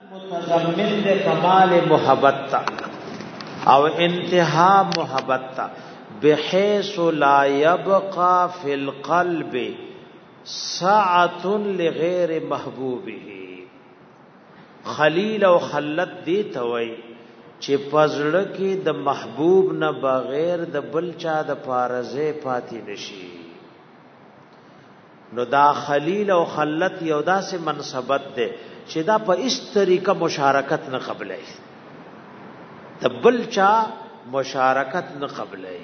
متضمن دے کمال محبت تا او انتہا محبت تا بحیث لا يبقى في القلب ساعة لغیر محبوبه. خلیل او خلت دی توي چې پزړه کې د محبوب نه بغیر د بل چا د پارزه پاتې نشي. نو دا خلیل او خلت یو داسې منصبت ده چې دا په اس طریقه مشارکت نه قبلای، د بل چا مشارکت نه قبلای.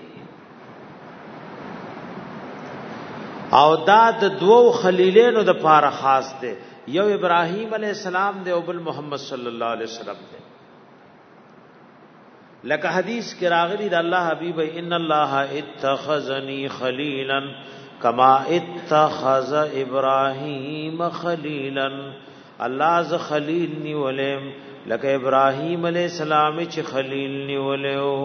او دا د دوو خلیلینو د پاره خاص ده، یو ابراهیم علیہ السلام ده او بل محمد صلی الله علیه وسلم ده. لکه حدیث کې راغلی د الله حبیب ان الله اتخذنی خلیلا کما اتخذ ابراهیم خلیلا. الله ز خلیل نیولم لکه ابراهیم علیہ السلام چې خلیل نیولیو.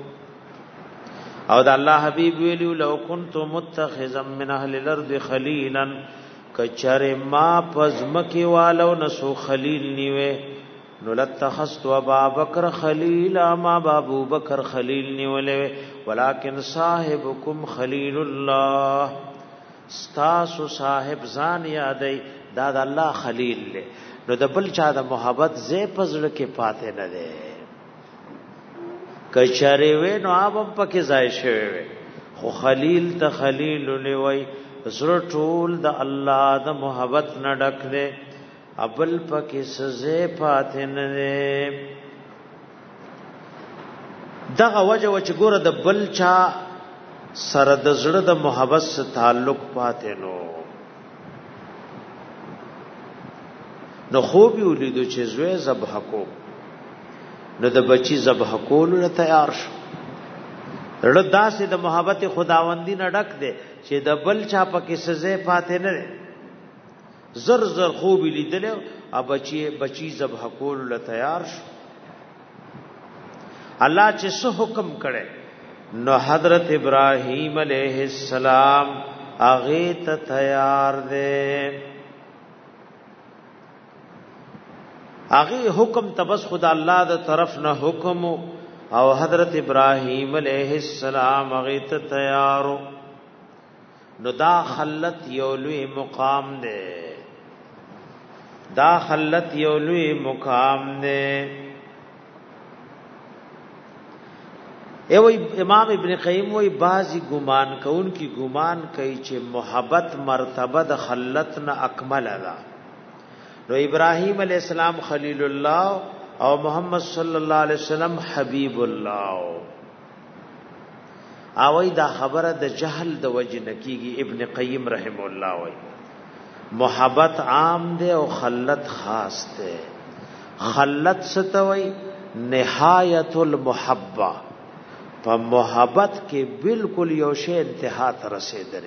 او د الله حبیب ویلو لو كنت متخذا من اهل الارض خلیلا کچره ما پزمکی والو نسو خلیل نیوه نو لتخذت ابا بکر خلیلا ما ابو بکر خلیل نیوله ولکن صاحبکم خلیل الله. استاسو صاحب ځان یادای دا د الله خلیل له نو د بل چا د محبت زې پزړه کې پاتې نه ده. کچره و نو اب پکې ځای شوی خو خلیل ته خلیل لوي زړه ټول د الله د محبت نه ډک ده ابل پکې سزه پاتې نه ده. دغه وجه چې ګوره د بل چا سره د زړه د محبت سره تعلق پاتې نو خوب یې ولیدو چې زوی ذبح کو نو د بچی ذبح کولو ته تیار شو. رړه داسې د محبت خداوندی نه ډک دی چې د بل چا پکې سزه پاتې نه ده. زر زر خوب لیدل او بچی ذبح کولو ته تیار شو. الله چې څه حکم کړي نو حضرت ابراهیم علیہ السلام هغه ته تیار دی. هغه حکم تبس خدا الله د طرف نه حکم او حضرت ابراهیم علیہ السلام هغه ته تیارو. نو دا خلت یو لوی مقام دی، دا خلت یو لوی مقام دی. ایوی امام ابن قیم وی بعضی گمان کون کی گمان کوي چې محبت مرتبه د خلت نه اکمل ده. نو ابراهیم علیہ السلام خلیل الله او محمد صلی الله علیه وسلم حبیب الله. اوی دا خبره د جهل د وجه نکیږي. ابن قیم رحم الله وی محبت عام ده او خلت خاص ده. خلت ستوي نهایت المحبه، په محبت کې بالکل یو شی انتها ته رسیدره.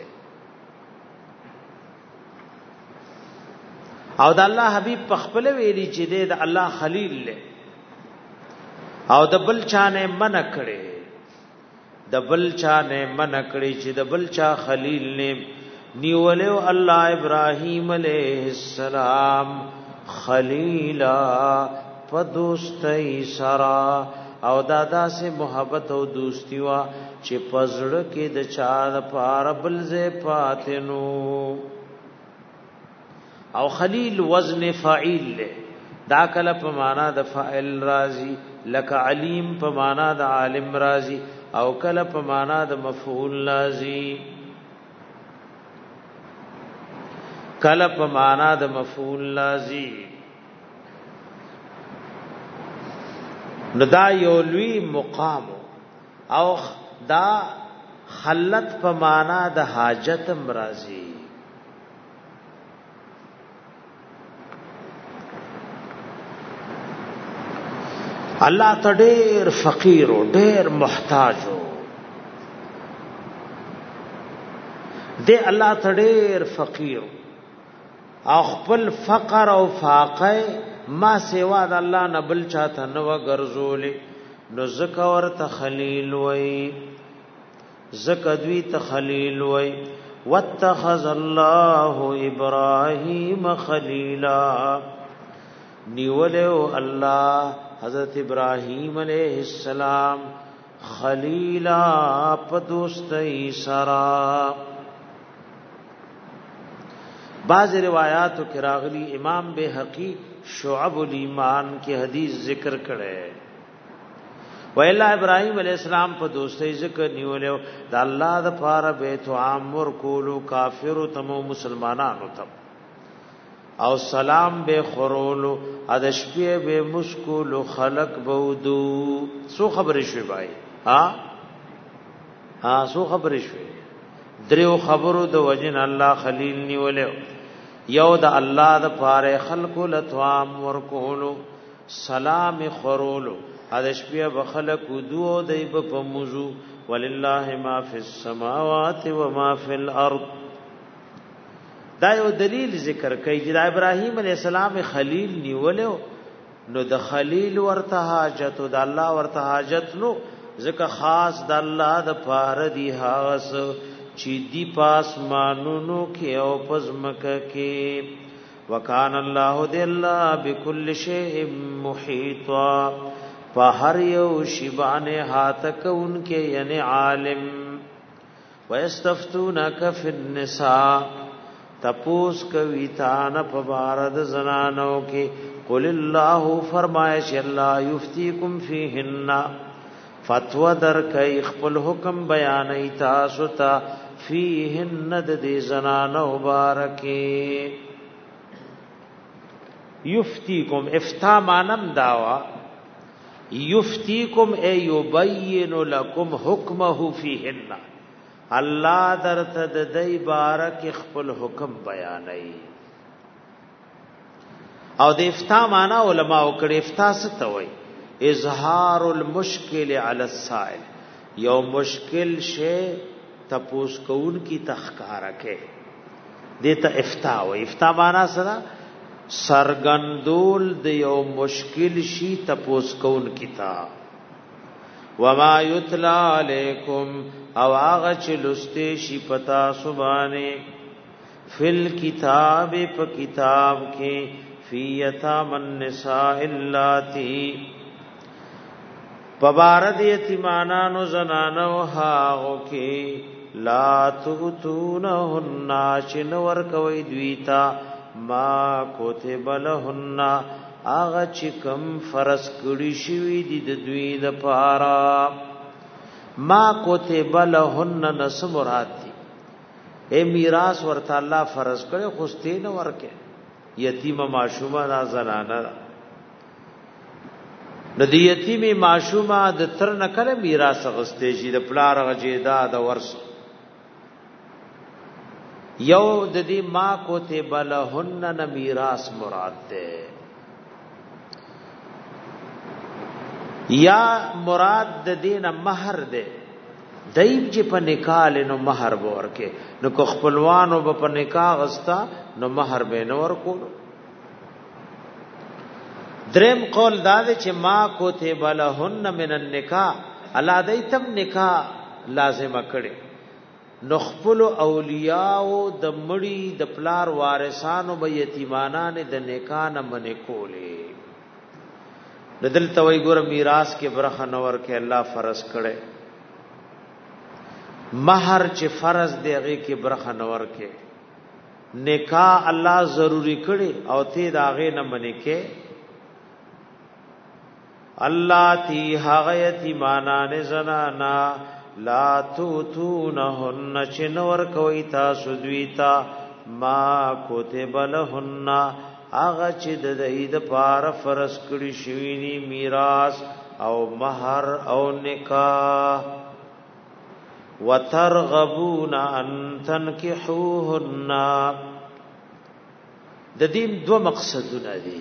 او د الله حبیب په خپل ویلي چې د الله خلیل له او د بل چانه منع کړي، د بل چانه منع کړي چې د بل چا خلیل نه نیولو. الله ابراهیم علیہ السلام خلیلا په دوستۍ سرا او دادا سے محبت او دوستی وا چې پزړه کې د چا لپاره بل ځای پاتنو. او خلیل وزن فاعل له دا کله په معنا د فاعل راضی لک علیم په معنا د عالم راضی او کله په معنا د مفعول راضی کله په معنا د مفعول راضی. نو دا یو لوی مقام او دا خلت په معنا د حاجت مرضی. الله ته ډېر فقیر او ډېر محتاج او دې الله ته ډېر فقیر او خپل فقر او فاقه ما سوا د الله نه بل چاته نو ګرځولې. نو زکه ورته خلیل وای، زکه دوی ته خلیل وای. واتخذ الله ابراهیم خلیلا نیولیو الله حضرت ابراهیم علیہ السلام خلیلا په دوستۍ سرا. بعض روایاتو کې راغلی امام بهقی شعب الایمان کې حدیث ذکر کړي ویلا ابراهیم علیہ السلام په دوستۍ ذکر نیولیو د الله د پاره بیت عامر کولو کافر تمو مسلمانانو ته او سلام به خورولو اد شپې به مشکول خلق بودو. سو خبرې شوي بای ها سو خبرې شوي دریو خبرو د وجن الله خلیل نیولیو. یو د الله د پاره خلق لتوام ورکولو سلام خورولو اد شپې به خلق دو دیب په موضوع ولله ما فی السماوات و ما فی الارض. دا یو دلیل ذکر کوي چې د ابراهیم علیه السلام خلیل نیولیو نو د خلیل ورته حاجت د الله ورته حاجت نو ځکه خاص د الله د پاره دی هاس چې دی پاس مانونو کې او پزمکه کې وکان الله د الله بكل شیء محیطا په هر یو شی باندې هاتک انکه یعنی عالم. ويستفتونک فی النساء تپوس کوي تان په بارد زنانو کې قل الله فرمائے چې الله یفتیکم فیهن فتوا در کوي خپل حکم بیانای تاسو ته فیهن د دې زنانو مبارکه. یفتیکم افتا مانم داوا یفتیکم ای یبین لکم حکمه فیهن الله درته د دې بارک خپل حکم بیانای. او د افتا معنا علما وکړي افتا څه ته وایي اظهار المشکل علی السائل یو مشکل شی تپوس کون کی تخکارا کې دیتا افتا وایي. افتا معنا سره سرګندول د یو مشکل شی تپوس کون کی تا وما یتلا علیکم او هغه چې لسته شي پتا سبانه فل کتاب په کتاب کې فی یتام النساء اللاتی پبارد یتیمانانو زنانو هاغو کې لا تؤتونهن چنور کوي دویتا ما کوتب لهن هغه چې کم فرض کړی شوی دي د دوی د پاره. ما کوتب لهن نس مراد دي اے میراث ورته الله فرض کړي خو ستین ورکه یتیم معشومه دا زنانه د دې یتیمه معشومه د تر نه کله میراث غستې شي د پلار غجیدا د ورث یو د دې ما کوتب لهن نه میراث مراد ده یا مراد د دین مہر ده دایب چې په نکاح نو مہر ورکه نو کو خپلوانو په نکاح غستا نو مہر به نو ورکو. دریم قول دا چې ما کوتب لهن من النکاح الا دایتم نکاح لازم کړي نو خپل اولیاء د مړی د پلار وارثانو به یتیمانان د نکاح نه منې کولې بدل توي ګور میراث کې برخه نور کې الله فرض کړي مہر چې فرض دیږي کې برخه نور کې نکاح الله ضروری کړي او ته داغه نه منې کې الله تی هغه یتیمانان زنانا لا توتونهن چنور کوي تاسو دویتا ما کوتب لهن هغه چې د دې د پار فرض کړی شوی ني میراث او مہر او نکاح وترغبون ان تنكحوهن د دې دوه مقصدونه دي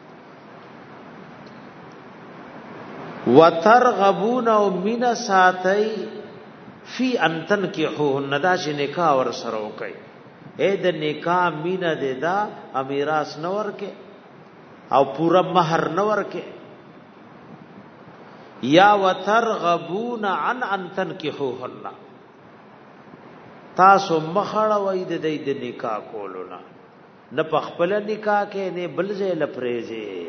وترغبون او من ساتي فی ان تنكحوهن دا چې نکاح ور سره وکي اے د نکاح مینا دے دا امیراث نور کے او پورا مہر نور کے یا وترغبون عن ان تنكحوهن تاسو مخړه وای د دې د نکاح کولونه نه پخپل نکاح کې نه بل ځای لپریزه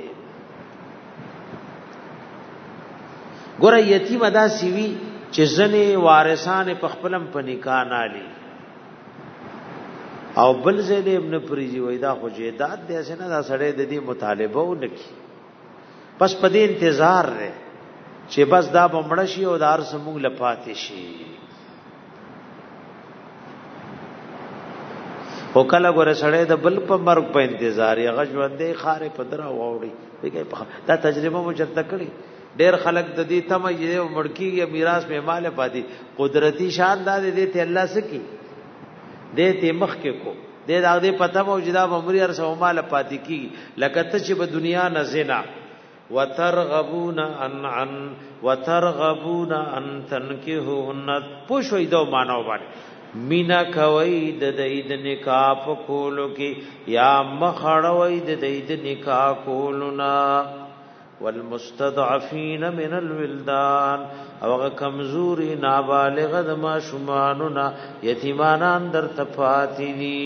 ګور یتیم ادا سیوی چې ځنې وارثان پخپلم په نکاح نالي او بل ځای ابن پریزي وای دا خو جیداد دې اسنه دا سړی د دې مطالبه ونکي پس په دې انتظار لري چې بس دا بمړ شي او دار سموږ لپاتې شي او کله ګوره سړی د بل په مرګ په انتظار یې غژوندې خارې په درا واوړي دا تجربه مو چرته کړی ډېر خلک د دې تمه یې مړکی یا میراث په مال پاتې قدرتی شان دا دې ته الله سکی دې ته مخ کې کو دې دا دې پته موجوده عمر هر سو مال پاتې کی لکه ته چې په دنیا نه زنا وترغبون ان تنكحون پوښوي دو مانو باندې مینا کوي د دې د نکاح په کولو کې یا مخړوي د دې د نکاح کولنا والمستضعفين من الولدان او کمزوري نابالغ د ماشومانو یتیمانان در تفاتی دي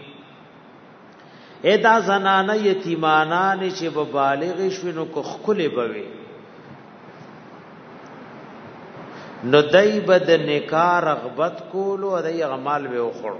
ادا زنانه یتیمانان چې به بالغ شوي نو کو خله بوي نو دای بد نکاح رغبت کولو او دای غمال به وخړو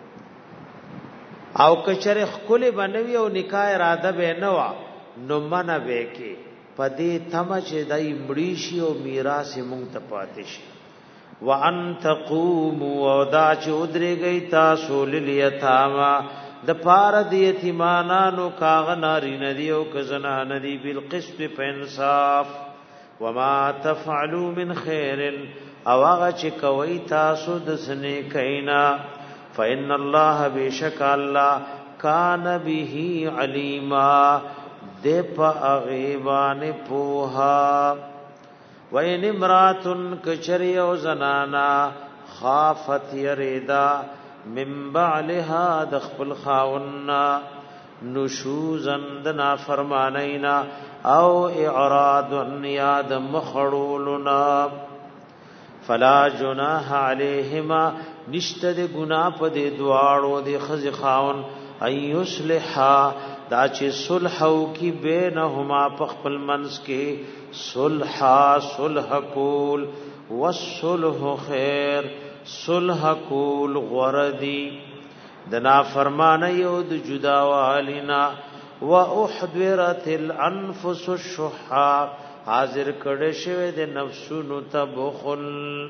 او کچره خله بنوي او نکاح اراده به نه وا نو منه به کې پدې تم چې دای مړی شي او میراث مونږ ته پاتې شي وان تقوموا ودا چې ودرېږي تاسو لیتاما د پار د یتیمانانو کاغ ناری ندی او کزنا ندی بالقسط په انصاف وما تفعلوا من خير او هغه چې کوي تاسو د سنې کینا فإن الله بشک الله کان به علیما دے پا اغیبان پوها وین امراتن کچری او زنانا خافت یریدا من بعلها دخپل خاوننا نشوزن دنا فرمانینا او اعرادن یاد مخڑولنا فلا جناح علیہما نشتد گناہ پا دے دوارو دے خز خاون ان یصلحا دا چې صلح او کی بینهما پخپل منس کې صلح کول والصلح خیر صلح کول غردی دنا فرمانه یو د جدا والینا واحضرت الانفس الشح حاضر کړه شوی د نفسونو تبخل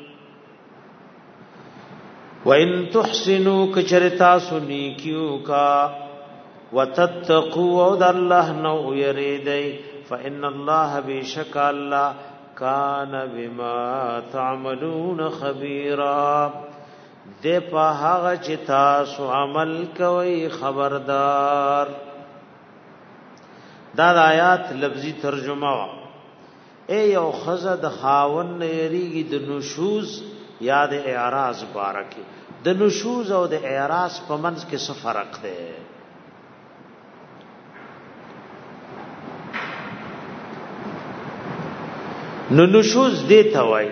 وان تحسنوا کچرتا سنی کیو کا وتتقوا ود الله نو یریدای فان الله بشک الله کان بما تعملون خبيرا دې په هغه چې تاسو عمل کوي خبردار دا آیات لفظي ترجمه وا اے یو خزه د خاون یریږي د نشوز یا د اعراض بارکه د نشوز او د اعراض په منځ کې څه فرق دی نو نشوز دیتا وای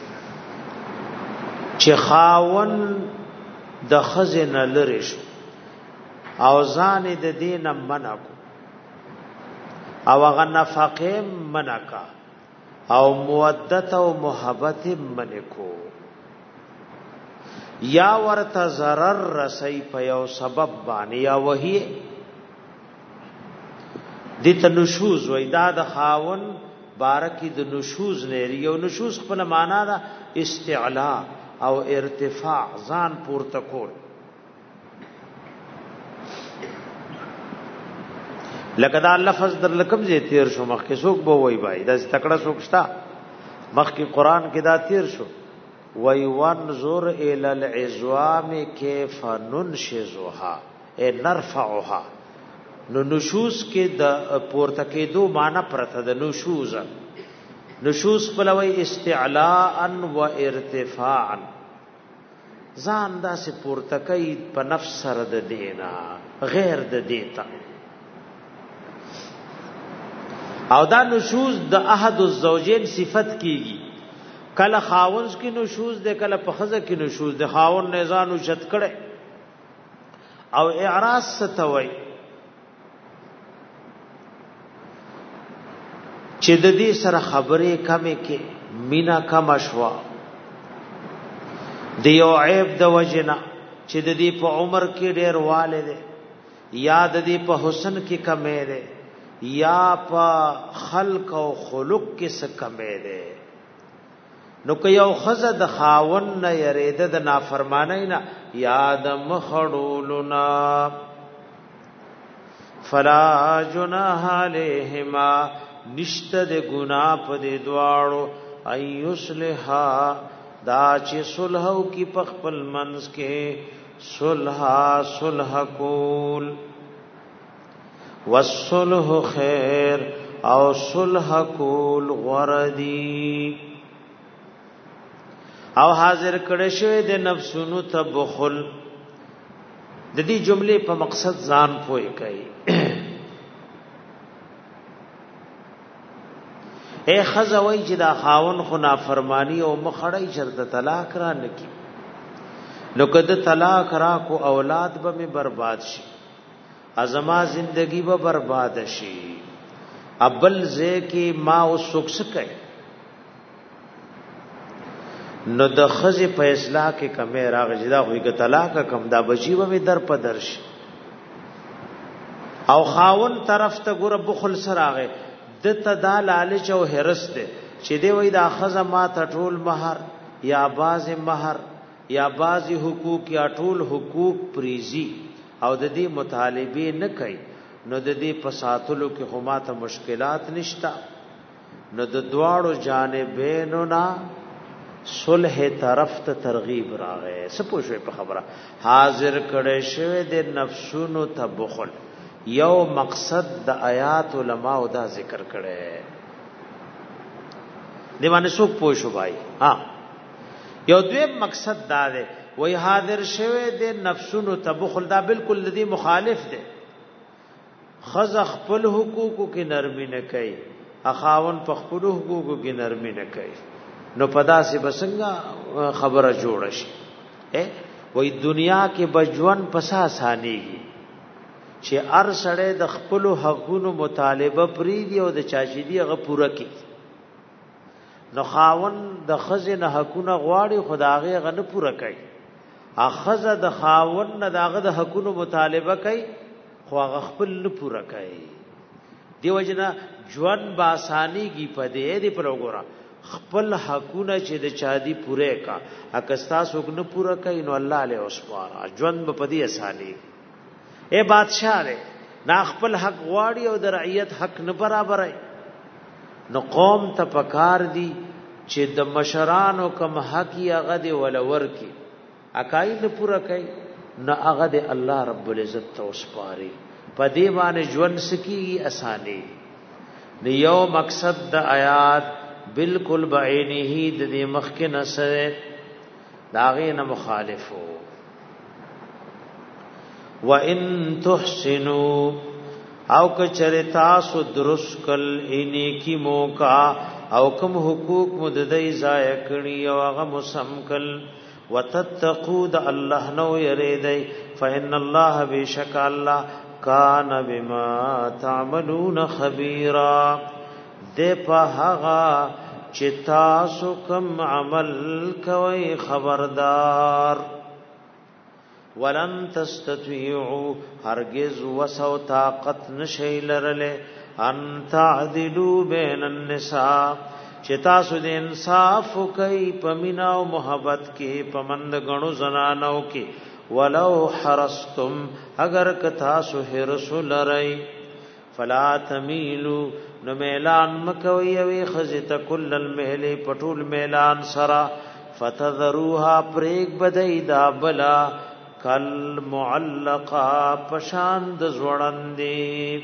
چې خاون د خزن لری شو او ځان د دین منع کو او هغه نفقه منع کا او مودت او محبت منع کو یا ورته zarar رسي په یو سبب باندې یا وਹੀ د تنشوز وای دا د خاون بارکی د نشوز لري یو نشوز خپل معنا دا استعلاء او ارتفاع ځان پورته کول لکه دا لفظ در لکم زی تیر شو مخ کې څوک به وای بای دا تکړه څوک شتا مخ کې قران کې دا تیر شو وای وانظر الى العظام كيف ننشزها اي نرفعها نو نشوز کې د پورته کېدو معنا پرته د نشوز پلوي استعلاء و ارتفاعا ځان داسې پورته کوي په نفس سره د دینا غیر د دیتا او دا نشوز د احد الزوجین صفت کیږي کله خاونز کی نشوز ده کله په خزه کی نشوز ده خاون نه ځان او شت کړي او اعراض ستوي چې د دې سره خبرې کمې کې مینا کم شوا د یو عیب د وجنه چې د دې په عمر کې ډېر والده یا د دې په حسن کې کمې ده یا په خلق او خلق کې څه کمې ده نو که یو خزه د خاون نه یریده د نافرمانی نه یاد مخړولنا فلا جناح علیهما نشته د ګناه په دې دواړو ايصلحا دا چې صلح او کی پخپل منس کې صلح کول والصلح خیر او صلح کول غردی او حاضر کړه شوی د نفسونو ته بخل د دې جملې په مقصد ځان پوي کوي اے خزوی چې دا خاون خو نافرمانی او مخړی شرط طلاق را نکی نو کده طلاق را کو اولاد به می برباد شي ازما زندگی به برباد شي ابل زه کې ما او سکس کوي نو د خزې په اصلاح کې کمه راغی دا خو کې طلاق کم دا بچي به در په درش او خاون طرف ته ګور بخل سراغه د تدا لالچ او هرس ده چې دی وای دا خزه ما ته ټول مہر یا باز مہر یا بازي حقوق یا ټول حقوق پریزي او د دې مطالبه نه کوي نو د دې پساتلو کې هما ته مشکلات نشتا نو د دواړو جانبینو نا صلح طرف ته ترغیب راغې سپوږې په خبره حاضر کړي شوی د نفسونو ته بخل یو مقصد د آیات علماء دا ذکر کړي دیوانه څوک پوښو بھائی ها یو دویم مقصد دا دی وای حاضر شوه د نفسونو تبخل دا بالکل لدی مخالف دی خز خپل حقوقو کې نرمي نه کوي اخاون په خپل حقوقو کې نرمي نه کوي نو پدا سي بسنګا خبره جوړ شي وای دنیا کې بجوان پسا سانيږي چې ار سړې د خپل حقونو مطالبه پری دی او د چاشيدي غ پوره کی نو خاون د خزنه حقونه غواړي خدای غ نه پوره کوي اخذ د خاون نه داغه د حقونو مطالبه کوي خو هغه خپل نه پوره کوي دیو جنا ژوند با اسانی کی پدې دی پر وګوره خپل حقونه چې د چادي پوره کا اکستا سوګ نه پوره کوي نو الله له اوسوار ژوند په دې اسانی اے بادشاہ دې نا خپل حق غواړي او د رعیت حق نه برابرای نو قوم ته پکار دی چې د مشرانو کم حق یې هغه دی ولور کی اکای نه پورا کوي نو هغه دی الله رب العزت ته وسپاري په دې باندې ژوند سکی اساني نیو مقصد د آیات بالکل بعینه د دې مخک نسره داغه نه مخالفو وان تحسنوا او کچره تاسو درست کل اني کی موقع او کوم حقوق مددای ضایع کړي او هغه مسمکل وتتقوا د الله نو یریدای فإن الله بشک الله کان بما تعملون خبيرا د په هغه چې تاسو کوم عمل کوي خبردار ولن تستطيعوا هرگز وسو طاقت نشي لرله ان تعدلوا بين النساء چې تاسو د انصاف کوي پمینا او محبت کې پمند غنو زنانو کې ولو حرستم اگر ک تاسو هرس لري فلا تميلوا نو میلان مکوي وي خزت کل المهل پټول میلان سرا فتذروها پریک بدای دا بلا کل معلقا پشاند زوړندې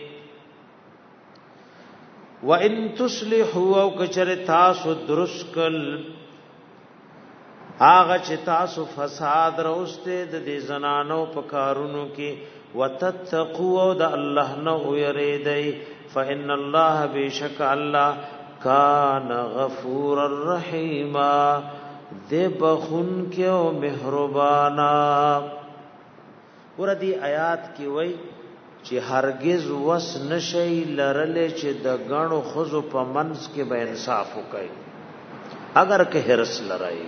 وان تصلحوا او کچر تاسو درسکل هغه چې تاسو فساد روسته د دې زنانو په کارونو کې وتتقوا د الله نو یریدای فإن الله بشک الله کان غفور الرحیم ذ بخون کې او مهربانا ور دي آیات کې وای چې هرگز وس نشي لرلې چې د غنو خزو په منځ کې به انصاف وکړي اگر که هرس لرای.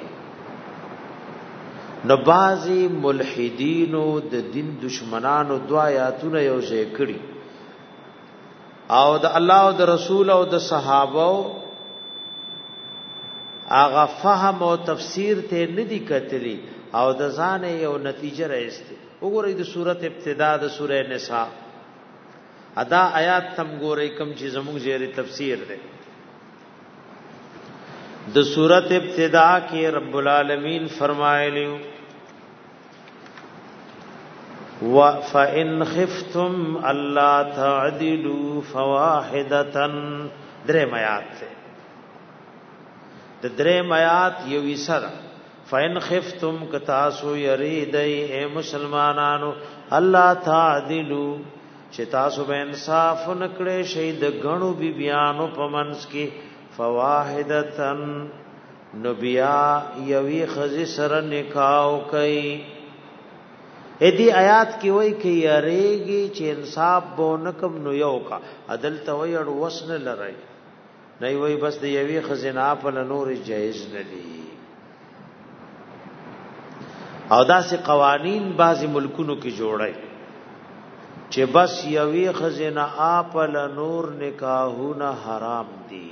نو بازي ملحدینو د دین دشمنانو دوا آیاتونه یو ځای کړي او د الله او د رسول او د صحابه هغه فهم او تفسیر ته ندی کتلی او د ځان یو نتیجه راځي. وګورئ د سورته ابتدا د سوره نساء ادا آیات تم ګورئ کوم چې زموږ زیری تفسیر ده. د سورته ابتدا کې رب العالمین فرمایلی وَفَإِنْ خِفْتُمْ أَلَّا تَعْدِلُوا فَوَاحِدَةً دریم آیات سے د دریم آیات یو وسره فَإِنْ خِفْتُمْ کتاسو یریدای اے مسلمانانو الله تعدلوا چې تاسو به انصاف نکړې شي د غنو بی بیانو پمنس کې فواحدتن نبیا یوی خزی سره نکاو کوي. ادي آیات کې وای کې یریږي چې انصاف بو نکم نو یو کا عدل ته وای اړ وسن لړای نه وای بس د یوی خزینا په نور جایز ندي. او داسې قوانین بعضی ملکونو کې جوړای چې بس یوی خزینا په نور نکاحونه حرام دي.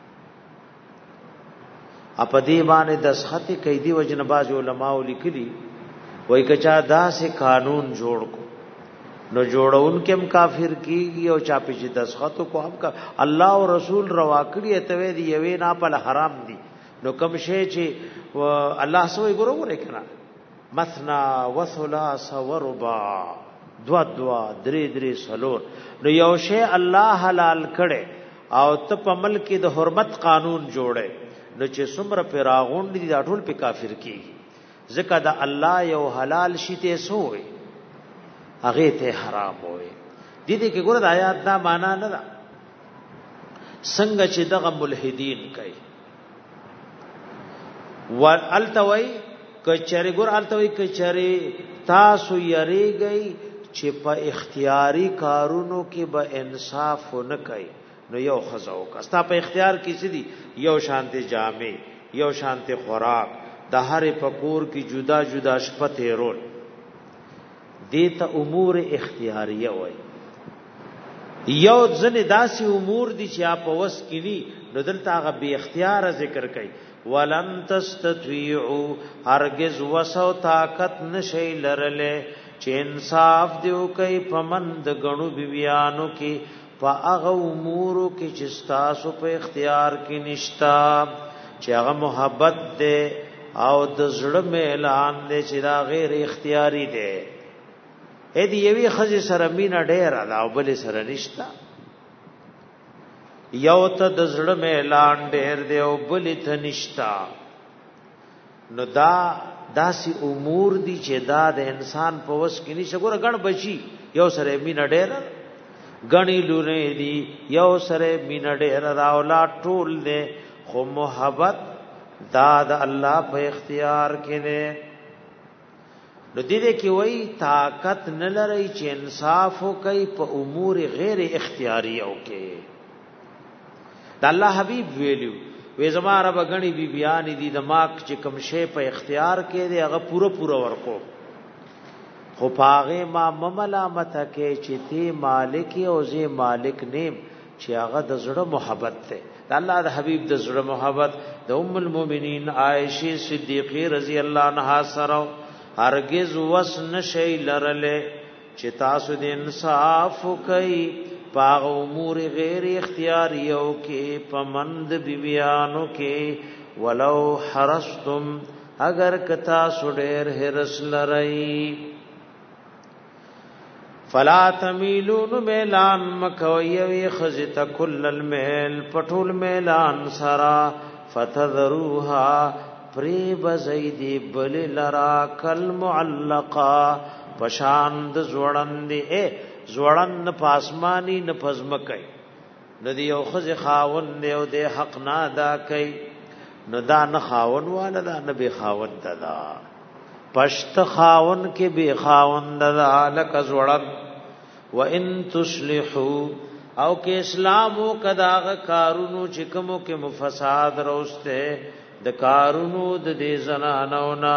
اپ دې باندې د سخت قیدی وجنه باز علماء لیکلي وای کچا داسې قانون جوړ کو نو جوړون کې هم کافر کیږي او چا په چې دسخط کو هم کا الله او رسول روا کړی ته دی یوې نه په حرام دي. نو کوم شی چې الله سوې ګورو کړه مثنا وثلاث ورباع دوا درې سلور نو یو شی الله حلال کړي او ته په ملک د حرمت قانون جوړه نو چې څومره پیراغون دي دا ټول په کافر کیږي. ځکه دا الله یو حلال شی ته سوې هغه ته حرام وي. دي کې ګوره آیات دا معنا نه ده څنګه چې دغه ملحدین کوي والتوي کچره ګور التوي کچره تاسو یریږي چې په اختیاري کارونو کې به انصاف نه کوي نو یو خزاو کستا په اختیار کې سدي یو شانته جامع یو شانته خوراک د هر پکور کی جدا جدا شپته رول دیتا امور اختیاریه وای. یو ځنه داسي امور دي چې اپ وس کړي نو دلته هغه به اختیار ذکر کوي ولن تستطيعوا هرگز وسو طاقت نشي لرله چې انصاف دیو کوي پمند غنو بیانو کې په هغه امور کې چې تاسو په اختیار کې نشتا چې هغه محبت ده او د زړه اعلان دې چې دا غیر اختیاري دی. اې دی یوی خزي سره مینا ډېر او بل سره نشتا یو ته د زړه اعلان ډېر دی او بل ته نشتا. نو دا داسي امور دي چې دا د انسان په وس کې نشه. ګوره ګڼ بچي یو سره مینا ډېر غنی لونه دي یو سره مینا ډېر راولا ټول دې خو محبت دا د الله په اختیار کې نه. نو دې کې وای طاقت نه لري چې انصاف کوي په امور غیر اختیاري او کې. د الله حبيب ویلو وې زما رب غني بي بیان دي د ماک چې کوم شی په اختیار کې دی هغه پوره ورکو خو پاغه ما ملامت کې چې تی مالک او زه مالک نیم چې هغه د زړه محبت ته د الله د حبيب د زړه محبت د ام المؤمنین عائشه صدیقه رضی الله عنها سره هرگز وس نشي لرله چې تاسو د انصاف کوي پاغ امور غیر اختیاری او کې پمند بیبیانو کې ولو حرستم اگر کتا سډیر هرس لرئی فلا تمیلون میلان مکویوی خزت کل المیل پټول میلان سرا فتذروها پریب زیدی بل لرا کل معلقا پشاند زوړند زوړند پاسمانی نه پزمکای ندی او خز خاون دیو د حق نه ادا کای نو دا نه خاون والا دا نه به خاون دا پشت خاون کې به خاون دا لک زوړند وان تصلحوا او کې اسلام او کداغ کارونو چې کومو کې مفساد روسته د کارونو د دې زنانو نا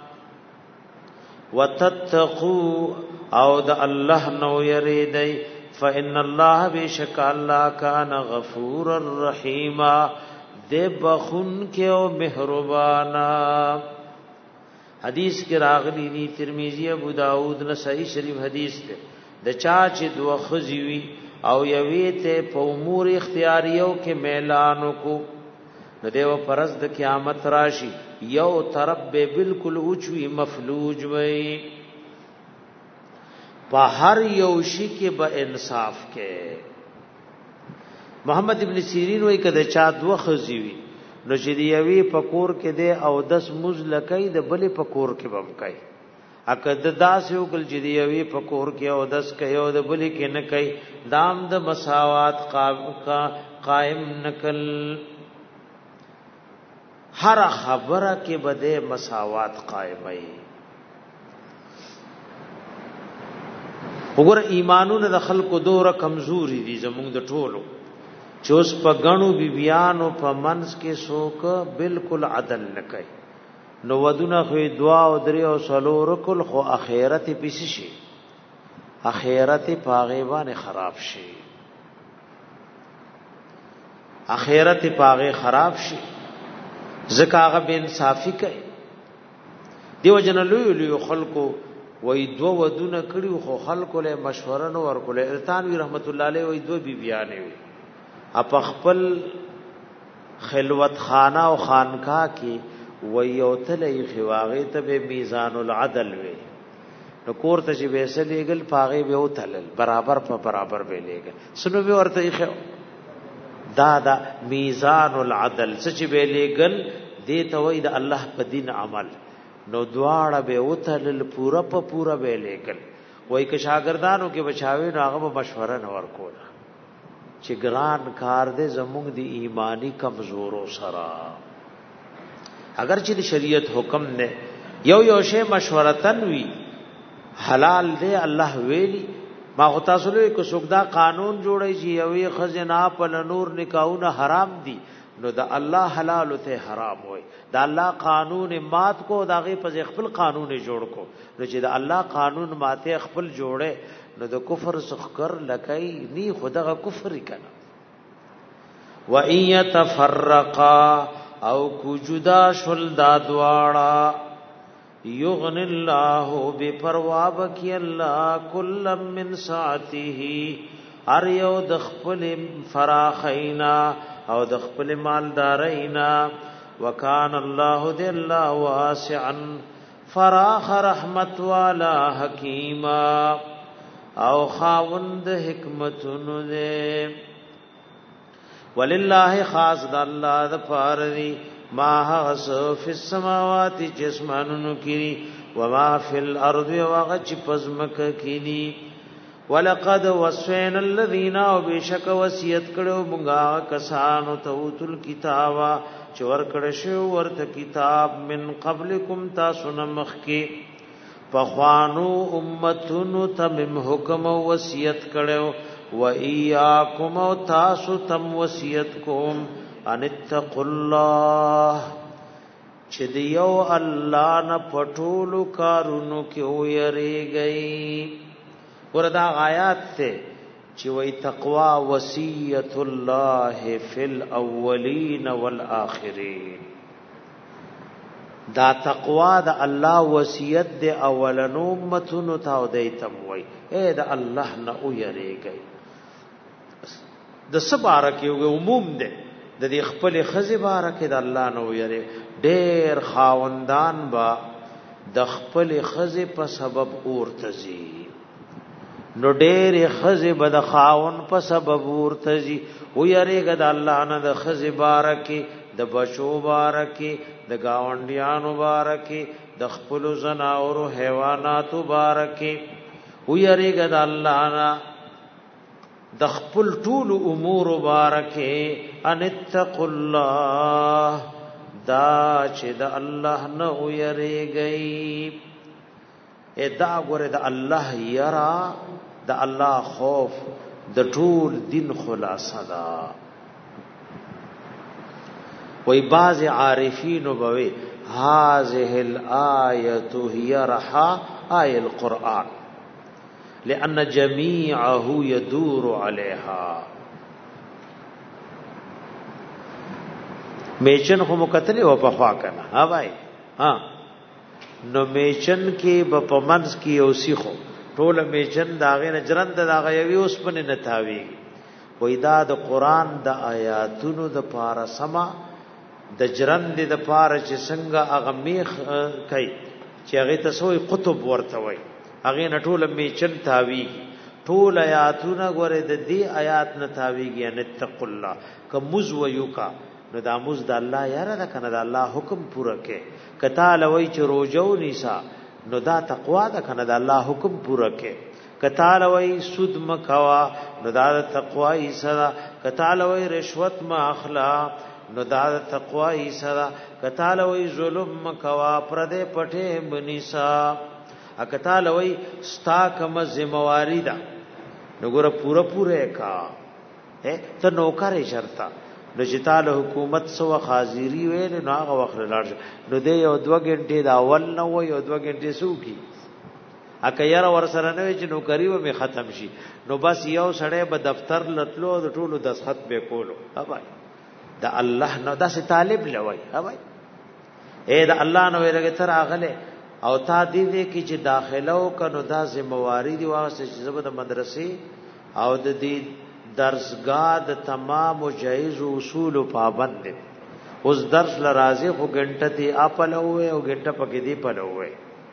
وتتقوا او د الله نو یریدای فإن الله بشک الله کان غفور الرحیم دې بخون کې او مهربانا. حدیث کې راغلی دی ترمذی ابو داود نسائی شریف حدیث ده د چا چې دوه خزوی او یوی ته په امور اختیاریو کې میلانو کو نو دیو پرز د قیامت راشي یو طرف به بالکل اوچوي مفلوج وي په هر یو شي کې به انصاف کې. محمد ابن سیرین وایي کده چا دوه خزوی نو چې دی یوی پکور کې دی او 10 مزلکې د بلې پکور کې بم کوي اکد داس یو کل چې دی یوی پکور کې او 10 کوي او د بلې کې نه کوي دام د مساوات قائم نکل هر خبره کې بده مساوات قائمයි. وګوره ایمانونه د خلکو دوره کمزوري دي زموږ د ټولو چې اوس په غنو بیبيانو په منس کې څوک بالکل عدل نه کوي نو ودونه خو دعا او درې او سلور کل خو اخرت پیس شي اخرت پاغه باندې خراب شي اخرت پاغه خراب شي زکاغه به انصافي کوي. دیو جن لوی خلکو وای دو ودونه کړي خو خلکو له مشوره نو ورکول. ارتانوی رحمت الله علیه وای دو بیبيانې وي اپ خپل خلوت خانه او خانقاه کې ویوتلې خواغه ته به میزان العدل وي نو کور ته چې وېسلېګل پاغه به وتلل برابر په برابر به لېګل سنو به ورته خو دا میزان العدل سچ به لېګل دې ته وای د الله په دین عمل نو دواړه به وتلل پورا په پورا به لېګل وای که شاګردانو کې بچاوي نو هغه مشوره نه ورکول چې ګران کار دې زموږ دی ایمانی کمزورو سره اگر چې شریعت حکم نه یو شی مشورتن وی حلال دی الله ویلی ما غو تاسو له کو سوګدا قانون جوړی چې یوې خزنا په نور نکاحونه حرام دي نو دا الله حلال ته حرام وای دا الله قانون مات کو داغه په خپل قانون جوړ کو نو چې دا الله قانون ماته خپل جوړه نو د کفر سخر لکای نی خدغه کفر کنا و ان يتفرقا او کو جدا شل دا دواړه یغن الله بپروا بکی الله کل من ساعته ار یو د خپل فراخینا او د خپل مالدارینا وکان الله ذل الله واسعا فراخ رحمت والا حکیما او خاوند حکمتونو دے وللہ خاص د الله د پاره ما حس فی السماوات جسمانو کری وما فی الارض وغچ پزمک کینی ولقد وصینا الذین وبشک وصیت کړو مونږه کسانو ته تل کتابا چور کړه شو ورته کتاب من قبلکم تاسو نمخ کې فخوانو امتونو تم حکم وصیت کړو و ایاکم تاسو تم وصیت کوم ان اتقوا الله چې دیو الله نه پټولو کارونو کې ويریږي. وردا آیات ته چې وای تقوا وصیت الله فی الاولین والآخرین دا تقوا د الله وصیت د اولنو امتونو ته ودیتم وای اے د الله نه ويریږي. د سبارک یو عموم ده د دې خپل خزې بارکه د الله نو یری ډېر خاوندان با د خپل خزې په سبب اورتزي نو ډېر خزې به د خاون په سبب اورتزي و یریګه د الله نه د خزې بارکه د بچو بارکه د گاونډیانو بارکه د خپل زناورو حیواناتو بارکه و یریګه د الله نه د خپل ټول امور مبارکه ان اتقوا الله دا چې د الله نه ويریږي ادا غره د الله یرا د الله خوف د ټول دین خلاصه ده. وی بعض عارفین وبوي هذه الآية هي رحا آية القرآن لأن جميعه يدور عليها. میچن خو مکتلی و پخوا کنه ها بھائی ها نو میچن کې بپمنس کې اوسی خو ټول میچن داغه نجرند داغه یوي اوس پنه نتاوي وې دا د قران د آیاتونو د پاره سما د جرند د پاره چې څنګه هغه میخ کوي چې هغه تسوي قطب ورته وي هغه نټول میچن تاوي ټول آیاتونه غره د دې آیات نتاويږي ان تق الله کمز ويوکا نو د اموز د الله یاره د کنه د الله حکم پوره کې کتا لوي چې روزو نیسا نو دا تقوا د کنه د الله حکم پوره کې کتا لوي سود مکوا نو دا تقوا یې سره کتا لوي رشوت ما اخلا نو دا تقوا یې سره کتا لوي ظلم مکوا پردې پټه بنیسا اکتا لوي ستا کم ذمہواری دا نو ګره پوره کا ته نوکر شرطه نو چې تعالی حکومت سو خازيري ویل نو هغه وخت لاړ نو دې یو 2 غنټې دا اول نو یو 2 غنټې سو کی اکه یاره ور سره نه چې نو قریب می ختم شي نو بس یو سړی به دفتر لټلو د ټولو د خط به کولو هاوای دا الله نو داسې طالب لوي هاوای اے دا الله نو ورګه تر اغله او تا دې کې چې داخله او کنو دا ذمہواری دی واسه چې زبر مدرسې او د دې درسگاه د تمام جایز اصول پابند دي اوس درس لرازي خو غنټه دی اپل وې او غنټه پکې دی پل وې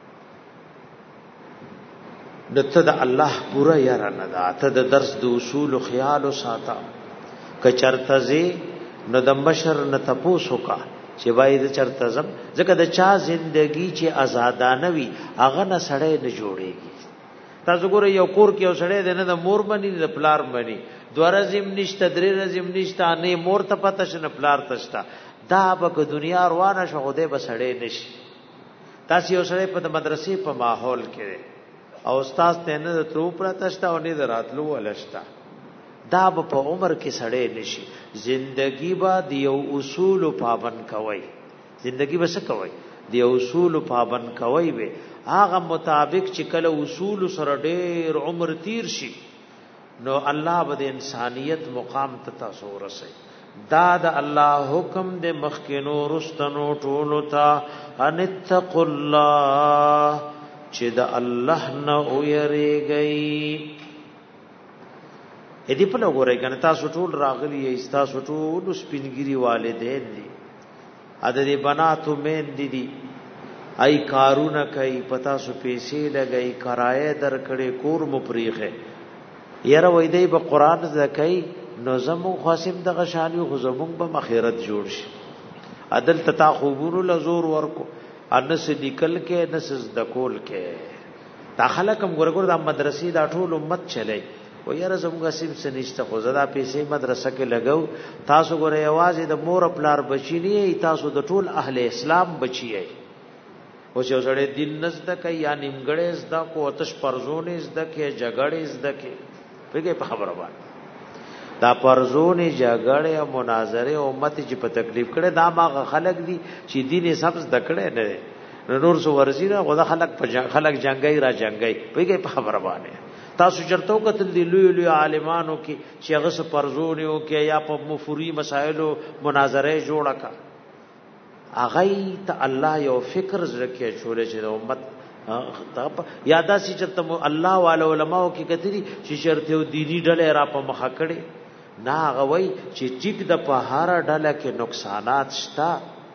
دته د الله پورا یاره نه ده ته د درس د اصول خیال او ساته کچرتزي نو د بشر نه تپوسو کا چې وای د چرتزم ځکه د چا زندگی چې آزادانه وي هغه نه سړی نه جوړيږي. تاسو ګورئ یو کور کې یو سړی د نه د مور باندې د پلار باندې دورزم نشته درزم نشته نه مور ته پته شنه پلار تشتا دا به دنیا روانه شو خدای به سړی نشي. تاسو یو سړی په مدرسې په ماحول کې او استاد ته نه ترو پر تشتا او نه دراتلو ولشتا دا په عمر کې سړی نشي. زندگی با دیو اصول پابند کوي زندگی به څه کوي دی اصول پابند کوي به هغه مطابق چې کله اصول سره ډېر عمر تیر شي نو الله به انسانیت مقام ته تاسو ورسي. دا د الله حکم د مخکینو رستنو ټولو ته ان اتقوا الله چې د الله نه ويریږي. اې دې په لګورې کنه تاسو ټول راغلي یې تاسو ټول سپینګری والدین دي اده بناتو مین دي ای کارونه کوي پتا سو پیسې لګي کرایه درکړې کور مپریخه یره وای دی په قران زکای نو زمو خاصم د غشالي خو زمون په مخیرت جوړ شي عدل تتا خوبور لزور ورکو انس نکل کې نس دکول کې داخلكم ګورګور د مدرسې دا ټول امت چلے و یره زموږه سیم سنشته خو زدا پیسې مدرسه کې لګاو تاسو ګورې आवाज د مور پلار بچی نه تاسو د ټول اهل اسلام بچی ای او چې سړی دین نزد کوي یا نیمګړې زدا کو آتش پرزونې زدا کې جګړې زدا کې پیګه په خبره باندې دا پرزونې جګړې او مناظره امت چې په تکلیف کړي دا ما خلق دي چې دین سبز دکړې نه نور سو ورزیره غوډه خلق جنگي را جنگي پیګه په خبره باندې تاسو چرته کتل دی لوی لوی عالمانو کې چې هغه څه پرزونیو کې یا په مفوري مسائلو مناظره جوړه کا اغه ته الله یو فکر زړه کې چولې چې د امت یادا سي چرته الله والو علماء کې کتلی چې شرطو دینی ډلې را په مخ کړي نا غوي چې ټیک د پهاره ډله کې نقصانات شتا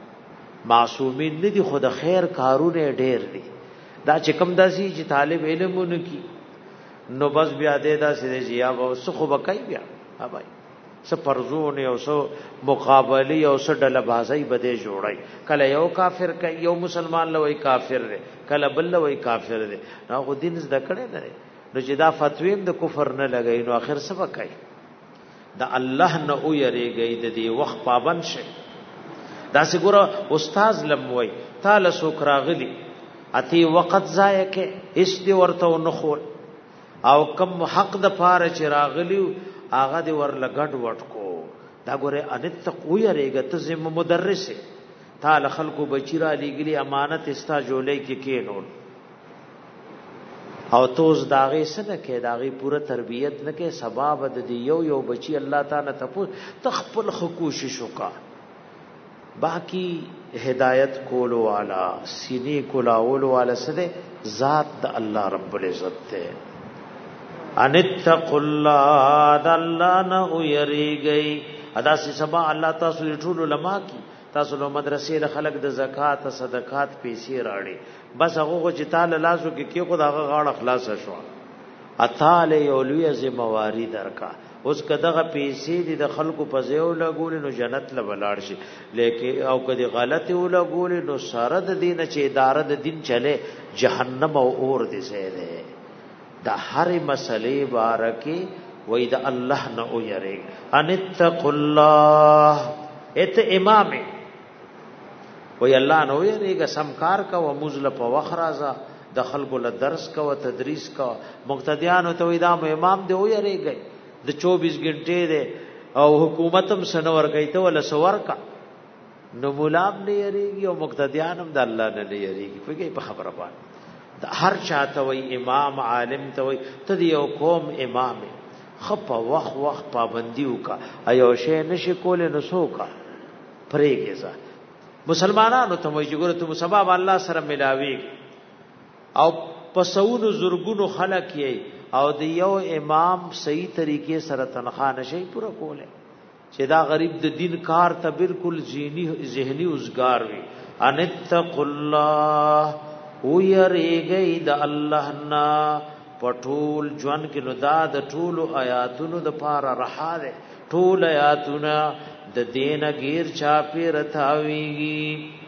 معصومین نه دي خود خیر کارونه ډېر دي دا چې کم داسي چې طالب علمونه کی نو بس بیا دې دا سې جیا او سخو بکای بیا ها بھائی س پرزونه او سو مقابله او س ډله بازی بده جوړای کله یو کافر کوي یو مسلمان لوي کافر دی کله بل لوي کافر دی نو خو دین زده کړي نه نو چې دا فتویم د کفر نه لګای نو اخر څه وکای دا الله نه او یریږي د دې وخت پابند شي دا څنګه استاد لموي تعالی سو کراغلی اتی وخت ضایع کې هیڅ دی ورته نه خور او کم حق د پاره چې راغلی هغه دی ور لګډ وټ کو دا ګوره ان تقوی رېګه ته زم مدرس تعالی خلقو بچی را لګلی امانت استا جولې کې کینول او توز داغه سره کې داغه پوره تربیت نه کې سبب د دی یو بچی الله تعالی ته تخپل کوشش وکا باقی هدایت کولو والا سینې کولاولو والا سره ذات د الله رب العزت ته ان اتقوا الله د الله نه یریږي ادا سي سبا الله تاسو ټول علما کی تاسو له مدرسې له خلق د زکات صدقات پیسې راړي بس هغه چې تعالی لازو کې کو دغه غاړه خلاص شو اتاله یولوی ذمہواری درکا اوس کداغه پیسې د خلکو په ځای لګول نو جنت له بلاړ شي لیکن او کدي غلط ولګول نو سره د دین چې اداره د دین چله جهنم او اور دي سي ده د هر مسلې بارکه وې د الله نه او یری ان اتقوا الله ات امام وې الله نه یریګه سمکار کا و مزل په وخرازه د خلکو له درس کا و تدریس کا مقتدیانو ته وې دا امام دی او یریګه د 24 غنټې ده او حکومتم سنور کوي ته ول سور کا نو مولام نه یریږي او مقتدیانم د الله نه یریږي په خبره باندې هر چاته وای امام عالم ته وای ته یو قوم امام خپ وخت پابندی وکا ایو شی نشي کول نو سوکا پرېګزا مسلمانانو ته وای ګوره ته سبب الله سره ملاوي او پسونو زرګونو خلق یې او د یو امام صحیح طریقې سره تنخواه نشي پوره کوله چې دا غریب د دین کار ته بالکل ذهني اوسګار وي ان اتقوا الله او یریږي د الله نا پټول ځوان کې نو دا د ټول آیاتونو د پاره رها ده ټول آیاتونه د دین غیر چا پیر تاویږي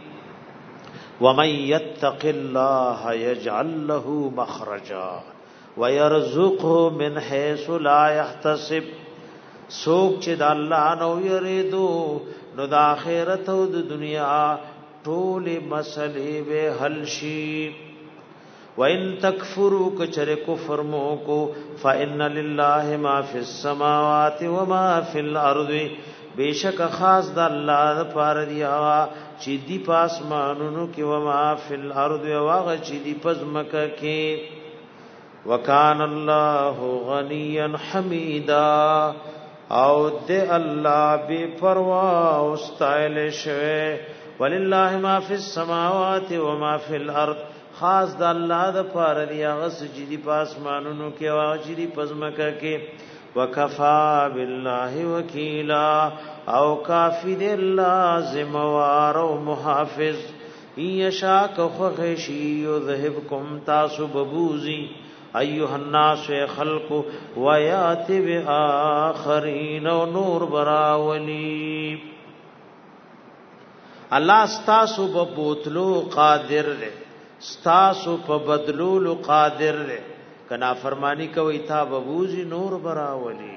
ومن يتق الله يجعل له مخرجا ويرزقه من حيث لا يحتسب سوک چې د الله نو یریدو نو د آخرت او د دنیا ټول مسلې به حل شي وان تکفروا کچر کفر مو کو فان لله ما فی السماوات وما فی الارض بیشک خاص د الله لپاره دی چې دی پاسمانونو کې وما فی الارض واغه چې دی پزمکه کې وکان الله غنیا حمیدا او د الله بے پروا او استایل شوه ولله ما فی السماوات وما فی الارض خاص د الله د پاره دی هغه سجدي پاسمانونو کې او چې دی پزمکه کې وکفا بالله وکیلا او کافی دی لازم وار او محافظ یشاک خشی یذهبکم تاسو ببوزی ایها الناس خلق ویات باخرین و نور براولی الله استاسو په بوتلو قادر دی استاسو په بدلولو قادر دی کنا فرمانی کوي تا ببوزي نور براولی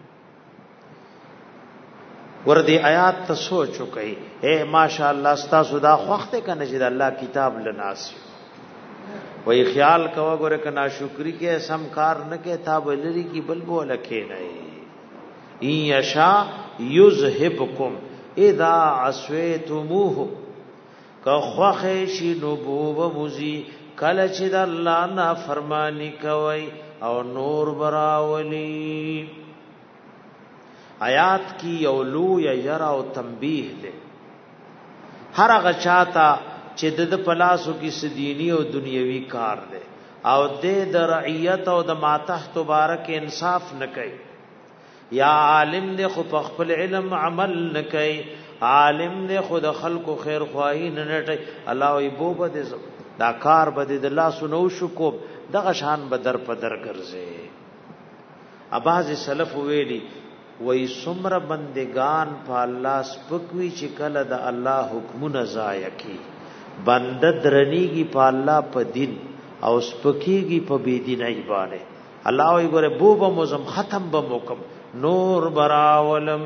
وردی آیات ته سوچو کوي اے ماشاءالله استاسو دا خوخته کنه چې الله کتاب لناس وای خیال کوا ګوره کنا شکری کې سم کار نه کې تا بلری کی بلبو لکه نه ای یشا یذهبکم اذا عصیتموه که خوخه شي نبوب موزی کله چې د الله نه فرمانی کوي او نور براولی آیات کی یولو یا یرا او تنبیه ده هر هغه چاته چې د پلاسو کی سدینی او دنیوي کار ده او د رعیت او د ماتحت مبارک انصاف نکي یا عالم دې خو په خپل علم عمل نکي عالم دې خود خلق خیر خواهی نه نټي الله وي بو بده دا کار بده د الله سنو شکو دغه شان بدر پدر ګرځي اباظ سلف ویلي وای سمر بندگان په الله سپکوي چې کله د الله حکمونه ضایع کی بنده درنیږي په الله په دین او سپکیږي په بی دیني باندې الله وی ګوره بو به مزم ختم به موکم نور براولم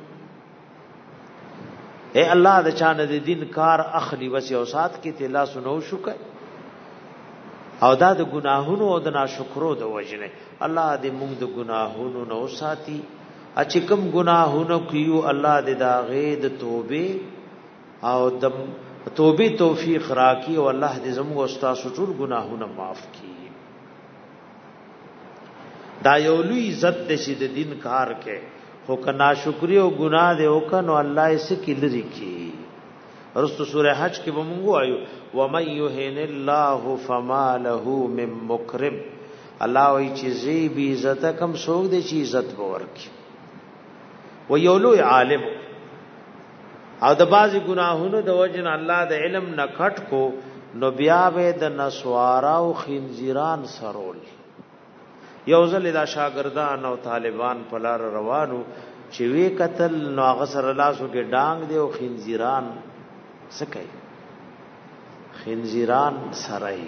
اے الله د چانه د دین کار اخلي وسی او سات کې تلا سنو شو کوي او دا د ګناهونو او د ناشکرو د وجنه الله دې موږ د ګناهونو نو ساتي چې کوم ګناهونو کیو الله دې دا غې د توبه او د توبه توفیق راکړي او الله دې زموږ استاد ټول ګناهونه معاف کړي دا یو لوی عزت دې چې د دین کار کې خو کنا شکر او ګناه دې وکنو الله یې سکی لري کی رستو سورہ حج کې به مونږ وایو ومن یهن الله فما له من مکرم الله وی چې زی بی عزت کم سوګ دې چې عزت ورکي و یو لوی عالم او د بازي ګناهونو د وجن الله د علم نکټ کو نو بیا به د نسوارا او خنزیران سرول یو ځل دا شاګردان او طالبان په لار روانو چې وی قتل نو هغه سره لاسو کې ډانګ دی او خنزیران سکه خنزیران سرای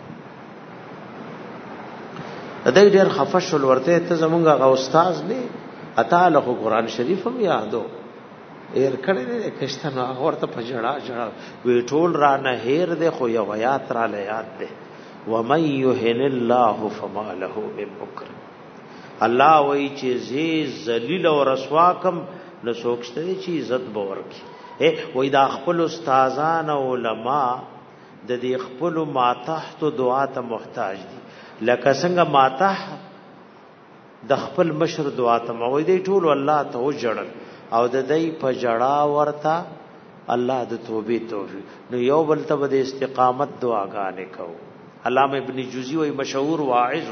دای ډېر خفشل ورته ته زمونږ غو استاد دی اتاله قرآن شریف هم یادو ایر کړي نه کښته نو هغه ورته پجړه جړه وی ټول را نه هیر دی خو یو آیات را ل یاد دی ومن یهن الله فما له من مکرم الله وی چې زی ذلیل او رسوا کم نو سوچته چې عزت باور کی وی دا خپل استادان او علما د دې خپل ماتحت دعا ته محتاج دي لکه څنګه ماتح د خپل مشر دعا ته موي دی ټول الله ته وجړل او د دې په جړه ورته الله د توبې توفیق نو یو بل ته د استقامت دعاګانې کو علامه ابن جوزی وی مشهور واعظ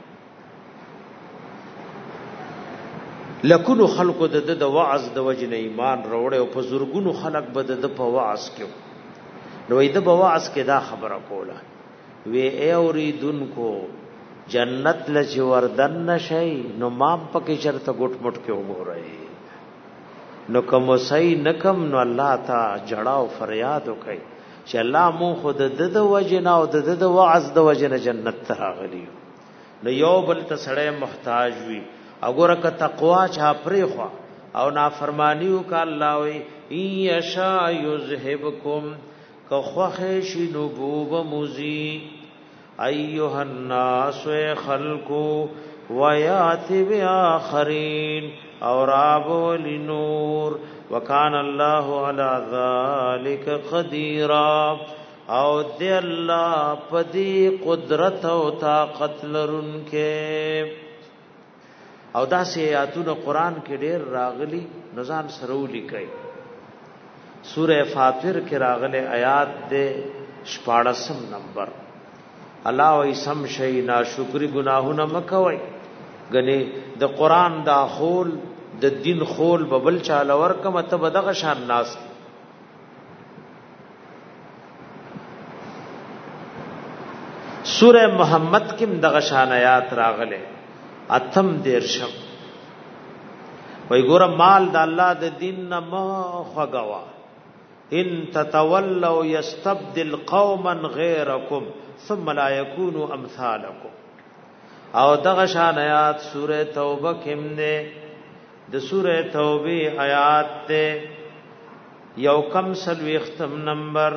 لکونو خلق د وعظ د وجن ایمان وروړي او په زورګونو خلق بد د په وعظ کې نو د په وعظ کې دا خبره کوله وی اوریدونکو جنت لچ وردن نشي نو مام پکې چرته ګټ مټ کې وګورئ نو کوم صحیح نکم نو الله تا جړه او فریاد وکي چې الله مو خود د وجنا او د وعظ د وجنا جنت ته راغلی نو یو بل ته سړی محتاج وي وګوره ک تقوا چا پرې خو او نافرمانیو ک الله وي یشا یذهبکم ک خوخش نبوب موزی ایها الناس خلقو ویاتی باخرین اور آبو لنور وکان اللہ علی ذالک قدیرا او دی اللہ پدی قدرت و طاقت لرن کے او دا سی آیاتون قرآن کے ډیر راغلی نظام سرولی کئی سورہ فاطر کے راغلے آیات دے 14 نمبر اللہ وی سم شئی ناشکری گناہونا مکوئی گنی د قران دا خول د دین خول ببل چاله ورکم ته بدغه شان ناس سوره محمد کې دغه شان آیات راغله اتم دیرشم وای ګور مال د الله د دین نه مخغوا ان تتولوا يستبدل قوما غيركم ثم لا يكونوا امثالكم او دغه شان آیات سوره توبه کې نه د سوره توبه آیات ته یو کم سلوی ختم نمبر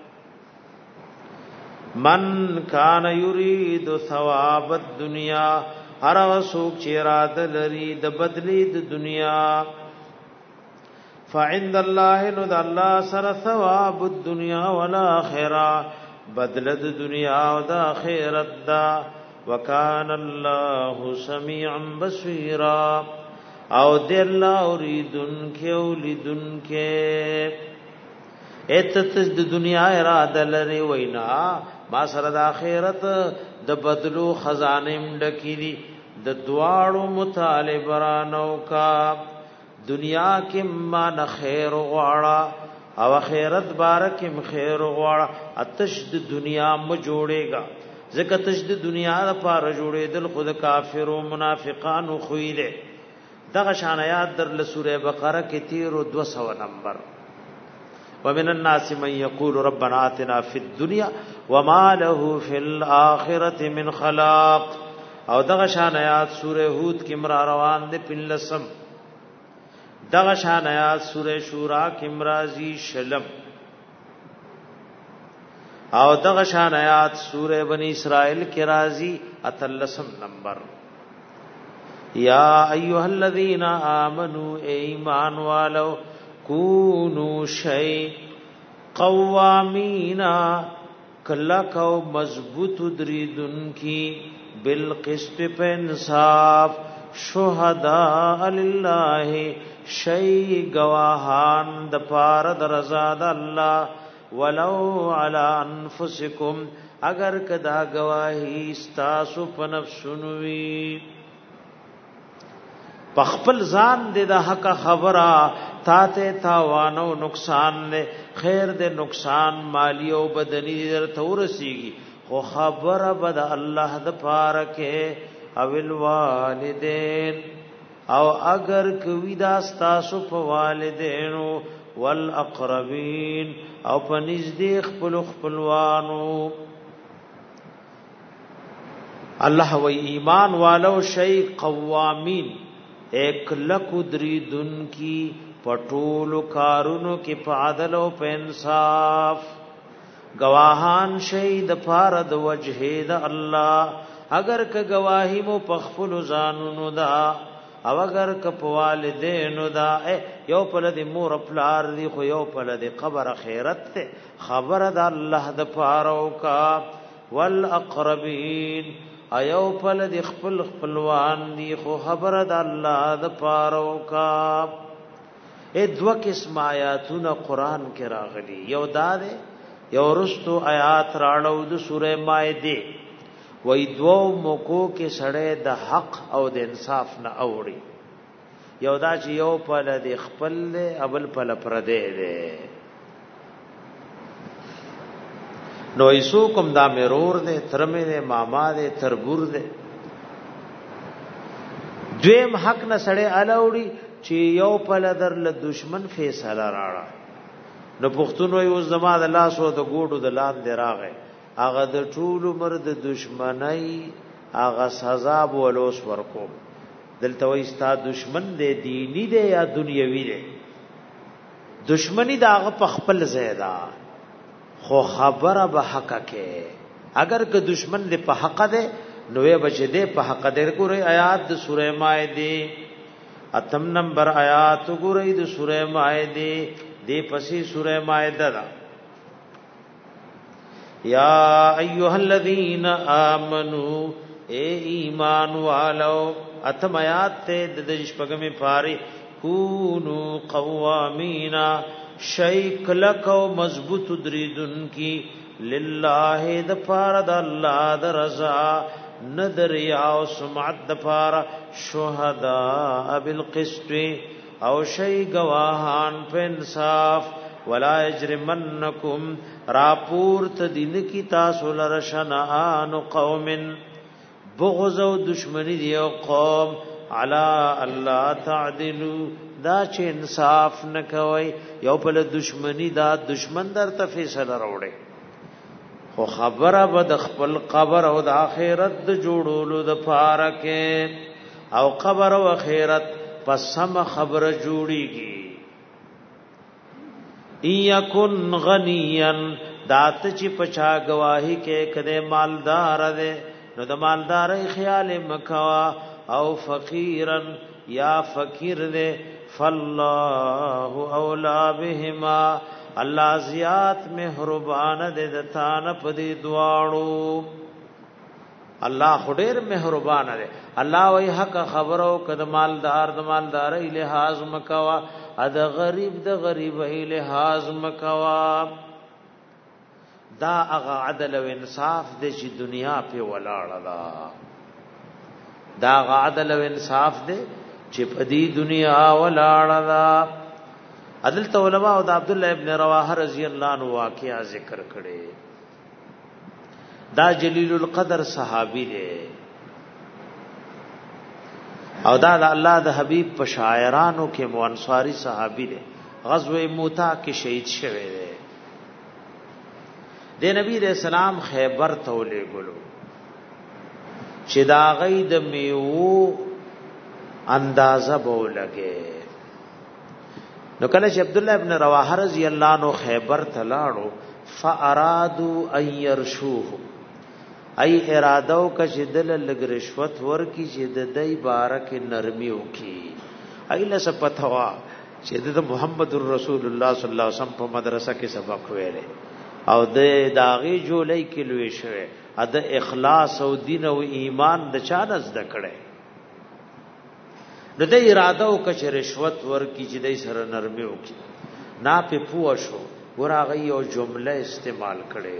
من کان یرید ثواب الدنیا هر وسوک چې اراده لري د بدلی د دنیا فعند الله نو د الله سره ثواب الدنیا والآخرة بدل د دنیا او د آخرت دا وکان الله سميعا بصيرا او د الله اوریدن کې اولیدن کې اتت د دنیا اراده لري وینا ما سره د آخرت د بدلو خزانه مډکې د دواړو مطالبرانو کا دنیا کې ما نه خیر غواړه او آخرت بارکم خیر غواړه اتش د دنیا م جوړېګا ځکه تش د دنیا لپاره جوړېدل خود کافر او منافقان خو یې دغه شان آیات در له سوره بقره کې 200 نمبر ومن الناس من يقول ربنا آتنا في الدنيا وما له في الآخرة من خلاق او دغه شان آیات سوره هود کې مر روان دي پنلسم دغه شان آیات سوره شورا کې مرাজি شلم او دغه شان آیات سوره بنی اسرائیل کې راځي 33 نمبر یا ایها الذین آمنوا ایمان والو کونوا شی قوامینا کلک او مضبوط دریدن کی بالقسط په انصاف شهداء لله شی گواهان د پاره د رضا د الله ولو علی انفسکم اگر کدا گواہی استاسو په نفسونو وی پخپل ځان دې د حق خبره تاته تاوانو نقصان نه خیر دې نقصان مالی او بدنی درته ورسیږي خو خبره بد الله د پاره کې او الوالدین او اگر کوي دا ستاسو په والدینو والاقربین او په نږدې خپلوانو الله و ایمان والو شی قوامین ایک لکو دریدن کی پټول کارونو کې په عدل او په انصاف گواهان شهید فارد وجه د الله اگر ک گواهی مو پخپل ځانونو دا او اگر ک په والدینو دا یو په لدی مور پلار دی خو یو په لدی قبر خیرت ته خبر د الله د پارو کا والاقربین ایو په لدی خپلوان دی خو خبر د الله د پارو کا دو قسم آیاتونه قران کې راغلي یو داده یو رستو آیات راړو د سوره مائده وې دو موکو کې سړې د حق او د انصاف نه اوري یو دا چې یو په لدی خپل ابل په لپرده ده نو ایسو کوم دا مرور ده ترمه ده ماما ده تربور ده دویم حق نه سړې الاوړي چې یو په لدر له دشمن فیصله راړه نو پښتون وي اوس زما د لاس او د ګوډو د لام دی راغې هغه د ټول مرد دشمنی هغه سزا بولوس ورکو دلته وي ستا دشمن دی دینی دی یا دنیوي دی دشمنی دا هغه په خپل زیاده خو خبره به حق کې اگر که دشمن دی په حق دی نو یې بچ دی په حق دی ګورې آیات د سوره مائده اتم نمبر آیات ګورې د سوره مائده دی پسی سوره مائده دا یا ایها الذین آمنو اے ایمان والو اتم آیات ته د شپږمې پاره کونو قوامینا شیک لکو مضبوط دریدن کی لله د پاره د الله د رضا ندر یا سمعت د پاره شهدا بالقسط او شی گواهان په انصاف ولا یجرمنکم راپورت دین کی تاسو لرشنان قوم بغض او دشمنی دی قوم علا الله تعدلوا دا چې انصاف نکوي یو په دشمنی دا دشمن در ته فیصله راوړي خو خبره به د خپل قبر او د آخرت د جوړولو د فارکه او قبر او آخرت پس سم خبره جوړیږي یکن غنیان دات چې پچا گواہی کې کده مالدار ده نو د مالدار خیال مکوا او فقیرن یا فقیر ده فالله اولا بهما الله زیات مهربان ده د تان پدی دواړو الله خډیر مهربان ده الله وی حق خبرو کده مالدار د مالدار لحاظ مکوا اد غریب د غریب لحاظ مکوا دا هغه عدل او انصاف د چې دنیا په ولاړه دا هغه عدل او انصاف د چې په دې دنیا ولاړه دا عدل علماء او د عبد الله ابن رواحه رضی الله عنه واقعا ذکر کړي دا جلیل القدر صحابي دی او دا الله د حبیب په شاعرانو کې مو انصاری صحابي دی غزوه موتا کې شهید شوه دی د نبی رسول الله خیبر ته ولېګلو چې دا غید میو اندازه بولګي نو کله چې عبد الله ابن رواحه رضی الله عنه خیبر ته لاړو فارادوا ان يرشوه ای ارادو کا شدل لګ رشوت ورکی چې د دای بارک نرمیو کی ای لس پتوا چې د محمد رسول الله صلی الله علیه وسلم په مدرسه کې سبق ویلې او د داغي جولای کې لوي شوه د اخلاص او دین او ایمان د چا نزد کړي د دې اراده او کچ رشوت ورکی چې دای سره نرمي وکي نا په پوه شو ورغه یو جمله استعمال کړي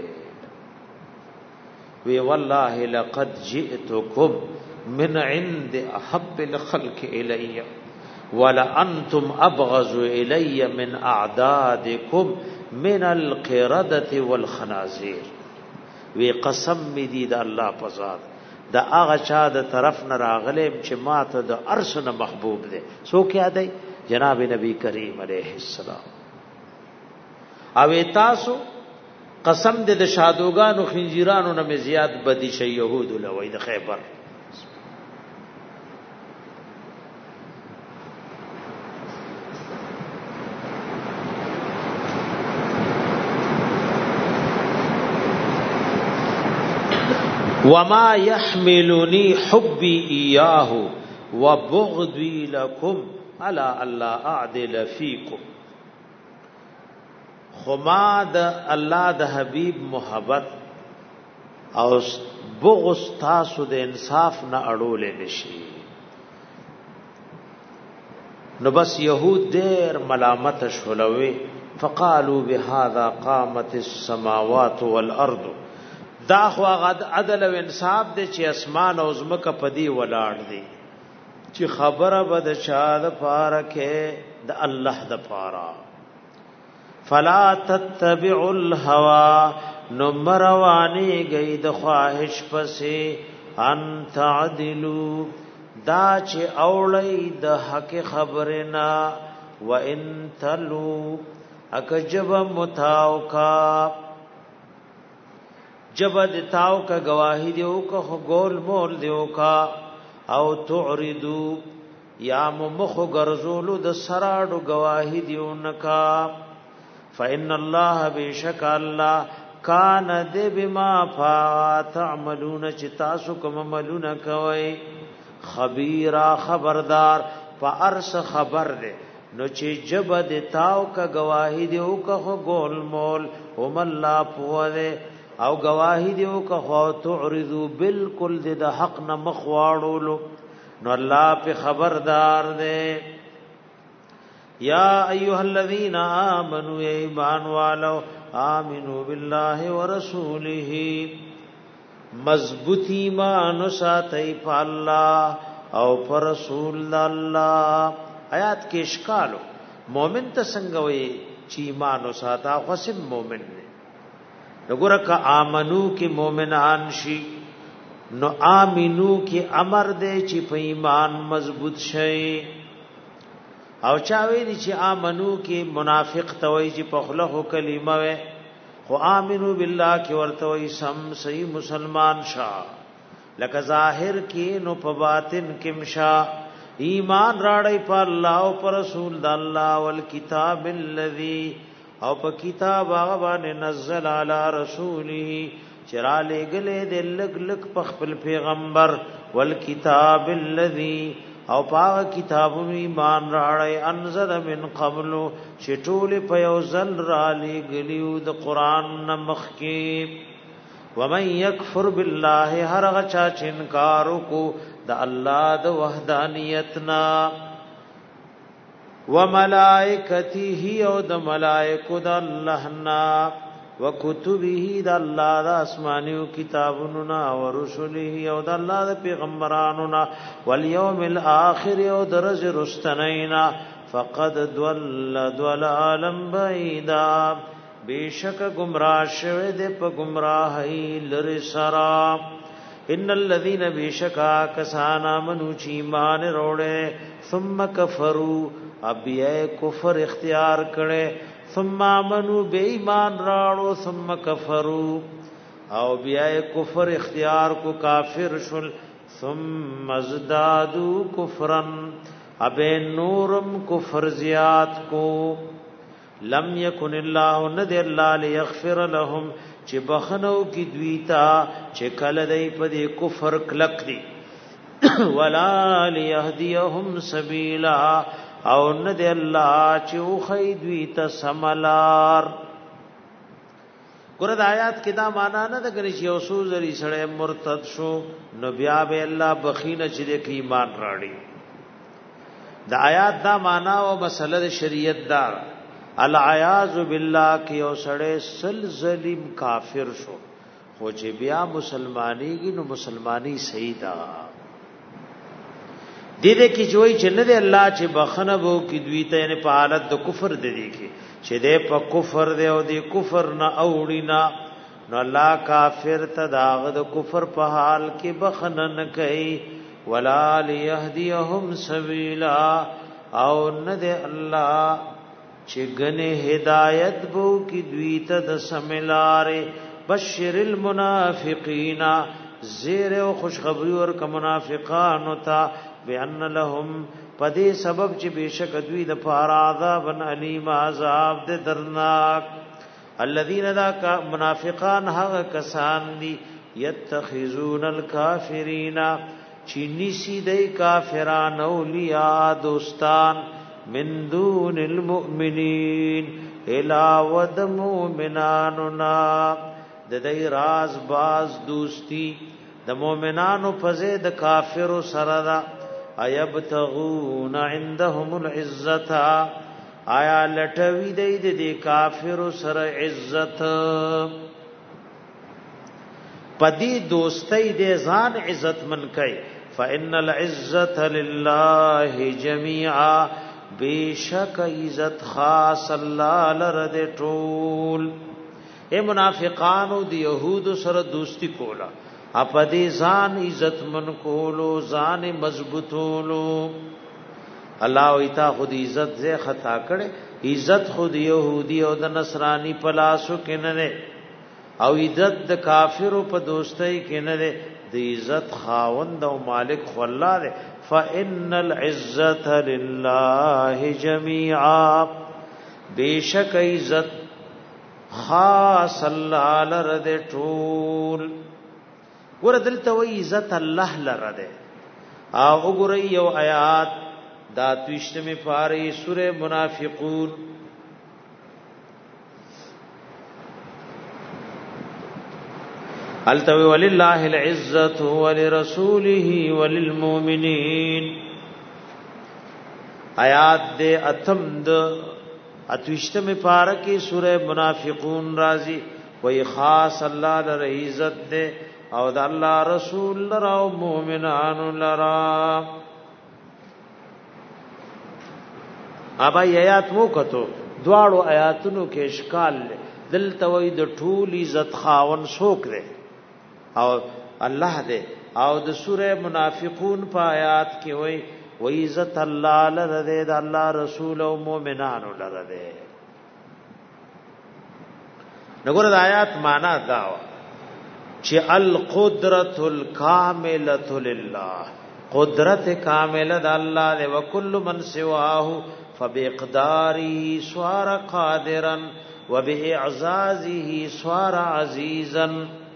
وی والله لقد جئتكم من عند احب الخلق الي ولا انتم ابغض الي من اعدادكم من القردة والخنازير وی قسم می دی د الله په ذات د هغه چا د طرف نه راغلم چې ماته د ارسنه محبوب دی سو کیا دی جناب نبی کریم علیه السلام او تاسو قسم دې د شادوغانو خنجیرانو نه زیات بدی شي يهود لوي د خیبر وما يحملني حبي اياه وبغضي لكم الا الله اعدل فيكم خما د الله د حبيب محبت او بغض تاسو د انصاف نه اړول نشي نو بس يهود دیر ملامت شولوي فقالوا بهذا قامت السماوات والارض دا خو عدل او انصاف دي چې اسمان او زمکه پدی ولاړ دي چې خبره بد چا د پاره کې د الله د پاره فلا تتبعوا الهوى نمروانی گئی د خواهش پسې ان تعدلوا دا چې اوړی د حق خبرنا وان تلو اکجب متاو کا جبد تاو کا گواہی دیو کا گول مول دیو کا او تعرضو یا مخ غرزولو د سراډو گواہی دیو نکا فإن الله بشک الله کان د بما تعملون چتاسو کوم عملونه کوي خبيرا خبردار فارس خبر دے نو چې جبد تاو کا گواہی دیو کا گول مول هم الله پوهه او گواہی دیو که خو تعرضو بالکل د حق نه مخواړو نو الله په خبردار دے یا ایها الذین آمنوا ایمان والو آمنوا بالله ورسوله مضبوط ایمان ساتي په الله او پر رسول الله آیات کې اشکالو مؤمن ته څنګه وي چې ایمان ساته خو سم مؤمن نګوره کا امنو کې مؤمنان شي نو امنو کې امر دې چې په ایمان مضبوط شي او چا ویلي چې امنو کې منافق توي چې په خلق کلمه وي خو امنو بالله کې ورته وي سم صحیح مسلمان شاه لکه ظاهر کې نو په باطن کې مشا ایمان راړی په الله او پر رسول د الله والکتاب الذی او په کتاب هغه باندې نزل علی رسوله چرا لګلې د لګ لګ په خپل پیغمبر والکتاب الذی او پاک کتابونو ایمان راړی انزل من قبل شټول په یو ځل را لګلیو د قران نمخ کې ومن یکفر بالله هر غچا چې انکار کو د الله د وحدانیتنا وملائکته او د ملائکو د الله نا وکتبه د الله د اسمانیو کتابونو نا او رسوله او د الله د پیغمبرانو نا والیوم الاخر او درز رستنینا فقد ضلالا بعیدا بیشک گمراه شوه د په گمراهی لری سرا ان الذين بشکا کسانا منو چی ایمان روڑے ثم کفروا ابیا کفر اختیار کړي ثم امنوا بے ایمان راړو ثم کفروا او بیا کفر اختیار کو کافر شل ثم ازدادوا کفرا اب نورم کفر زیات کو لم یکن الله ند الله ليغفر لهم چې بخنو کی دویتا چې کله دای په دې کفر کلک دي ولا ليهديهم سبيلا او ند الله چې او خیدویتا سملار. ګوره د آیات کې دا معنا نه ده چې یو څو زری سره مرتد شو نو بیا به الله بخینه چې د ایمان راړي. د آیات دا معنا او مسله د شریعت دا العیاذ بالله کې یو سره سلزلم کافر شو خو چې بیا مسلمانېږي نو مسلمانی صحیح ده. دې کې جوړی چې نه دی الله چې بخنه وو کې دوی ته یعنی په حالت د کفر دی کې چې دې په کفر دی او دې کفر نه اوړینا نو الله کافر ته داغه د کفر په حال کې بخنه نه کوي. ولا ليهديهم سبيلا او نه دی الله چې غنه هدایت وو کې دوی ته د سملاره. بشر المنافقین زیر او خوشخبری ورک منافقان تا بان لهم پدې سبب چې بشک دوی د پاره عذاب علیم عذاب د درناک. الذين ذا منافقان هغه کسان دي يتخذون الكافرين چې نسی د کافرانو اولیاء دوستان من دون المؤمنین الا ود مؤمناننا د دې راز باز دوستی د مؤمنانو په ځای د کافرو سره دا ایبتغون عندهم العزت آیا لټوي د کافرو سره عزت پدی دوستی د ځان عزت من کوي. فإن العزت لله جميعا بیشک عزت خاص الله لرد ټول. اے منافقانو د يهود سره دوستی کولا اپدی ځان عزت من کولو ځان مضبوطولو. الله ویتا خود عزت زه خطا کړي عزت خود يهودي او د نصراني پلاسو کې نه او عزت د کافرو په دوستۍ کې نه ده. د عزت خاوند او مالک خو الله ده. فإن العزت لله جميعا بیشک عزت خاص الله لرده ټول. ګور دلته وی عزت الله لرده او وګورئ یو آیات دا توشتمه پاره سوره منافقون التوی ولله العزت ولرسوله وللمؤمنین. آیات دے اتم د اتوشتمه پاره کې سوره منافقون راضی وی خاص الله لره عزت دے او د الله رسول لرا او مؤمنانو لرا. ابا آیات مو کتو دواړو آیاتونو کې اشکال دلته وی د ټول عزت خاون څوک دی او الله دې او د سوره منافقون په آیات کې وای عزت الله لره دې د الله رسول او مؤمنانو لره دې. نګور د آیات معنا دا چې القدرت الکامله لله قدرت کامله د الله دې وکل من سواه فباقداره صار قادرا وباعزازه صار عزيزا.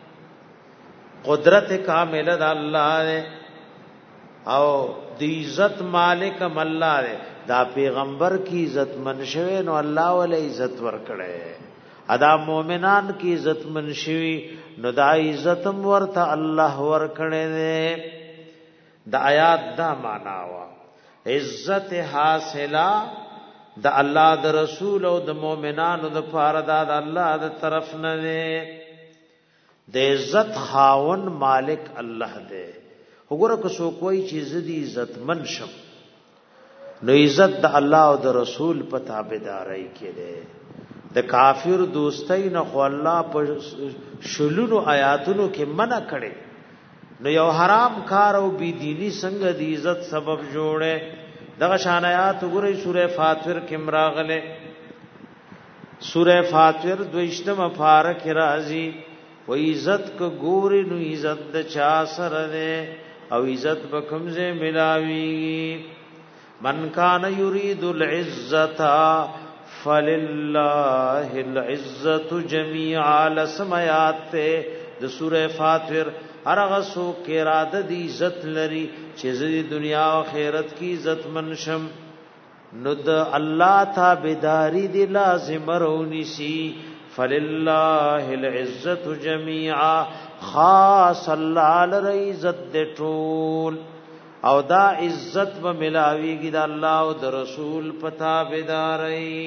قدرت کامله د الله او د عزت مالک الله دی. دا پیغمبر کی عزت منشوي نو الله ول عزت ورکړي. ادا مؤمنان کی عزت منشوي نو دا عزت ورته الله ورکړي دی. د آیات دا معنا وا عزت حاصله د الله د رسول او د مؤمنانو د فارد د الله د طرف نه دی. د عزت خاون مالک الله دی. وګوره که څوک وایي چې زدي عزت من شم نو عزت د الله او د رسول په تابعداري کې دی. د کافر دوستۍ نه خو الله په شلونو آیاتونو کې منع کړي نو یو حرام کار او بی دینی څنګه د عزت سبب جوړه. دغه شان آیات وګورئ سوره فاطر کې مراغله سوره فاطر 2 پارہ کې راځي و عزت کو ګوري نو عزت د چا سره ده او عزت به کومزه ملاوي. من کان یرید العزت فللہ العزت جميعا لسمیات د سورہ فاطر ارغه سو کې اراده دی عزت لري چې د دنیا او آخرت کی عزت منشم نو د الله تابعداري دی لازم رونی سی فللہ العزت جميعا خاص الله لري عزت د ټول او دا عزت به ملاویږي د الله او د رسول پتا بيداري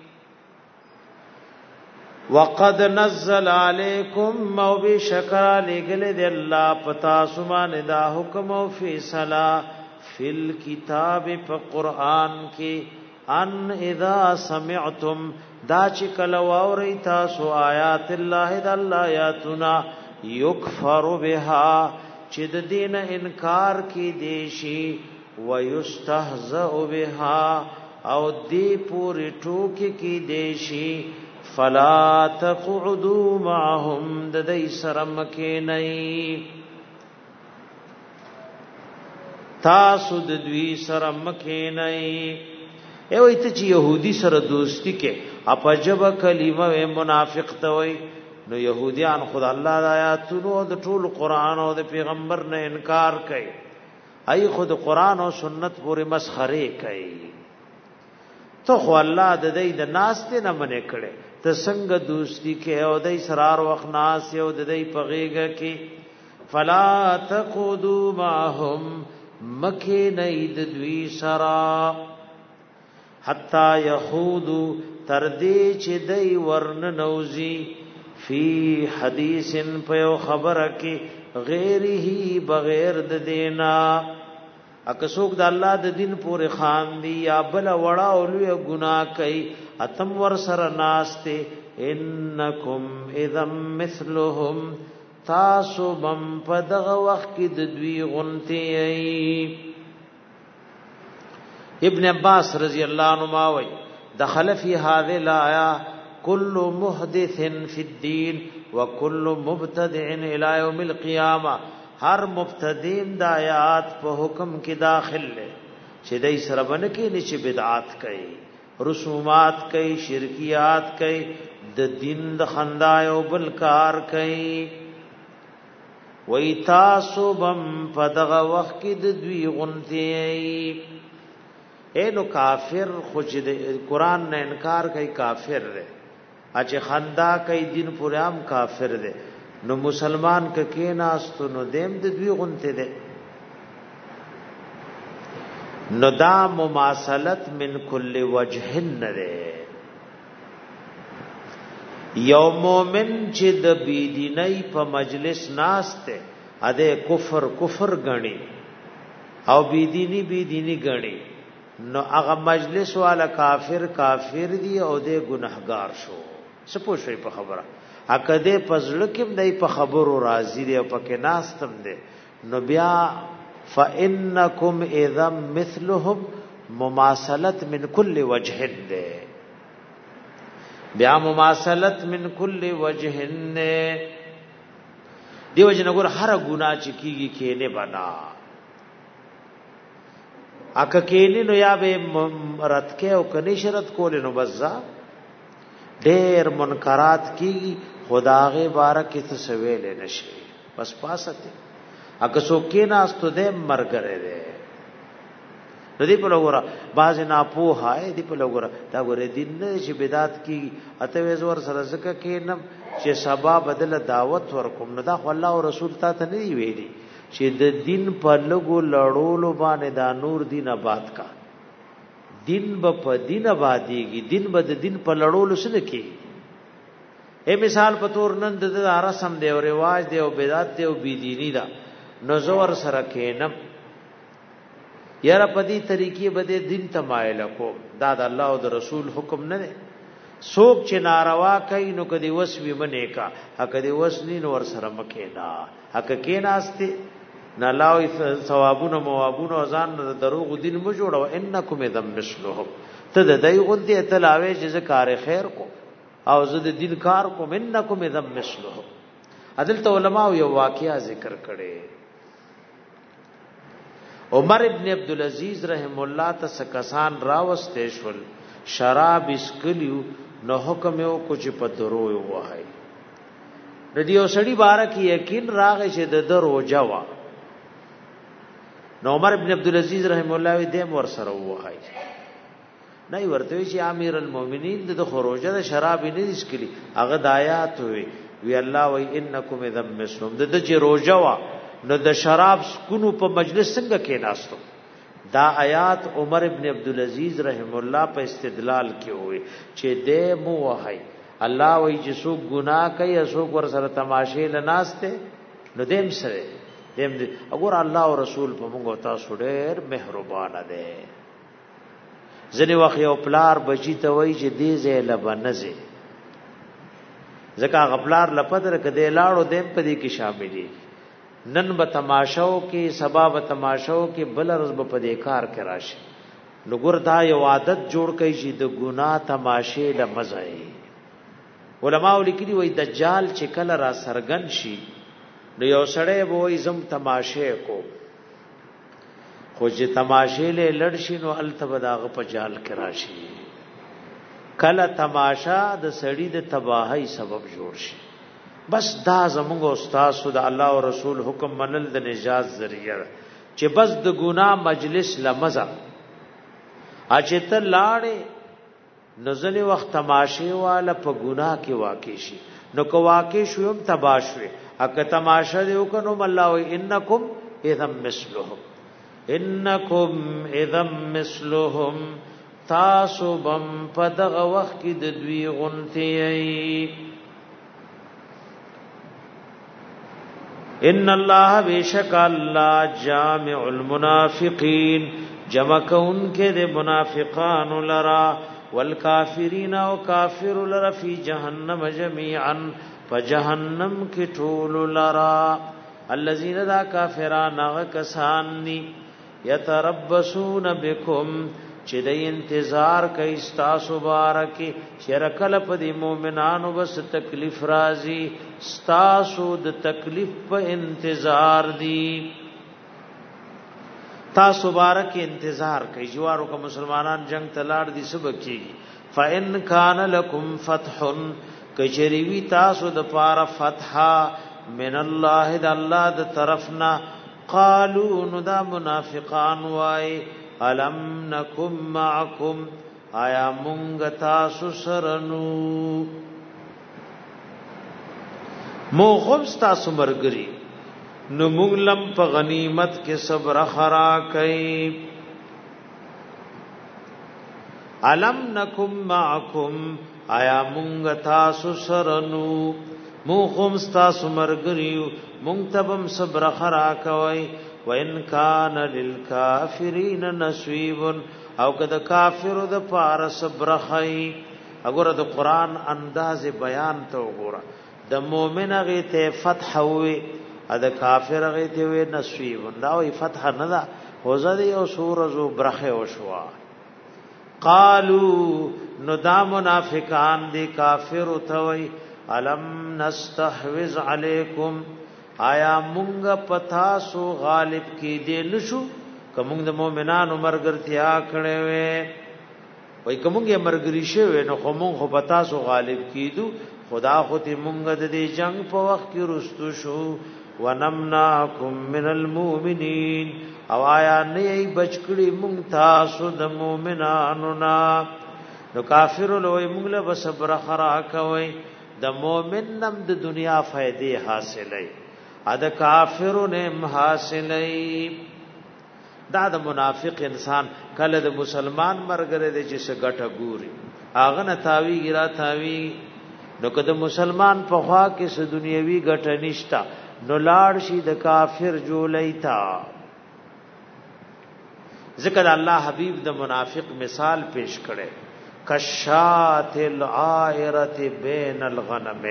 وقد نزل عليكم او بشکر لګل د الله پتا سمان دا حکم او فیصله فل کتاب په قران کې ان اذا سمعتم دا چې کله واوري تاسو آیات الله د الله آیاتنا یکفر بها چې د دین انکار کی دیشی ويستهزأ بها او دی پوری ټوکی کی دیشی فلا تقعدوا معهم د دې سره مکه نه تاسو د دوی سره مکه نه ای وای ته چې يهودي سره دوستی کې اپجب کلمه منافق ته وای نو يهوديان خدای الله د آیاتونو د ټول قران او د پیغمبر نه انکار کوي ای خود قران او سنت پورې مسخره کوي ته خو الله د دې د ناس ته نه منې کړي ته څنګه دوستی کې او د اسرار وخت ناس او د دې پغېګه کې فلا تقودوا معهم مکه نید دوی سرا حتا يخوضوا تردی چې دای ورن نوزی فی حدیث په خبره کې غیره بغیر د دینا اکسوک د الله د دین پورې خان دی یا بل وړا اولوی ګناه کوي اتم ور سره ناشته انکم اذم مثلهم تاسو بم په دغه وخت کې د دوی غنتی ابن عباس رضی الله عنهما وای دخل فی هذه الايه كل محدث في الدين وكل مبتدع الى يوم القيامه هر مبتدین د آیات په حکم کې داخل لې چې دای سره باندې کې نشي بدعات کوي رسومات کوي شرکیات کوي د دین د خندای او بل کار کوي وای تاسو بم په دغه وخت کې د دوی غنتی نو کافر خو چې قرآن نه انکار کوي کافر دی اچ خندا کوي دین پرام کافر دی نو مسلمان ک کیناستو نو دیم د دوی غنته دی نو دا مماثلت من کل وجه نره یو مومن چې د بيدینۍ په مجلس ناشته اده کفر غني او بيدینی غني نو هغه مجلس والا کافر دی او د ګناهګار شو سپو شوی په خبره اکده پزړه کې دای په خبرو راضی دی او پکې ناستم دی نو بیا فانکم اذا مثلهم مماثلت من کل وجه دی بیا مماثلت من کل وجه دیو جن ګور هر ګناه چې کیږي کېنه بنا اکه کېنه نو یا به رات کې او کني شرط کول نو بزا ډېر منکرات کیږي خداغه بارک څه سویل نشي بس پاسته اګه سو کې ناستو دې مرګره دې دې په لګورا باز نه پوهه دې په لګورا دا ګوره دین نه چې بدعت کی اته وزور سره زکه کې نم چې سبا بدل دعوت ورکوم نو دا خو الله او رسول ته نه ویلي چې د دین په لګو لړولو باندې دا نور دین آباد کا دین به په دین آبادیږي دین به د دین په لړولو سره کې اے مثال په تور نن د رسم دی او رواج دی او بدعت دی او بی دینی دا نو زور سره کېنم یاره په دې طریقې به د دین تمایل کو دا د الله او د رسول حکم نه دی څوک چې ناروا کوي نو کدی وسوي منې کا کدی وسنی نو ور سره مکینا حق کېناسته نه لاوي ثوابونه موابونه ځان دروغ دین مو جوړو انکم ذم مثلهم ته د دای غوندې تلاوي چې کار خیر کو او زه د دین کار کوم انکم ذم مثلهم عدالت علماء یو واقعیا ذکر کړي عمر ابن عبد العزيز رحم الله تسکسان راوستې شول شراب اسکلیو نو حکم یو کو چې په درو وای د دې وسړي بارک یقین راغی چې د درو جوا نو عمر ابن عبد العزيز رحم الله دې ور سره وای نه ورته چې امیر المؤمنین د خروجه د شراب نه اسکلی هغه د آیات وی الله وی انکم اذا مسلم د چې روجه وا نو د شراب سکونو په مجلس څنګه کې ناستو دا آیات عمر ابن عبد العزيز رحم الله په استدلال کې وي چې دې مو وای الله وی چې سو ګناه کوي اسو ور سره تماشې لناسته نو دیم سره دیم دې وګور الله او رسول په موږ تاسو ډېر مهربان دي ځنې وخت یو پلار بچی ته وای چې دې زې لبنځه ځکه غپلار لپدر کده لاړو دیم په دې کې شامل دي نن به تماشاو کې سبا به تماشاو کې بل رز په دې کار کې راشي لګور دا یو عادت جوړ کړي چې د ګناه تماشې له مزه علماء لیکلي وای دجال چې کله را سرګن شي نو یو سړی به وای زم تماشې کو خو چې تماشې له لړ شي نو التب داغه په جال کې راشي کله تماشا د سړی د تباہی سبب جوړ شي بس دا زموږ استاد د الله او رسول حکم منل د نجات ذریعہ چې بس د ګناه مجلس لمزه اچته لاړې نزلې وخت تماشې والا په ګناه کې واقع شي نو کو واقع شوم تباشوي اګه تماشا دیو کنو الله و انکم اذا مثلهم انکم اذا مثلهم تاسو بم پدغه وخت کې د دوی غنتی ان الله بیشک الله جامع المنافقین جمع کون کې د منافقان لرا والکافرین او کافر لرا فی جهنم جميعا فجهنم کې ټول لرا الذين ذا کافرون کسانی یتربصون بكم چې د انتظار کوي ستاسو بارکه شرکل په دې مؤمنانو بس تکلیف راځي ستاسو د تکلیف په انتظار دي تاسو بارکه انتظار کوي جوارو کا مسلمانان جنگ تلاړ دي سبکی فإن كان لكم فتح کجریوی تاسو د پاره فتح من الله د الله د طرفنا قالوا ندا منافقان وای الم نکم معکم آیا مونږ تاسو سره نو مو خمس تاسو مرګري نو مونږ لم په غنیمت کې صبر خرا کوي الم نکم معکم آیا مونږ تاسو سره نو مو خمس تاسو مرګري مونږ تبم صبر خرا کوي وَإِنْ كَانَ لِلْكَافِرِينَ نَصِيبٌ او کده کافر د پار صبر خی وګوره د قران انداز بیان ته وګوره د مؤمن هغه ته فتح وي د کافر هغه ته وي نصیب دا وي فتح نه ده هوزه یو سورزو برخه وشوا قالو نو دا منافقان دي کافر توي الم نستحوذ علیکم آیا مونږ پتا سو غالب کی دې نشو کوم د مؤمنانو مرګرتیا کړي وي وای کوم یې مرګري شوی نو خو مونږ پتا سو غالب کیدو خدا خو دې مونږ د دې جنگ په وخت کې رستو شو ونمناکم من المؤمنین او آیا نه بچکړي مونږ تاسو د مؤمنانو نا نو کافر لوی مونږ له صبر خرا کوي د مؤمن نم د دنیا فائدې حاصلې ادا کافرونه حاصلې دا د منافق انسان کله د مسلمان مرګره د چې څنګه ګوري اغه نه تاوی ګرا تاوی نو کده مسلمان په خوا کې څه دنیوي ګټه نشتا نو لاړ شي د کافر جوړی تا ذکر الله حبیب د منافق مثال پیش کړي کشات العائرة بین الغنم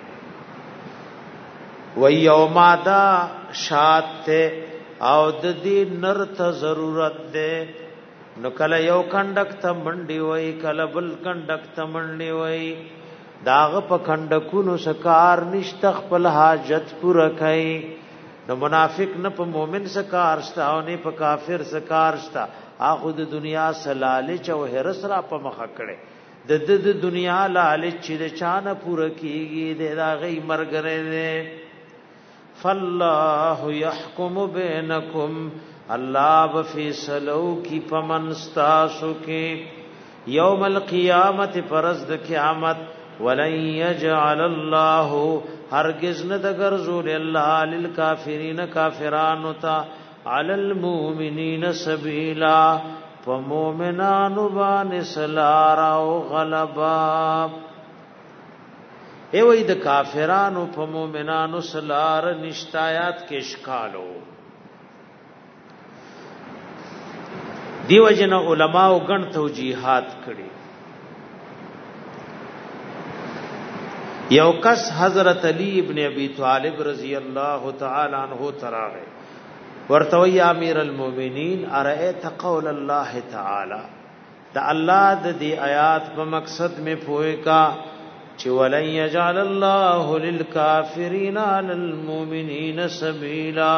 و یومادا شات او د دې نر ته ضرورت ده نو کله یو کندک ته منډي وای کله بل کندک ته منډي وای داغه په کندکونو سکار نشته خپل حاجت پوره کوي نو منافق نه په مؤمن سکار شتا او نه په کافر سکار شتا اخو د دنیا سلالچ او هرس را په مخ کړي د دنیا لالچ چې چانه پوره کیږي د هغه مرګ نه. فالله يحكم بينكم الله بفیصلو کی پمنستاسو کی یوم القیامت پرز د قیامت. ولن يجعل الله هرگز نه د ګرځول الله للکافرین کافرانو ته علی المؤمنین سبیلا فمؤمنانو باندې سلار او غلبا. ای وای د کافرانو په مؤمنانو سلار نشتایات کې اشکالو دیو جن علماء غن توجیهات کړي. یو کس حضرت علی ابن ابی طالب رضی اللہ تعالی عنہ تراغه ورته یا امیر المؤمنین ارایت قول الله تعالی دا الله د دې آیات په مقصد میں پوهه کا چې ولن یجعل الله للکافرین علی المؤمنین سبیلا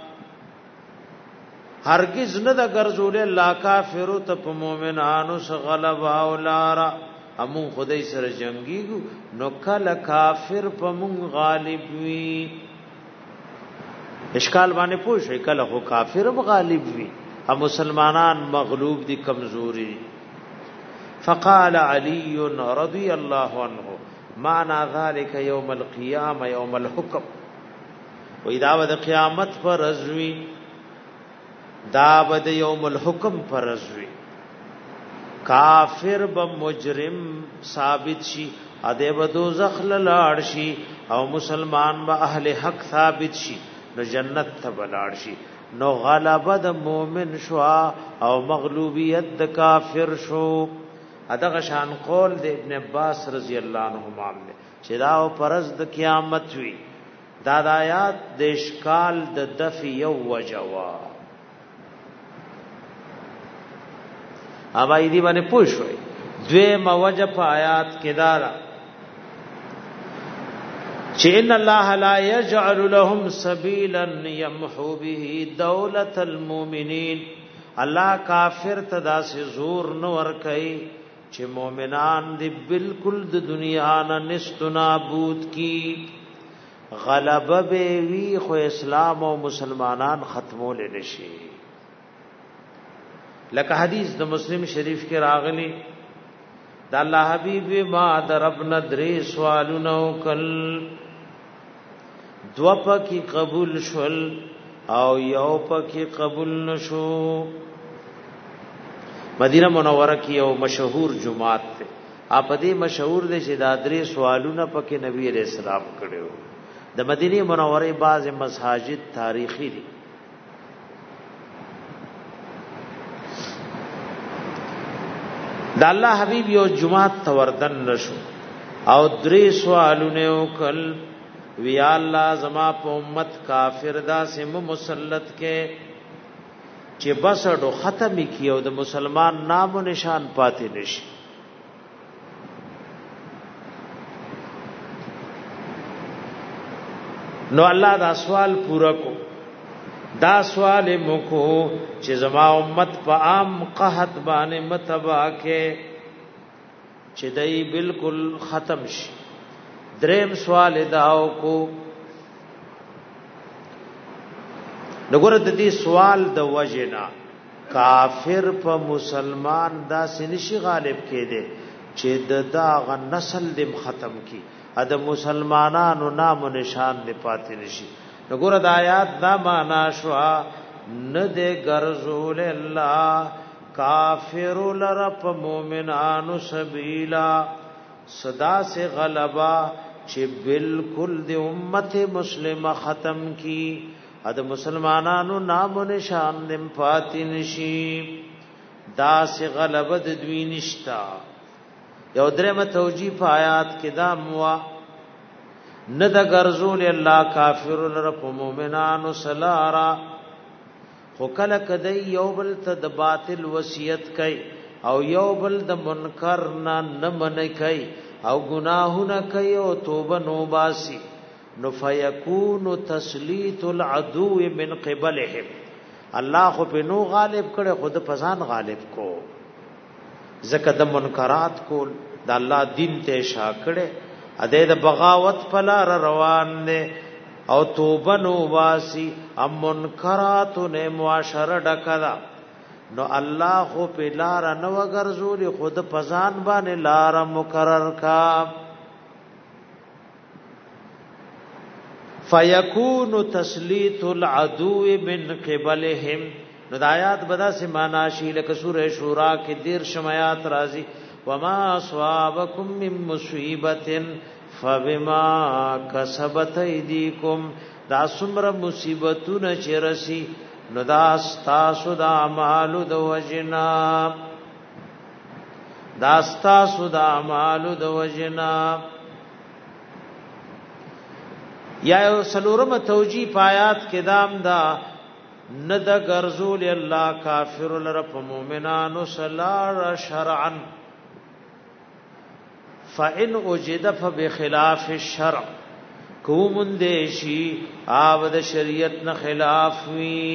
هرگز نه د ګرځول الله کافر ته په مؤمنانو سره غلبا او لارا. امو خدای سره جنگیږو نو کله کافر په مون غالب وي. اشکال باندې پوښی کله خو کافر غالب وي او مسلمانان مغلوب دي کمزوري. فقال علی رضی الله عنه معنى ذلك يوم القيامه يوم الحكم. و اذا ود قیامت پر ازوی دا بد یوم الحکم پر ازوی کافر به مجرم ثابت شي اده به دوزخ لاړ شي او مسلمان به اهل حق ثابت شي نو جنت ته بلاړ شي. نو غلبه د مؤمن شو او مغلوبیت د کافر شو. ادغه شان قول د ابن عباس رضی الله عنهما چې دا پرز د قیامت وی. دا د آیات د اشکال د دفع او وجوا اوبای دی باندې پوښوي. دوی موجه په آیات کې دارا چې ان الله لا يجعل لهم سبيلا يمحو به دولة المؤمنين. الله کافر تدا سے زور نور کوي چې مؤمنان دی بالکل د دنیا نه نستنابود کی. غلبه به وی خو اسلام او مسلمانان ختمول نشي. لکه حدیث د مسلم شریف کې راغلی د الله حبیب ما دربنا درې سوالونه کل دو پکې قبول شول او یو پکې قبول نشو. مدینه منوره کې یو مشهور جمعات ده. اپ دې مشهور دي چې دا درې سوالونه پکې نبی رسول الله کړو. د مدینه منوره بعض مساجد تاریخي دي. دا الله حبیب یو جمعات توردن نشو او درې سوالونه وکړ. وی الله زما په امت کافر دا سم مسلط کې چې بس ډو ختم کیو د مسلمان نام او نشان پاتې نشي. نو الله دا سوال پورا کو. دا سوال مکو چې زما امت په عام قحط باندې متبا کې چې دای بالکل ختم شي. دریم سوال داو کو نګور د دې سوال د وجنا کافر په مسلمان دا سنشي غالب کېده چې د داغ نسل دم ختم کی ا د مسلمانانو نام او نشان دې پاتې نشي. نګور د آیات دا معنا شو نه دې ګرځول الله کافر لرپ مومنانو سبیلا صدا سے غلبا چې بالکل د امت مسلمه ختم کی ا د مسلمانانو نام او نشان دې پاتې نشي. دا سے غلبه د دوی نشتا. یو درمه توجیه په آیات کې دا موا نه د ګرځول الله کافر لرپ مومنانو سلارا. خو کله کدی یو بل ته د باطل وصیت کوي او یو بل د منکر نه من کوي او گناهونه کوي او توبه نو باسي نو فیکون تسلیط العدو من قبلهم. الله خو په نو غالب کړي، خود پزان غالب کو. زکه د منکرات کول د الله دین ته شا کړي، اده د بغاوت په لار روان دي او توبه نو واسی ام منکرات نه معاشره ډکدا. نو الله خو په لار نو ګرځول، خود پزان باندې لار مقرر کا. فیکون تسلیط العدو من قبلهم. نو د آیات بدا سے مانا شی لکه سورہ شورا کې 13 آیات راځي، وما اصابکم من مصیبت فبما کسبت ایدیکم. دا څومره مصیبتونه چې رسی نو دا ستاسو د اعمالو د وجنا، دا ستاسو د اعمالو د وجنا. یا سلورم توجیه پایات کې دام دا ند غرزول الله کافر لرب مومنانو سلار شرعا، فإن وجد فبخلاف الشرع. کوم اندیشی آب د شریعت نه خلاف وی.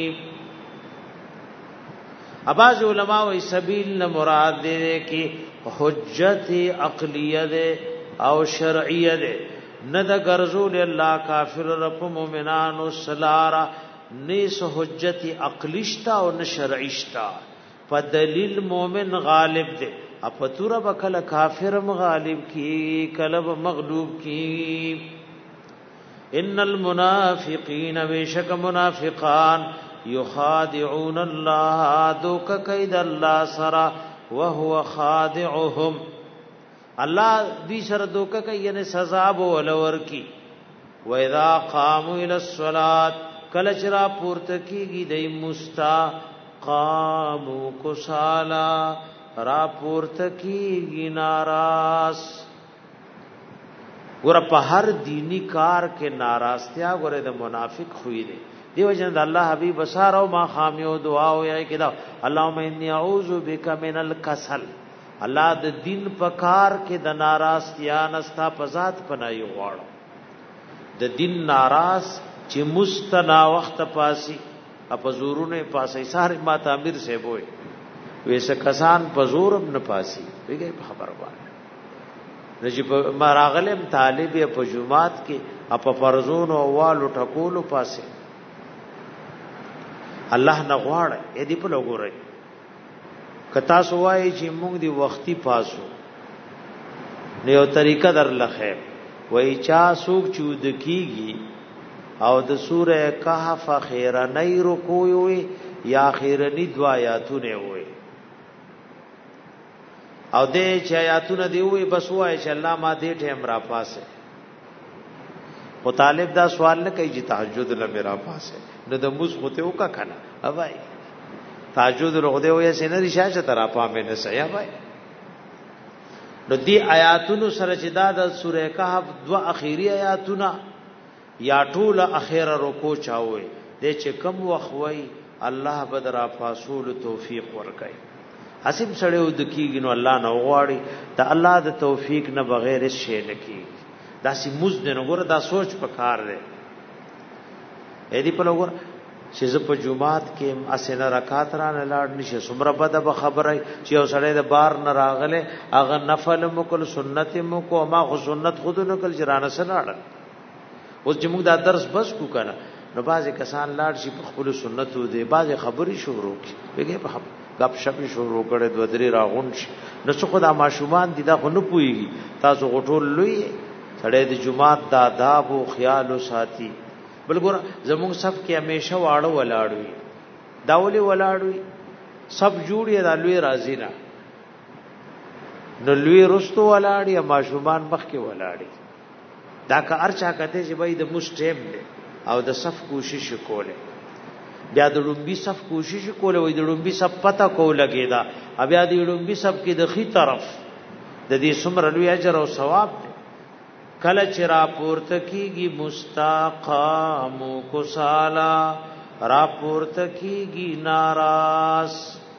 اباظ علماء و سبیل نه مراد دې کی حجت عقلیه ده او شرعیه ده. نه د غرزول الله کافر رب مومنانو سلارا نیس حجت عقلیشتا او نه شرعیشتا. فدلیل مومن غالب ده، اپتور بکل کافر مغالب کی کلب مغلوب کی. ان المنافقین بیشک منافقان یخادعون الله دوک کید الله سرا وهو خادعهم. الله دې سره دوک کوي یعنی سزا بو ولور کی. و اذا قاموا الى الصلاه کلچرا پورته کیږي دای مستا قاموا کسالا را پورته کیږي ناراض. ګور په هر دینی کار کې ناراضتیا ګوره د منافق خوې دی. دیو جن د الله حبیب بشار او ما خامیو دعا او یې کدا اللهم انی اعوذ بک من الکسل. الله د دین په کار کې د ناراضتیا نستا په ذات پنای غواړو. د دین ناراض چې مستنا وخت پاسی اپ زورونه پاسې ساره ما تعمیر سے بوئے ویسه کسان په زورم نه پاسی ویګي خبر وای نجیب مراغلم طالب په جمعات کې اپ فرزون او والو ټکولو پاسه الله نه غواړي اې دی په لګوري کتا سوای چې موږ دی وختي پاسو نه یو طریقه در لخه وای چا سوق چود کیږي او د سوره کهف خیرنی رکوع وي یا خیرنی دعا آیاتونه وي او دې چې آیاتونه دی وي بس وای چې الله ما دې ټیم را پاسه. او طالب دا سوال نه کوي چې تهجد له میرا پاسه نو د موس غته وکا کنه اوای تهجد رغده وي سينه رشاشه تر اپا مې نه سیا وای. نو دې آیاتونو سره چې دا د سوره کهف دوا اخیری آیاتونه یا ټول اخیره رکوع چاوي دې چې کم وخوي الله بدرا فاصول توفیق ورکړي. حسب سړیو د کیږي نو الله نه غواړي ته الله د توفیق نه بغیر شي نه کیږي. دا سي مزد نه ګوره دا سوچ پکار دی. اې دې په لور چې ز په جمعات کې اسنه رکعات را نه لاړ نشي سمره بده به خبره چې یو سړی د بار نه راغله اغه نفل مکل سنت مکو ما خو سنت خود نه کل جرانه سره اوس چې موږ دا درس بس کو کنه نو بعضی کسان لاړ شي په خپل سنتو دی بعضی خبري شروع کی وګي په غب شپ شروع کړي د ودري راغون شي نو څه خدای ماشومان دي دا خو نه پويږي. تاسو غټول لوی سړی د جمعات د آداب او خیال او ساتي بل ګور زموږ سب کې همیشه واړو ولاړوي داولي ولاړوي سب جوړي د لوی راضی نه نو لوی رستو ولاړي ماشومان مخ کې ولاړي دا که ارچا کته چې بای د مستیم دی او د صف کوشش کوله بیا د لومبي صف کوشش کوله وای د لومبي صف پتا کو لګیدا بیا د لومبي صف کې د خي طرف د دې سمر لوی اجر او ثواب دی. کله چې را پورته کیږي مستقام کو سالا را پورته کیږي ناراض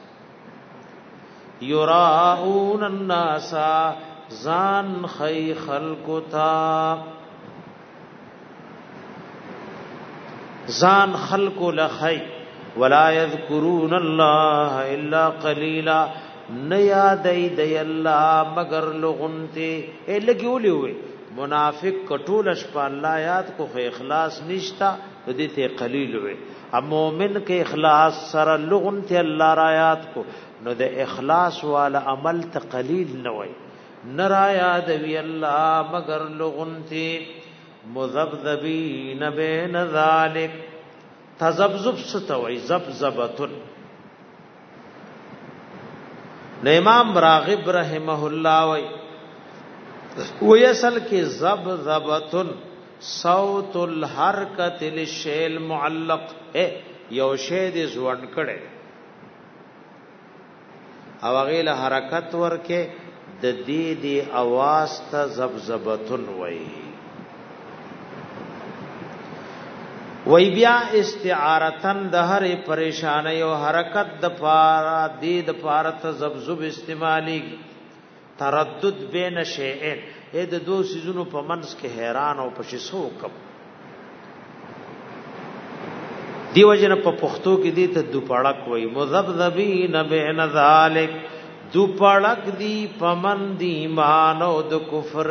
یراؤن الناس زان خی خلق تا زان خلق لخی ولا يذكرون الله الا قليلا نه یادای دی الله مگر لغنته لګیولې وي منافق کټول شپ الله یاد کو خو اخلاص نشتا دې ته قلیل وي ا مؤمن کې اخلاص سره لغنته الله را یاد کو نو د اخلاص والا عمل ته قلیل نه وي نرا یاد وی الله مگر لغنته مذبذبین بین ذالک تذبذب ستوي ذبذبتن امام راغب رحمه الله وی اصل کې ذبذبتن صوت الحرکت للشیء المعلق یو شی دې ځوان کړي او غیله حرکت ورکه د دې دی आवाज ته ذبذبتن وی بیا استعارتن د هر پریشانی او حرکت د پارا د پارا تذبذب استعمالی تردد بین شیئین د دو سيزونو په منځ کې حیران او پښیسو کم دیو جن په پښتو کې دي ته دوپړک وی مذبذبین بین ذالک دوپړک دی پمن دی ایمان او د کفر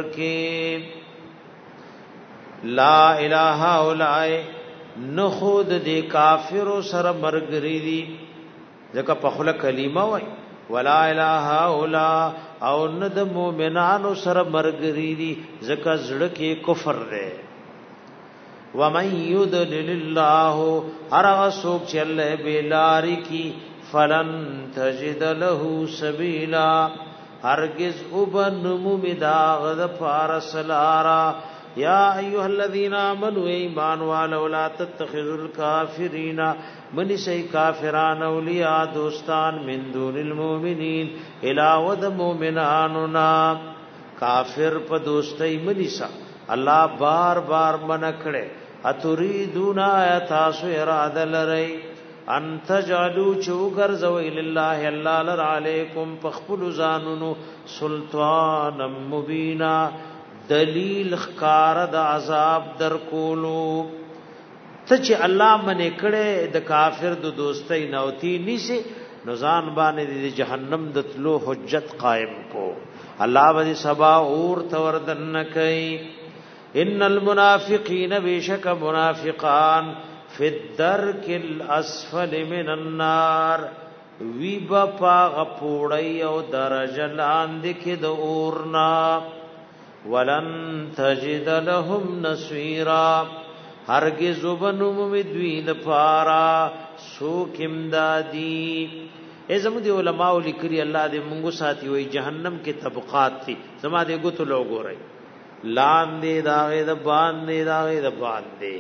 کې لا اله الا نه خود دې کافر سره مرګري دي ځکه په خله کلمه وای ولا اله الا او نه د مؤمنانو سره مرګري دي ځکه زړه کې کفر ده ومن يضلل الله هر څوک چې الله بلاری کی فلن تجد له سبيلا هرگز وبن ممداغ د فارسلارا یا ایها الذین آمنوا ایمان والو لا تتخذوا الکافرین من شی کافران اولیاء دوستان من دون المؤمنین علاوه د مؤمناننا کافر په دوستۍ منیسا الله بار بار من کړي اتریدون تاسو اراده لري ان تجعلوا چوغر زوی لله الله لر علیکم فخپل زانونو سلطان مبینا دلیل خکار د عذاب در کولو ته چې الله منې کړه د کافر د دوستۍ نوتی نشي نزان باندې د جهنم د تلو حجت قائم کو الله باندې سبا اور توردن کوي ان المنافقین بشک منافقان فی الدرک الاسفل من النار وی با غپوړی او درجه لاندې کې د اورنا ولن تجد لهم نصيرا هرگز وبنم مدوین پارا سوک امدادی ازم دی علماء لیکري الله دې مونږ ساتي وي جهنم کې طبقات دي زما دې ګوتو لوګو رہی لاندې داغه د باندې داغه د باندې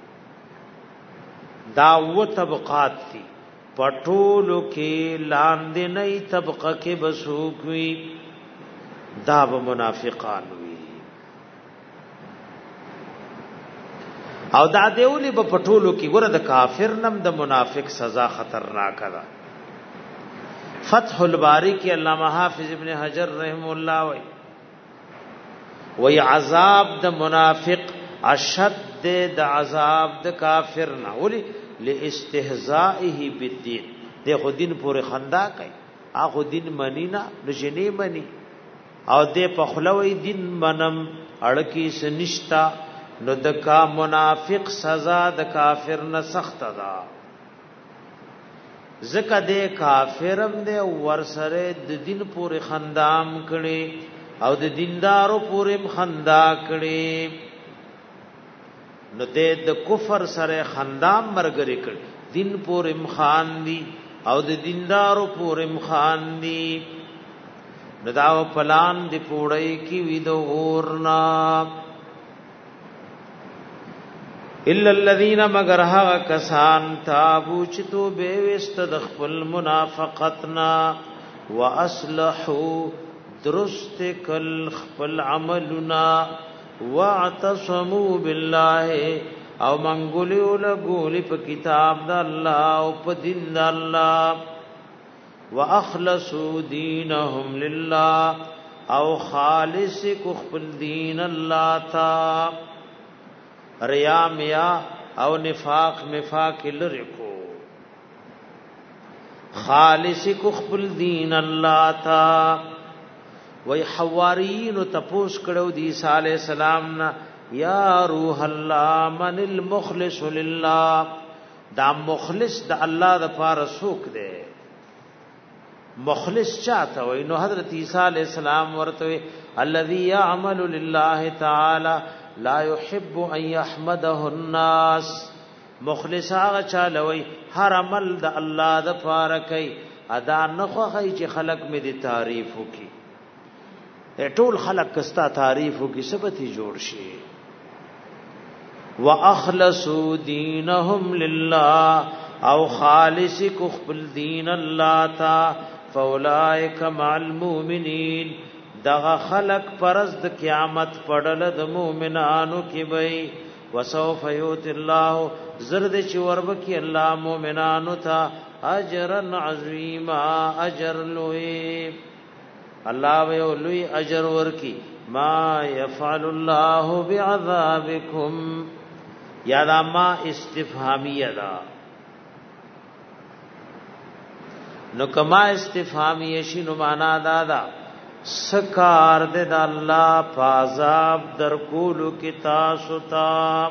دا و طبقات دي پټولو کې لاندې نه طبقه کې بسوک وي دا به منافقان وي او دا دیولی په پټولو کې ګوره د کافر نم د منافق سزا خطرناک ده فتح الباری کې علامہ حافظ ابن حجر رحم الله وی عذاب د منافق اشد د عذاب د کافر نه ولی لاستهزائه بالدین د خو دین پورې خندا کوي اخو دین منی نه لجنی منی او د پخلوی دین منم اړکی سنشتا نو د کا منافق سزا د کافر نه سخت ده زکه د کافرم د ورسره د دین پورې خندام کړي او د دیندارو پورې خندا کړي نو د کفر سره خندام مرګري کړي دین پورې مخان دي او د دیندارو پورې مخان دي نو دا پلان دی پوړی کی وی دو اورنا الا الذين مگر ها کسان تابو چتو به وست د خپل منافقتنا واصلحوا درست کل خپل عملنا واعتصموا بالله او منګولی ولګولی په کتاب د الله او په دین د الله واخلصوا دینهم لله او خالص کو خپل دین الله تا ریا میا او نفاق مفاق لری کو خالص کو خپل دین الله تا وی حواریین تپوس کړو دی عیسی علی السلام نا یا روح الله من المخلص لله دا مخلص د الله د پاره سوک دی مخلص چاته وی نو حضرت عیسی علی السلام ورته الذي يعمل لله تعالی لا يحب ان يحمده الناس مخلص هغه چالوي هر عمل د الله د پاره کوي ادا نه خوخی چې خلق می دي تعریف وکي ټول خلق کستا تعریف وکي سبتی جوړ شي واخلصوا دینهم لله او خالص کو خپل دین الله تا فاولائک مع المؤمنین دغه خلق پرز د قیامت پړل د مؤمنانو کې وي وسوف یؤتی الله زرد چې وربکی الله مؤمنانو ته اجرا عظیما اجر لوی الله وی لوی اجر ورکی ما يفعل الله بعذابکم یادا ما استفهامیه دا نو کما استفهامیه شی نو معنا دادا سکار دے دا اللہ پازاب در کولو کی تاسو تا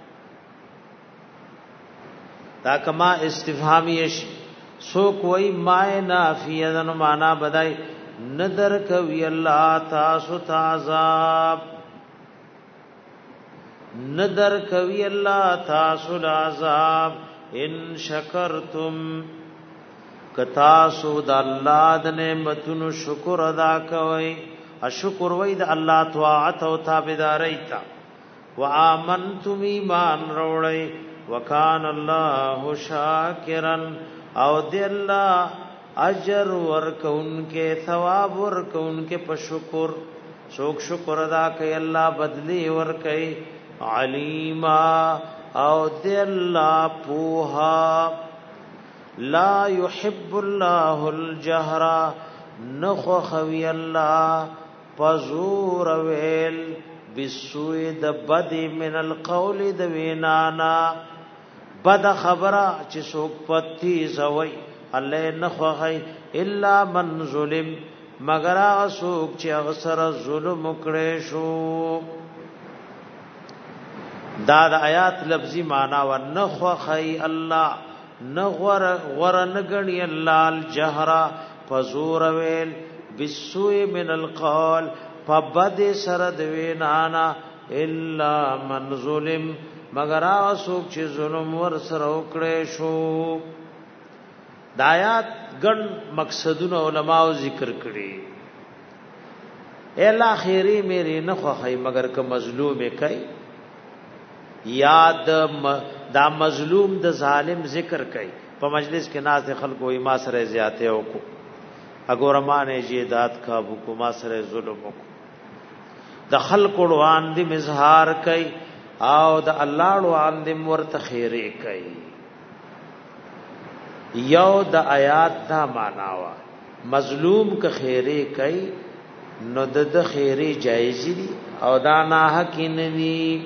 دا کما استفهامیش سوک وی مائے نافیه دنو مانا بدائی ندر کوي الله تاسو تعذاب ندر کوي الله تاسو عذاب ان شکرتم کتاسو د الله د نعمتونو شکر ادا کوي اشکر وای د الله طاعت او تابعداري تا وامنتم ایمان وروړی وکان الله شاکرا او د الله اجر ورکونکے ثواب ورکونکے په شکر څوک شکر ادا کوي الله بدلی ورکي علیما او د الله پوها لا يحب الله الجهر نخو خوي الله پزور ویل بسوء د بد من القول د وینانا بد خبره چې څوک پتی زوي الله نخو غي الا من ظلم مگر هغه څوک چې هغه سره ظلم وکړي شو دا د آیات لفظي معنا و نخو غي الله نغور ورنګنی الله الجهر فزور ویل بسوء من القول فبد سرد وینانا الا من ظلم مگر اسوک چې ظلم ور سره وکړي شو د آیات ګڼ مقصدونه علماو ذکر کړي الا خیری میری نه خوخی مگر که مظلوم کوي یاد دا مظلوم د ظالم ذکر کوي په مجلس کې ناز خلکو ما سره زیاته وکړو اګورمانه جیدات کابو کو ما سره ظلم وکړو د خلکو وړاندې مظهار کوي او د الله وړاندې ورته خیره کوي یو د آیات دا معنا وا مظلوم که خیره کوي نو د خیره جایز دي او دا نه حق نه دي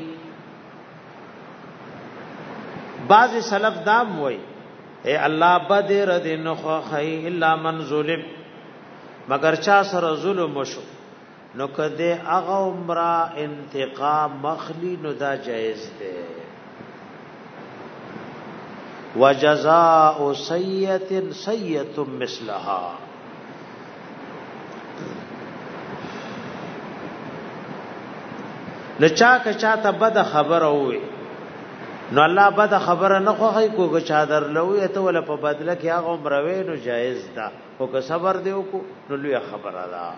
بعض سلف دام وای اے الله بدر دین خو خی الا من ظلم مگر چا سره ظلم وشو نو کده هغه عمره انتقام مخلی نو دا جایز ده وجزاء سیئه سیئه مثلها لچا کچا ته بد خبر وای نو الله بد خبره نه خوخی کوګه چادر لوی ته ول په بدله کې هغه عمروي نو جایز ده او که صبر دیو کو نو لوی خبره ده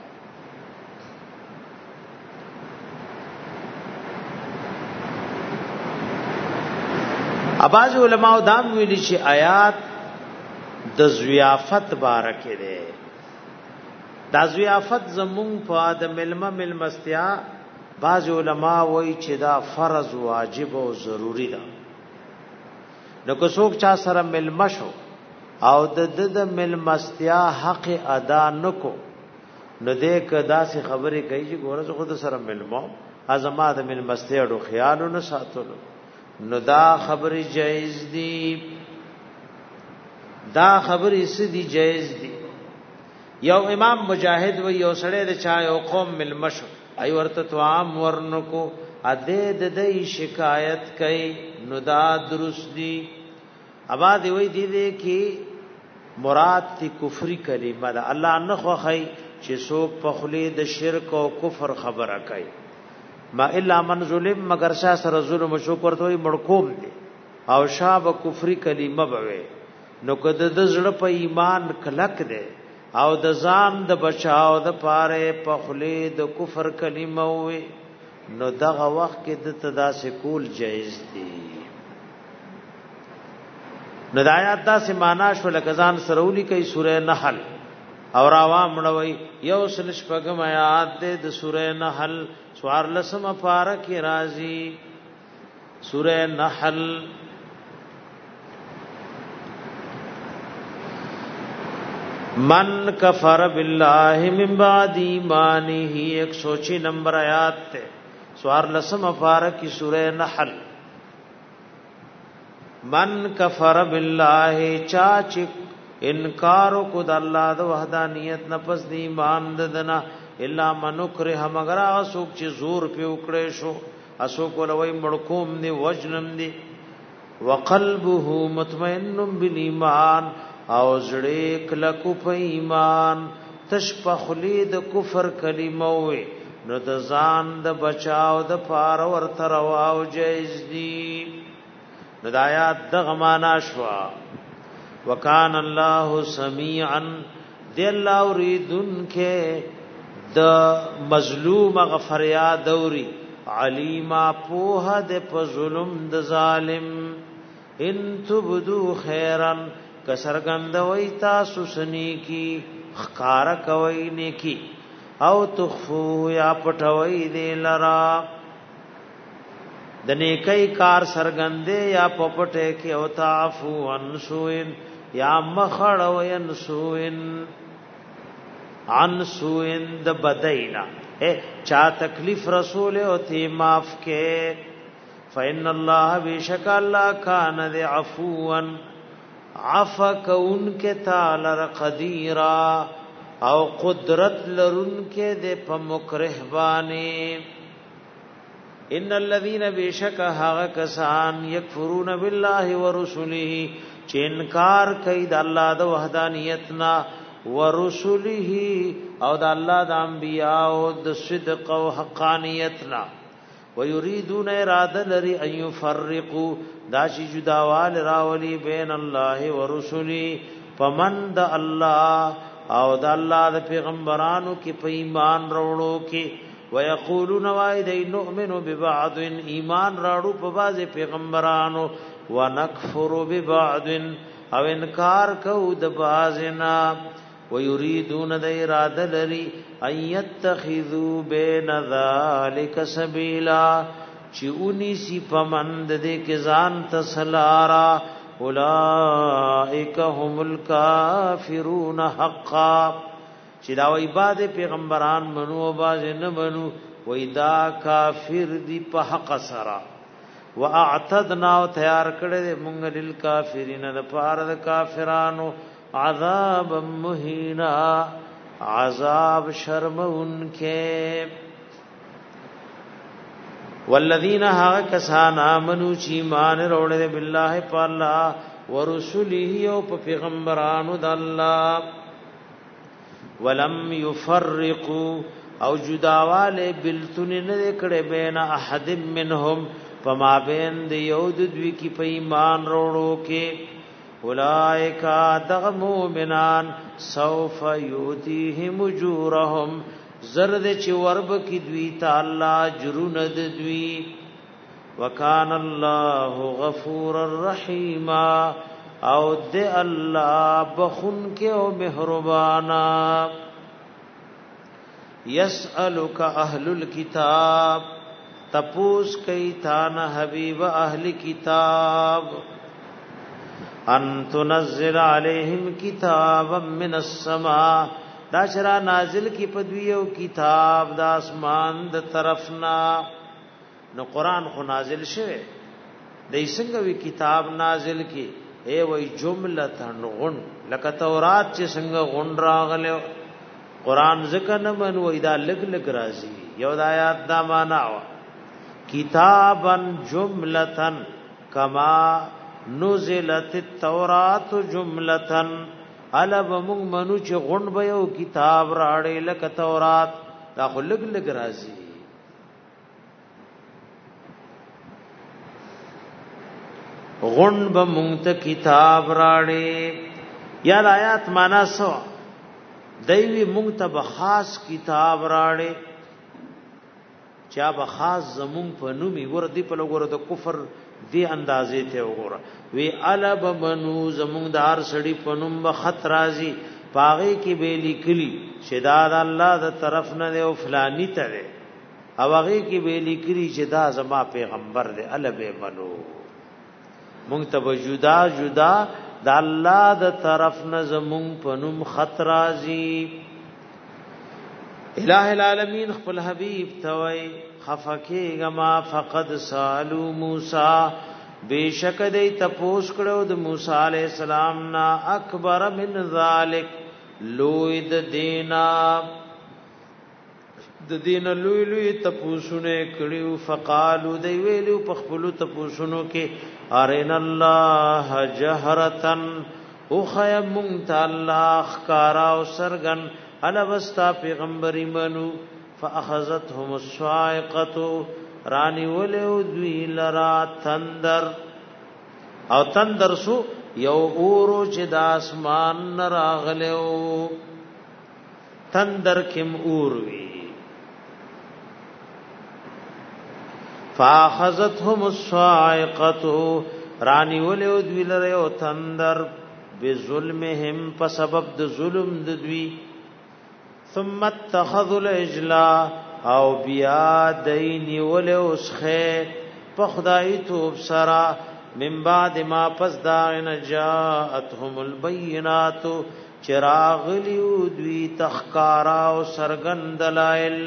اباظ علماء دام ویلي چې آیات د ضیافت بارکه ده د ضیافت زمون په د ملمستیا بعض علماء وایي چې دا فرض واجب او ضروری ده نو که څوک چا سره ملمشو او د ملمستیا حق ادا نکو نو دې کدا سي خبرې کوي چې ګوره خود سره ملمو ازما د ملمستیا ډو خیال نه ساتلو نو دا خبرې جایز دي دا خبرې سدي جایز دي. یو امام مجاهد و یو سړی د چا یو قوم ملمشو ای ورته توام ورنکو اده د دې شکایت کوي نو دا درست دي. ابا دی وی دي کې مراد تی کفری کلمه ده. الله نه خوخی چې څوک په خلی د شرک او کفر خبره کوي ما الا من ظلم مگر شاه سره ظلم شو ورته وي مړکوم دي او شاب کفری کلمه بوي نو کده د زړه په ایمان کلک ده او د ځان د بچاو د پاره په خلی د کفر کلمه وي نو دغه وخت کې د تدا سکول جایز دي. نو د آیات دا سه معنا شو لکه ځان سرولی کوي سوره نحل اور عوام مړوي یو سلش پغم آیات د سوره نحل سوار لسم پارا کې راځي. سوره نحل من کفر بالله من بعد ایمانه 106 نمبر آیات ته سوار لسم پارا کې سوره نحل. من کفر بالله چاچ انکار کو د الله د وحدانیت نفس دی ایمان ددنا الا من کرہ مگر اسوک چې زور په وکړې شو اسوک ولوي مړکوم دی وجنم دی وقلبه مطمئن بالایمان او زړه کلکو په ایمان تشپخلی د کفر کلمه وي نو د ځان د بچاو د پار ورته رواو جایز دی. ندایات دغه معنا شوا وکان الله سمیعا دی الله اوریدن کې د مظلوم غفریاد دوری علیما پوها د په ظلم د ظالم ان تبدو خیرا کسرګند وای تاسو سنی کی خکار کوي نیکی او تخفو یا پټوي دی لرا د نیکی کار سرګندې یا پپټه کې او تعفو انسوین یا مخړو انسوین انسوین د بدینا چا تکلیف رسول او تی معاف کې فإن الله بیشک الله کان ذی عفوا عفا کون کے تعالی قدیرا او قدرت لرن کے دے پا مکرہبانے. ان الذين بیشک هغه کسان یکفرون بالله ورسله چې انکار کوي د الله د وحدانیتنا ورسله او د الله د انبیاء او د صدق او حقانیتنا ويريدون اراده لري ان يفرقوا داشي جداوال راولي بین الله ورسله فمن د الله او د الله د پیغمبرانو کې په ایمان وروړو کې ويقولون وايدين نؤمن ببعض ایمان راړو په بعض پیغمبرانو ونکفر ببعض او انکار کو د بعضنا ويريدون د اراده لري ان يتخذوا بين ذلك سبيلا چونی سی پمند دې کې ځان تسلارا اولئک هم الکافرون حقا چې دا وای بعد پیغمبران منو او باز نه منو وای دا کافر دی په حق سره واعتدنا تیار کړه دې مونږ للکافرین د پاره د کافرانو عذاب مهینا عذاب شرمونکه. والذین ها کسان امنو چی مان روړل بالله په الله ورسوله او په پیغمبرانو د الله ولم يفرقوا او جداواله بلتن نه کړه بین احد منهم فما بین د یود دوی کی په ایمان وروړو کې اولائک دغ مومنان سوف یوتیهم اجورهم زرد چې ورب کی دوی تعالی جرون د دوی وکان الله غفور الرحیم او د الله بخون کې او مهربانا. یسالک اهل الكتاب تپوس کای تانا حبیب اهل کتاب ان تنزل علیہم کتابا من السماء دا شرا نازل کی پدویو کتاب دا اسمان د طرفنا. نو قران خو نازل شوه دای څنګه وی کتاب نازل کی ای وای جملتن غن لکه تورات چې څنګه غن راغله قران ذکر نه من وای دا لګ لګ راځي یو د آیات دا معنا وا کتابن جملتن کما نزلت التوراۃ جملتن الب موږ منو چې غن به یو کتاب راړې لکه تورات دا خو لګ لګ راځي غن به مونږ ته کتاب راړې یا آیات معنا سو دوی مونږ ته به خاص کتاب راړې چا به خاص زمون په نومي ور دی په لګور د کفر دی اندازې ته وګوره وی الب منو زمون د هر سړی په نوم به خط راځي پاغه کې به لیکلي شداد الله د طرف نه او فلانی ته او هغه کې به لیکلي چې دا زما پیغمبر دی الب منو مونږ ته جدا جدا د الله د طرف نه زمون پنوم خط راځي الہ العالمین خپل حبیب توي خفکه غما فقد سالو موسی بیشک دې تپوس کړو د موسی علی السلام نا اکبر من ذالک لوی د دین لوی لوی تپوسونه کړیو فقالو دی ویلو په خپل تپوسونو کې ارین الله جهرتن او خیمون الله خکارا او سرغن الا واستا پیغمبري منو فاخذتهم الصاعقه رانی ولو دوی لرا تندر او تندر سو یو اورو چې د اسمان راغلو تندر کم اوروي فاخذتهم الصاعقه رانی ولو دوی لره او تندر بظلمهم په سبب د ظلم د دوی ثم اتخذوا العجلا او بیا دینی ولو اسخه په خدای توب سرا من بعد ما پس دا جاءتهم البينات چراغ لیو دوی تخکارا او سرګن دلائل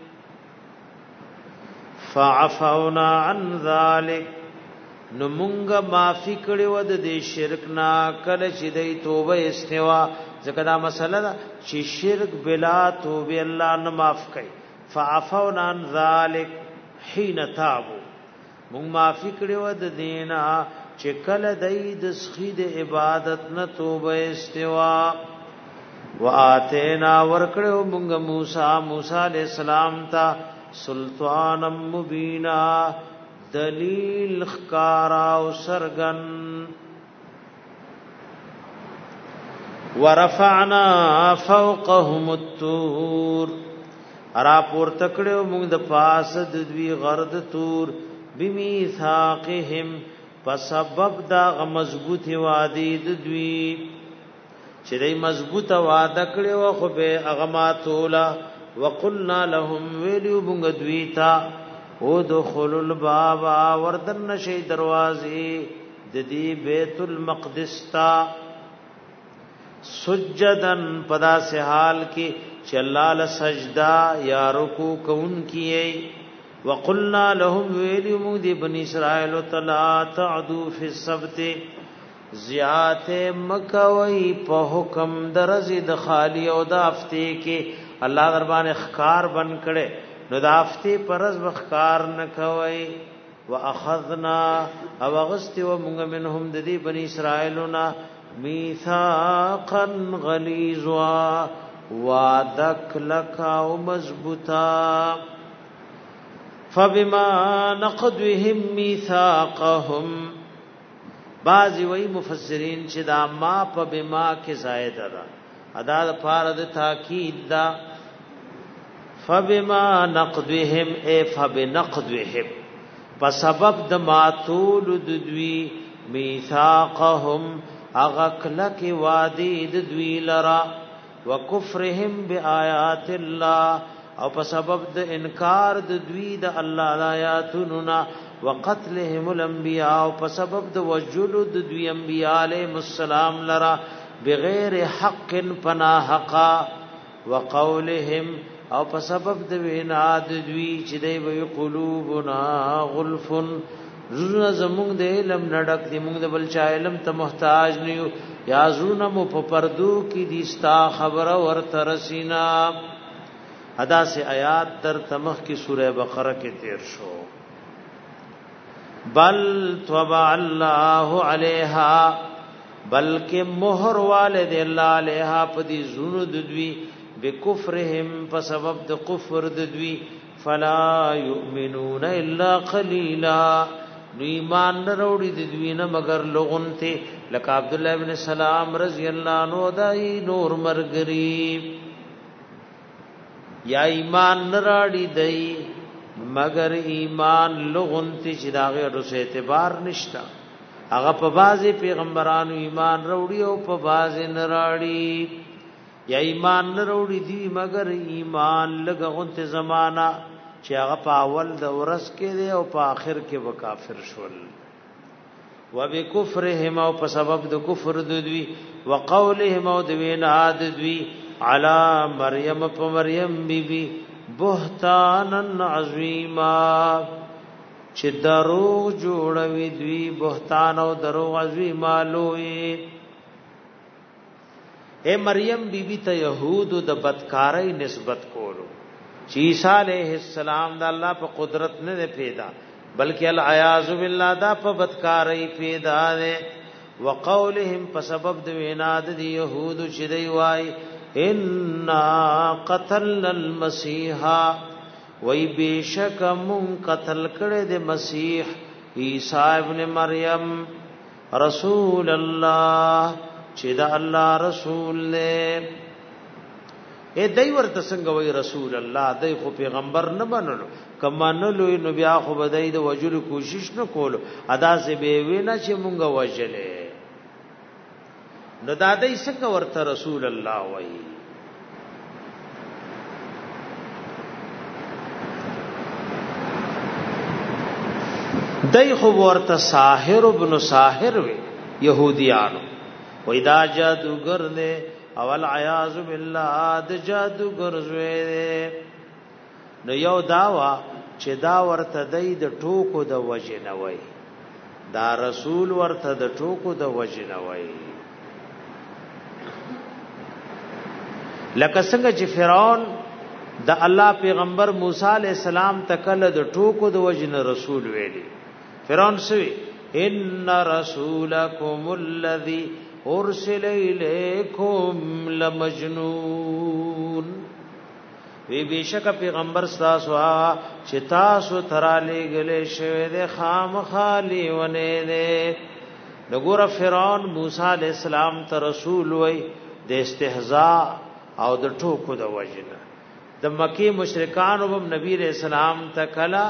فعفونا عن ذلك نمونگا معافی کړي ود دې شرک نا کله چې دې توبه استوا ځکه دا مسله ده چې شرک بلا توبه الله نه معاف کوي فعفونا عن ذلك حين تابوا مونږ معافی کړي ود دینا چې کله دې د سخید عبادت نه توبه استوا واتینا ورکړو مونږ موسی علیہ السلام ته سلطان مبینا دلیل خکارا او سرغن ورفعنا فوقهم الطور ارا پور تکړو موږ د پاس د دوی غرد تور بمیثاقهم په سبب دا مضبوطی وادي د دوی چې دې مضبوطه وعده کړو خو به اغماتولا وقلنا لهم ویلو بنگ دویتا او دخلوا الباب وردن نشي دروازې د دې بیت المقدس تا سجدن پدا سے حال کې چې الله له سجدا یا رکوع کون کیي وقلنا لهم ویلو موږ د بنی اسرائیل تعالی تعدو فی السبت زیات مکوي په حکم درزه د خالی او د هفته کې الله دربان اخکار بن کړي نو د هفته پرز وخکار نه کوي واخذنا او غست و موږ منهم د دې بنی اسرائیلنا میثاقا غلیظا وعدک لک او مضبوطا فبما نقضهم میثاقهم بعضی وی مفسرین چې دا ما په بما کې زائد ده ادا د پاره د تاکید دا فبما نقضهم ای فبنقضهم په سبب د ماتول د دوی میثاقهم اغکلک وادی د دوی لرا وکفرهم بیاات الله او په سبب د انکار د دوی د الله آیاتنا وقتلهم الانبیاء او په سبب د وجلود د دوی انبیاء علیهم السلام لرا بغیر حق پنا حقا وقولهم او په سبب د وینا د دوی چې دی وی قلوبنا غلف زړه زمونږ د علم نډک دی مونږ د بل چا علم ته محتاج نه یو یا زړه مو په پردو کې دي ستا خبره ورته رسینا ادا سے آیات در تمخ کی سورہ بقرہ کې تیر شو بل طبع الله علیها بلکہ مہر والد اللہ علیها پدی زونو ددوی بکفرهم په سبب د کفر ددوی فلا یؤمنون الا قلیلا نو ایمان نه وروړي ددوی نه مگر لغونته لک عبد الله ابن سلام رضی الله عنه دای نور مرګری یا ایمان نه راړي دای مگر ایمان لغونته چې داغه رسو اعتبار نشتا هغه په بازي پیغمبرانو ایمان وروړي او په بازي نه راړي یا ایمان نه وروړي دی مگر ایمان لغونته زمانہ چې هغه په اول د ورس کې دی او په آخر کې وکافر شول وبکفرهم او په سبب د کفر دوی وقولهم او د وینا دوی علی مریم په مریم بیبي بهتانن عظیما چې دروغ جوړوي دوی بهتان او دروغ عظیما لوی اے مریم بیبي ته يهودو د بدکارۍ نسبت کولو چې عیسی علیہ السلام د الله په قدرت نه پیدا بلکې العیاذ بالله دا په بدکارۍ پیدا ده وقولهم په سبب د وینا د يهودو چې دی وای ان قتلنا المسيح وای بشک من قتل کړه د مسیح عیسی ابن مریم رسول الله چې دا الله رسول له اے دای ورته څنګه وای رسول الله دای خو پیغمبر نه بنلو کما نه لوی نو بیا خو بدای د وجل کوشش نه کولو ادا سه به وینا چې مونږه وجلې نو دا دای څنګه ورته رسول الله وای دای خو ورته ساحر ابن ساحر وی يهوديانو وای دا جادوګر نه اول عیاذ بالله د جادوګر زوی نو یو داوا چې دا ورته د ټوکو د وجه نه وای دا رسول ورته د ټوکو د وجه نه وای لکه څنګه چې فرعون د الله پیغمبر موسی علی السلام تکله د ټوکو د وجه نه رسول ویلی فرعون سوی ان رسولکم الذی ارسل الیکم لمجنون وی بیشک پیغمبر تاسو چې تاسو تراله غلې شوی د خام خالی ونه ده نګور فرعون موسی علی السلام ته رسول وای د استهزاء او د ټوکو د وجنه د مکی مشرکان او نبی رسول الله تکلا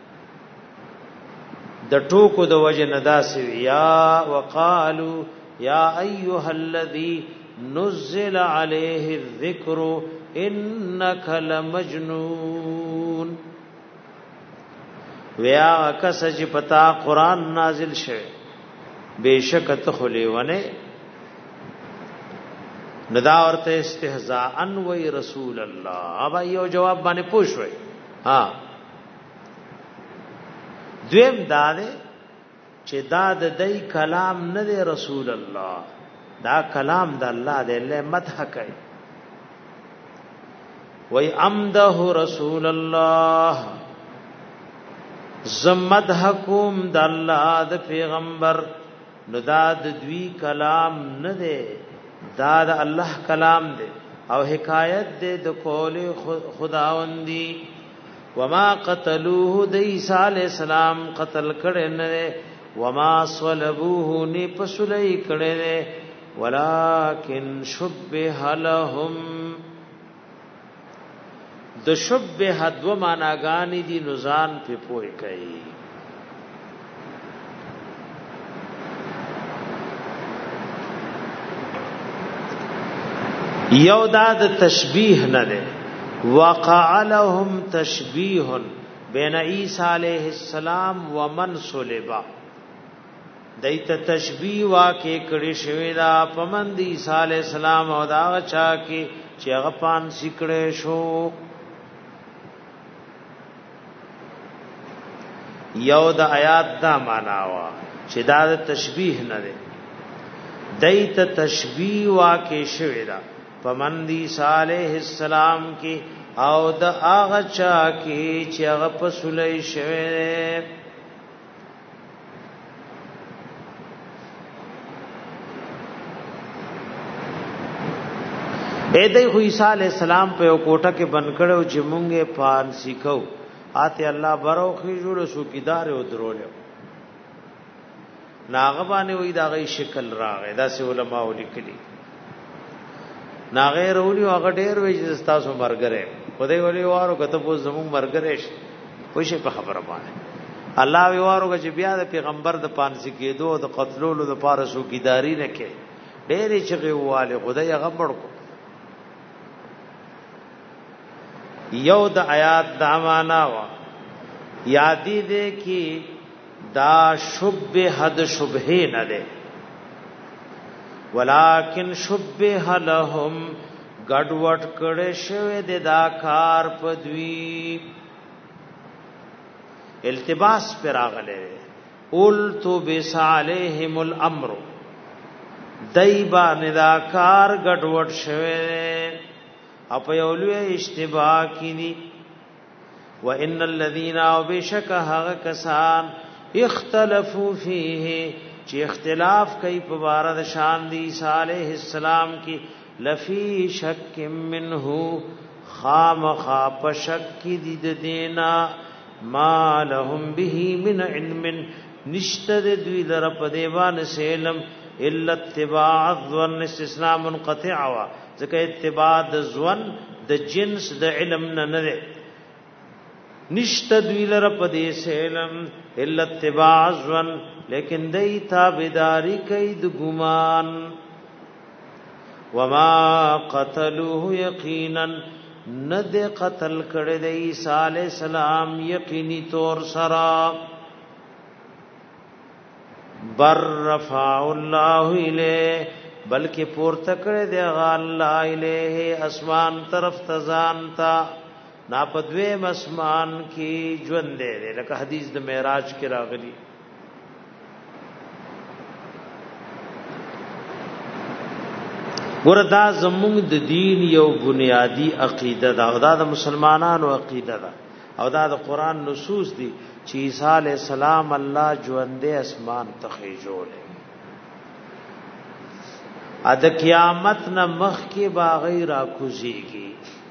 د ټوکو د وجنه داسې یا وقالو یا ایها الذی نزل علیه الذکر انک لمجنون ویا کس چې پتا قران نازل شوه بیشک ته خلیونه ندا ورته استهزاء ان وی رسول الله ابا یو جواب باندې پوښوي ها دویم داده چې دا د دای کلام نه دی رسول الله دا کلام د الله دی له مدح کوي وای امده رسول الله زمدحکم د الله د پیغمبر نو دا د دوی کلام نه دی دا د الله کلام دی او حکایت دی د قول خداوندی وما قتلوه د عیسی علی السلام قتل کړي نه وما صلبوه نی پسلی کړي نه ولکن شبه لهم د شبه دو معناګانی دي نزان په پوي کوي یو دا د تشبیه نه ده وقع لهم تشبیه بین عیسی علیہ السلام ومن صلب دایته تشبیه واکه کړي شوی دا پمند عیسی علیہ السلام او دا چا کې چې هغه پان سکړې شو یو د آیات دا معنا وا چې دا د تشبیه نه ده دایته تشبیه واقع شوی دا پمندی صالح السلام کی او د هغه چا کی چې هغه په سولې شوی اے دای خو عیسی علی السلام په کوټه کې بند کړو چې مونږه پان سیکو آتے الله برو خجول سوکیدار او درول ناغه باندې وې دا غي شکل راغی دا سه علماء ولیکلي ناغه رولي هغه ډېر وې چې تاسو مرګره خدای ولي وارو کته په زمون مرګره شي خوشي په خبره باندې الله وی وارو چې بیا د پیغمبر د پانسی کېدو د قتلولو د پارسو کیداری نه کې ډېرې چغه واله خدای هغه بڑکو یو د آیات دا معنا وا یادی دې کی دا شبه حد شبهه نه ده ولکن شبه لهم ګډوډ کړه شوی د دا کار پدوی التباس پر اغله قلت بصالحهم الامر دایبا نداکار ګډوډ شوی اپ یولوی اشتباه کینی وان الذين وبشكها کسان اختلافو فيه چې اختلاف کوي په بار د شان دی صالح السلام کی لفی شک منه خامخ پشک کی دید دینا ما لهم به من علم نشتد دوی در په دیوان سلم الا اتباع الظن استثناء منقطع وا ځکه اتباع د ظن د جنس د علم نه نه نشتد دوی لر په دې سلم الا اتباع الظن لیکن دای تابعداری کوي د ګمان وما قتلوه یقینا ند قتل کړه د عیسی علی السلام یقینی طور سرا بر رفع الله الیه بلکې پورته کړه د الله الیه اسمان طرف تزان تا نا پدوی مسمان کی ژوند دے لکه حدیث د معراج کې راغلی وردا زموږ د دین یو بنیادی عقیده دا د مسلمانانو عقیده ده او دا د قران نصوص دي چې عیسی علی السلام الله ژوند اسمان ته خېجول ا د قیامت نه مخ کې باغی را کوزيږي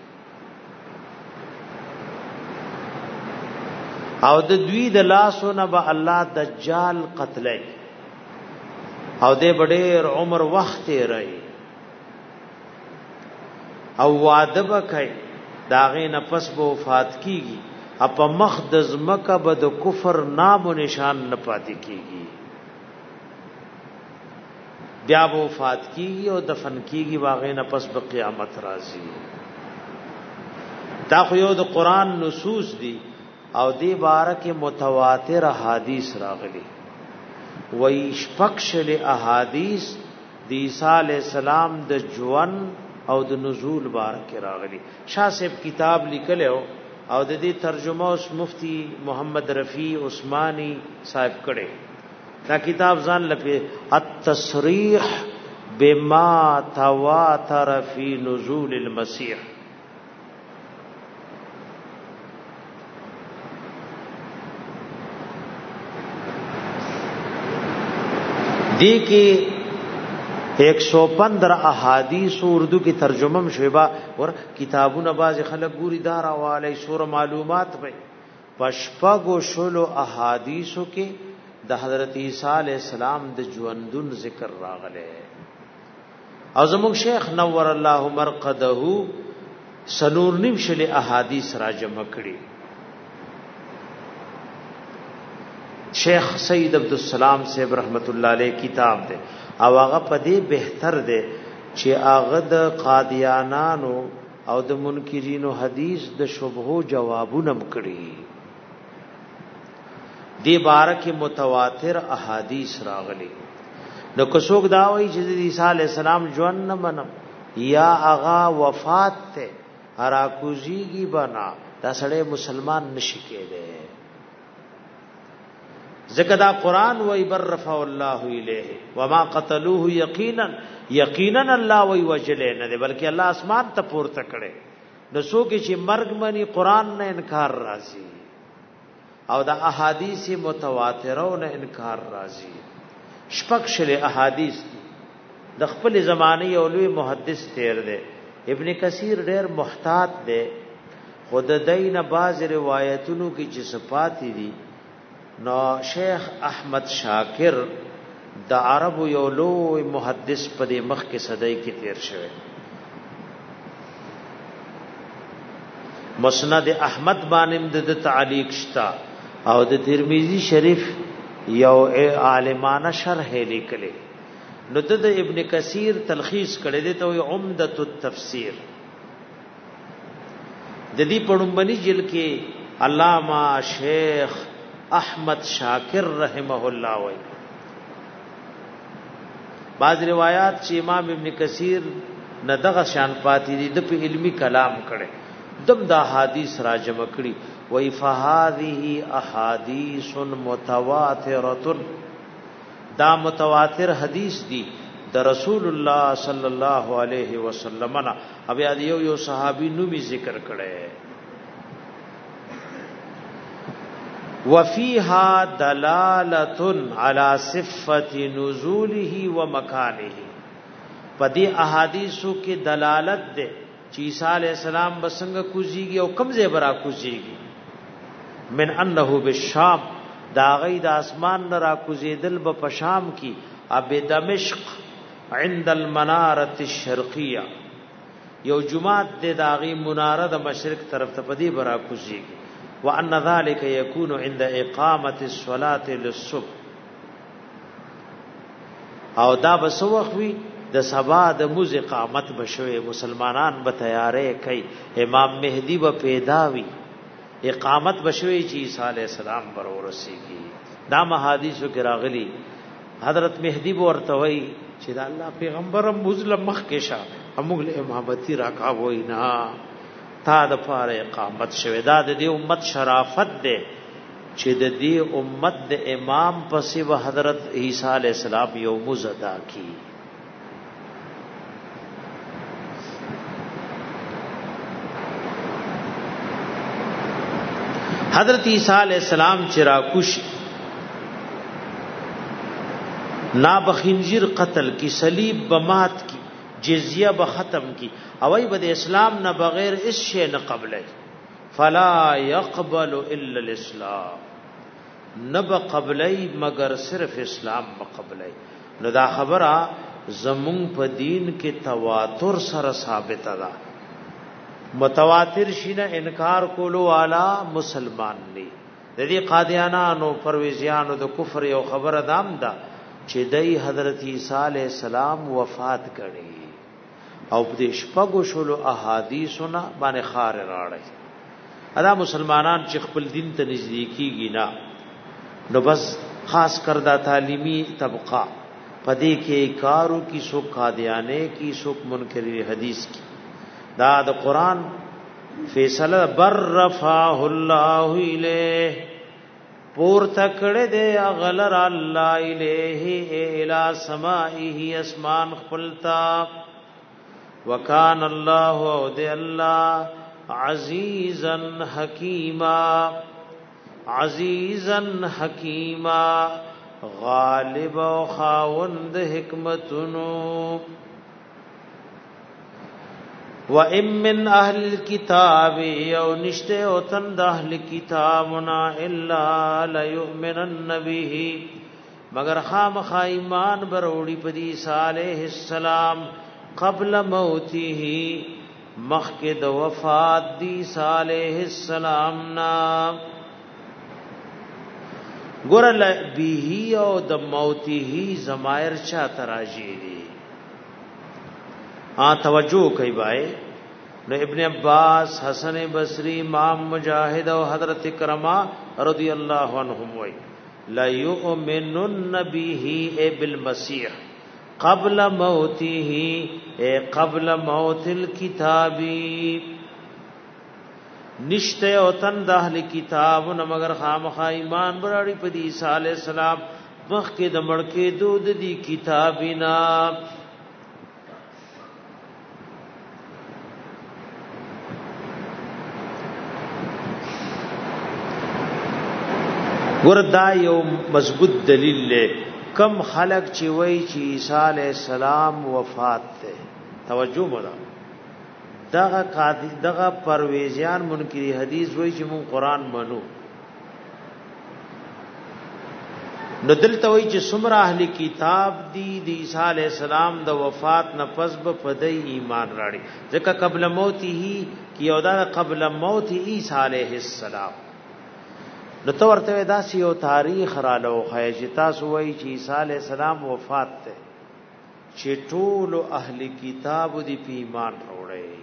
او د دوی د لاسو نه به الله دجال قتلای او د ډېر عمر وخت رہی او وعده وکای داغه نفس به وفات کیږي اپ مخ د زمکه به د کفر نام و نشان نه پاتې کیږي بیا به وفات کیږي او دفن کیږي واغه نفس به قیامت راځي دا خو یو د قران نصوص دي او دی بارکه متواتر احادیث راغلي وای شپکشل احادیث د عیسی علی السلام د ژوند او د نزول بارکه راغلي شاه صاحب کتاب لیکلو او د دې ترجمه اوس مفتی محمد رفیع عثماني صاحب کړي دا کتاب ځان لپاره التصریح بما تواتر فی نزول المسیح دی کی 115 احادیث اردو کی ترجمه مشوبہ ور کتابونه باز خلک ګوري دار حواله سور معلومات به پشپغو شلو احادیثو کې د حضرت عیسی علی السلام د ژوندون ذکر راغله او زموږ شیخ نور الله مرقده سنور نیم شل احادیث را جمع کړي شیخ سید عبدالسلام صاحب رحمت الله علیه کتاب ده او هغه پدې بهتر ده چې هغه د قادیانانو او د منکرینو حدیث د شبهو جوابونه کړي دی بارکه متواتر احادیث راغلي نو کوڅوک دا وایي چې عیسی علی السلام ژوند نه منم یا هغه وفات ته اراکوزیږي بنا دا سړی مسلمان نشي کېده ذکر دا قرآن وی برفع الله الیه وما قتلوه یقینا الله وی وجلے نه دی بلکې الله اسمان ته پورته کړي نو څوک چې مرګ منی قرآن نه انکار راځي او دا احادیث متواتره نه انکار راځي شپږ شل احادیث د خپل زمانه یو لوی محدث تیر دی ابن کثیر ډیر محتاط دی خود دین باز روایتونو کې چې صفاتی دي نو شیخ احمد شاکر د عربو یو لوی محدث په دې مخ کې صدای کې تیر شوی مسند احمد باندې د تعلیق شتا او د ترمذی شریف یو عالمانه شرح لیکلی نو د ابن کثیر تلخیص کړی دی ته عمدۃ التفسیر د دې پړمبني جل کې علامہ شیخ احمد شاکر رحمه الله وای بعض روایات چې امام ابن کثیر نه دغه شان پاتې دي د په علمی کلام کړي دم دا حدیث راجم کړي وای فهذه احادیث متواتره دا متواتر حدیث دی د رسول الله صلی الله علیه وسلم نه بیا یو صحابي نومي ذکر کړي وفيها دلاله على صفه نزوله ومكانه پدې احادیثو کې دلالت ده چې عیسی علی السلام بسنګ کوزيږي او کمزې برا کوزيږي من انه بالشام دا غي د اسمان را کوزیدل په پشام کی اب دمشق عند المناره الشرقيه یو جمعات د داغي مناره د مشرق طرف ته پدی برا کوزیږي وان ذلك يكون عند اقامه الصلاه للصبح او دا بسوخوي د سبا د موز اقامت بشوي مسلمانان به تیارې کوي امام مهدی به پیداوي اقامت بشوي چې عیسی علی السلام پر ورسیږي دا حدیثو کې راغلي حضرت مهدی ورته وای چې دا الله پیغمبر مسلم مخ کې شه موږ له امامتی راکاوي نه تا د فار اقامت شوي دا د دې امت شرافت ده چې د دې امت د امام پسې و حضرت عیسی علی السلام یو مزدا کی حضرت عیسی علیہ السلام چرا کش نا بخنزیر قتل کی صلیب بمات کی جزیہ بختم کی اوئی بد اسلام نہ بغیر اس شے نہ قبل فلا يقبل الا الاسلام نب قبلی مگر صرف اسلام بقبلی نو دا خبره زمون په دین کې تواتر سره ثابت ده متواتر شینه انکار کولو والا مسلمان ني د دې قادیانانو پرويزيانو د کفر یو خبره دام ده چې دای حضرت عیسی علی السلام وفات کړي او په دې شپږو شلو احادیثونه باندې خار راړي ادا مسلمانان چې خپل دین ته نزدیکیږي نه نو بس خاص کر دا تعلیمی طبقه پدې کې کارو کی سو قادیانه کی سو منکر حدیث کی دا د قران فیصله بر رفعه الله الیه پور تکړه دے غلر الله الیه الی سمائه اسمان خپلتا وکان الله او دے الله عزیزا حکیما عزیزا حکیما غالب او خاوند حکمتونو وَإِن مِّنْ أَهْلِ الْكِتَابِ يَوْ نِشْتَ وَتَنْ أَهْلِ كِتَابُنَا إِلَّا لَيُؤْمِنَنَّ بِهِ مگر خامخ ایمان بروڑی پدی علیہ السلام قبل موته مخکد وفات دی علیہ السلام نا گرل بیہی او د موته زمائر چا تراجی دی توجہ کوي بھائی نو ابن عباس حسن بصری امام مجاہد او حضرت کرما رضی اللہ عنہم وی لا یؤمنن به بالمسیح قبل موته، قبل موت الكتاب، نشته او تن د اهل کتاب نه مگر خامخا ایمان براړي په عیسی علی السلام مخکې د مړکې دود دی کتابینا وردا یو مضبوط دلیل له کم خلق چې وای چې عیسی علی السلام وفات ده توجه مولا دغه پرویزیان منکری حدیث وای چې مون قران منو نو دلته وای چې څومره اهل کتاب دی د عیسی علی السلام د وفات نه پس به پدای ایمان راړي ځکه قبل موت هی کیو دا قبل موت عیسی علیه السلام نو تو ورته داسې یو تاریخ را لو خایج تاسو وای چې عیسی علی السلام وفات ده چې ټول اهل کتاب دی په ایمان وروړي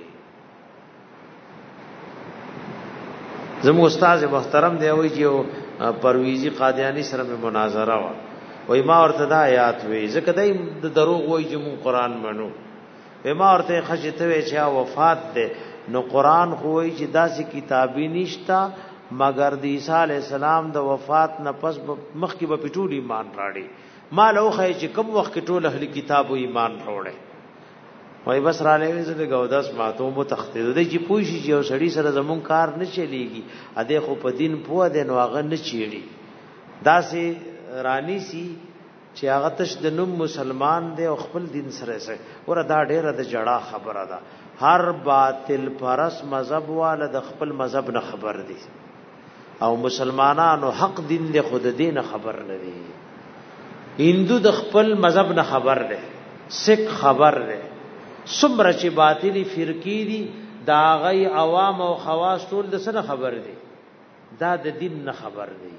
زمو استاد محترم دی وای چې پرویزی قادیانی سره مې مناظره وا وای ما ورته دا آیات وای ځکه دای د دروغ وای چې مون قران منو ما ورته خشته وای چې وفات ده نو قران خو وای چې داسې کتابی نشتا مگر د عیسی علی السلام د وفات نه پس مخکې به پټول ایمان راړي مالو خای چې کوم وخت ټول اهل کتاب ایمان راوړي وای بس را لوي زه د ګوداس ماتو مو تختید دی چې پوښي چې یو سړی سره زمون کار نه چلیږي ا دې خو په دین پوه دی نو هغه نه چیړي داسې رانی سي چې هغه تش د نوم مسلمان دی او خپل دین سره سره ور دا ډیره د جړه خبره ده هر باطل پرس مذهب والا د خپل مذهب نه خبر دي او مسلمانانو حق دین له خود دین خبر نه دي هندو د خپل مذهب نه خبر ده سکھ خبر ده څومره چې باطلی فرقې دي دا غي عوام او خواص ټول د سره خبر دي دا د دین نه خبر دي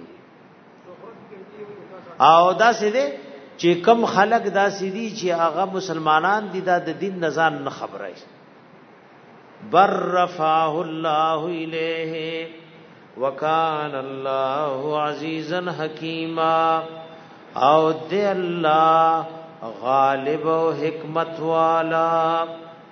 او دا سې دي چې کم خلق دا سې دي چې هغه مسلمانان دي دا د دین نزان نه خبره بر رفعه الله الیه وکان الله عزیزا حکیما او دی الله غالب او حکمت والا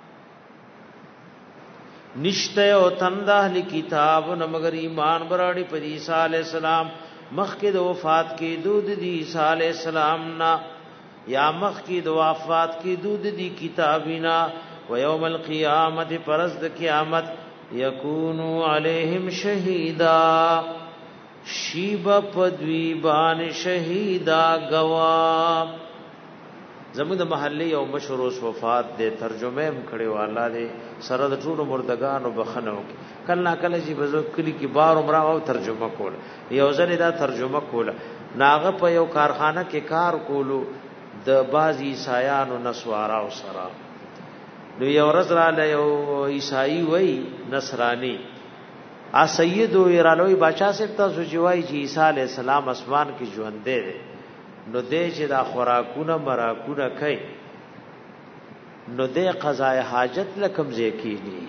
نشته او تند اهل کتاب نو مگر ایمان براړي په عیسی علی السلام مخکې د وفات کې دود دی عیسی علی السلام نا یا مخکې د وفات کې دود دی کتابینا و یوم القیامت پرز د قیامت یکونو علیہم شہیدا شیب پدوی بان شہیدا گوا زموږ د محلي او مشهور وفات د ترجمه هم کړي والله دې سره د ټولو مردگانو بخنو کله کله چې بزو کلی کې بار عمره او ترجمه کول یو ځل دا ترجمه کول ناغه په یو کارخانه کې کار کولو د بازي عیسایانو نسوارا او سره نو یو ورځ را له یو عیسائی وای نصرانی ا سید و ایرالوی بادشاہ صاحب تاسو جوای چې عیسی علی السلام اسمان کې ژوند دی نو دې چې دا خوراکونه مراکونه کوي نو دې قضای حاجت لکم ځکینی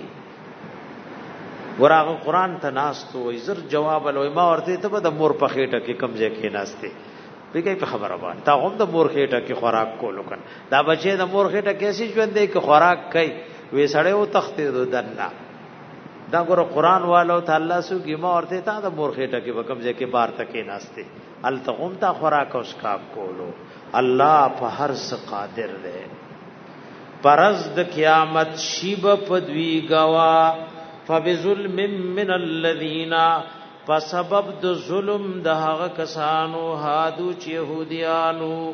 ورغه قران ته ناستو وای زر جواب لوي ما ورته ته د مور په خېټه کې کم ځکې ناشته بګای په خبره باندې تا هم د مور خېټه کې خوراک کولو کن دا بچي د مور خېټه کې سي ژوند دی کې خوراک کوي وې سړی او تختې دنه دا ګور قران والو تعالی سو کی ما ورته تا د مور خېټه کې وکم ځکه بار تکې ناشته ال تقوم تا خوراک اوس کا کولو الله په هر څه قادر دی پرز د قیامت شیب پدوی گوا فبظلم من الذین فسبب د ظلم د هغه کسانو هادو چې يهوديانو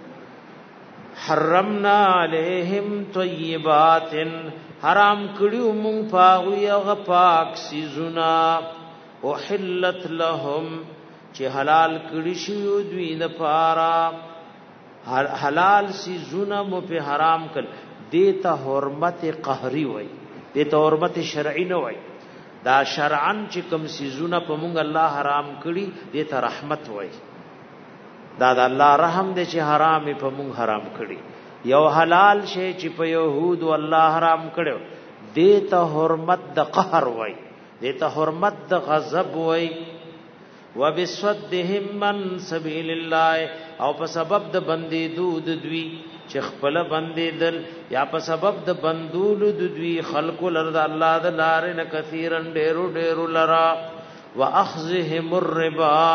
حرمنا علیہم طیبات حرام کړیو مونږ پاغوی هغه پاک سيزونه وحلت لهم چې حلال کړی شو دوی د پارا حلال سيزونه مو په حرام کړ دیتا حرمت قهري وای دیتا حرمت شرعي نه وای دا شرعن چې کوم سيزونه په مونږ الله حرام کړی دیتا رحمت وای دا د الله رحم دې چې حرام په مونږ حرام کړی یو حلال شی چې په يهود الله حرام کړو دیتا حرمت د قهر وای دیتا حرمت د غضب وای وبصدهم من سبیل الله او په سبب د بندې دود دوی چې خپل بندیدل یا په سبب د بندولو د دوی خلق لرد الله د لارې نه کثیرن ډېرو لرا واخذهم الربا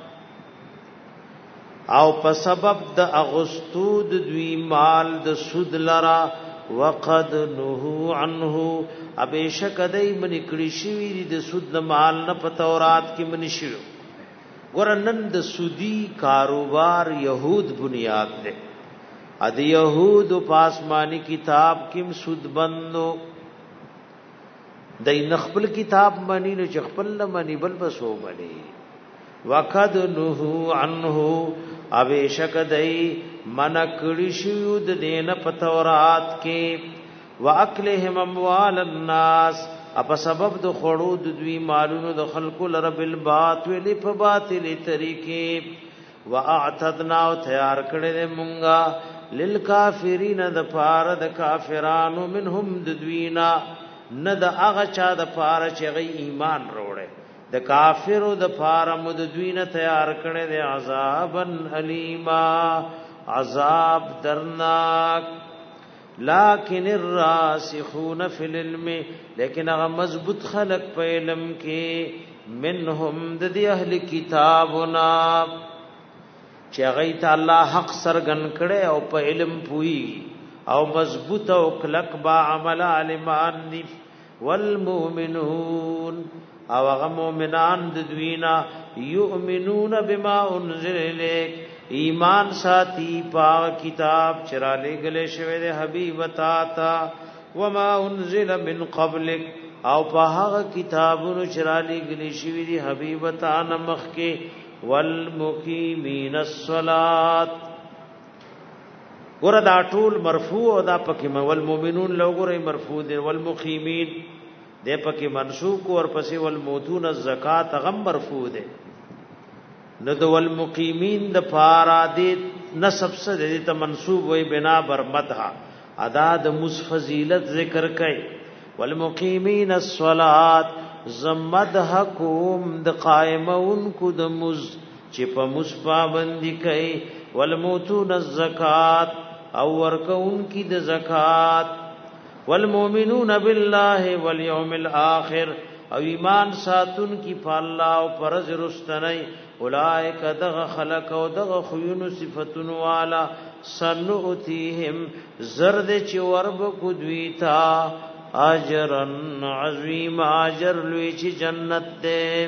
او په سبب د اغستو د دوی مال د سود لرا وقد نهوا عنه ابيشک دای من کړي شوی د سود مال نه په تورات کې من شوی ورنن د سودی کاروبار يهود بنیاد ده اد يهود پاسمانی کتاب کیم سود بندو د نخبل کتاب منی نو چخپل منی بل بسو منی وقد نهوا عنه ابيشک دای من کړي شوی د دین په تورات کې واکلهم اموال الناس اپ سبب د خړو د دوی مالونو د خلقو لرب الباطل په باطل طریقې واعتدنا او تیار کړل مونږه للکافرین د پار د کافرانو منهم د دوینا نه د هغه چا د پار چې غي ایمان وروړي د کافرو د پار مد دوینه تیار کړل عذابن الیما عذاب درناک لیکن الراسخون فی العلم لیکن هغه مضبوط خلق په علم کې منهم د اهل کتابنا چې هغه ته الله حق سرګن کړي او په علم پوي او مضبوط او کلک با عمل علمان دي والمؤمنون او هغه مؤمنان د دوینا یؤمنون بما انزل الیک ایمان ساتي پاک کتاب چرا لګلې شوی د حبیب تا وما انزل من قبلک او په هغه کتابونو چرا لګلې شوی د حبیب تا نمخ کې والمقیمین الصلاۃ ګور دا ټول مرفوع او دا پکې والمؤمنون لوګره مرفوع دي والمقیمین دې پکې منسوخ او پسې والموتون الزکات غم مرفوع دي نو د والمقیمین د پارا دې نسب سره دې ته منسوب وي بنا بر مدح ادا د مسفضیلت ذکر کړي والمقیمین الصلاۃ زمدح کوم د قائمون کو د مز چې په مصفا باندې کوي والموتون الزکات او ورکون کی د زکات والمؤمنون بالله والیوم الاخر او ایمان ساتون کی په الله او پرز رستنی اولائک دغ خلق او دغ خیون صفتون والا سنؤتیهم زرد چی ورب کدویتا اجرن عظیم اجر لوی چی جنت دے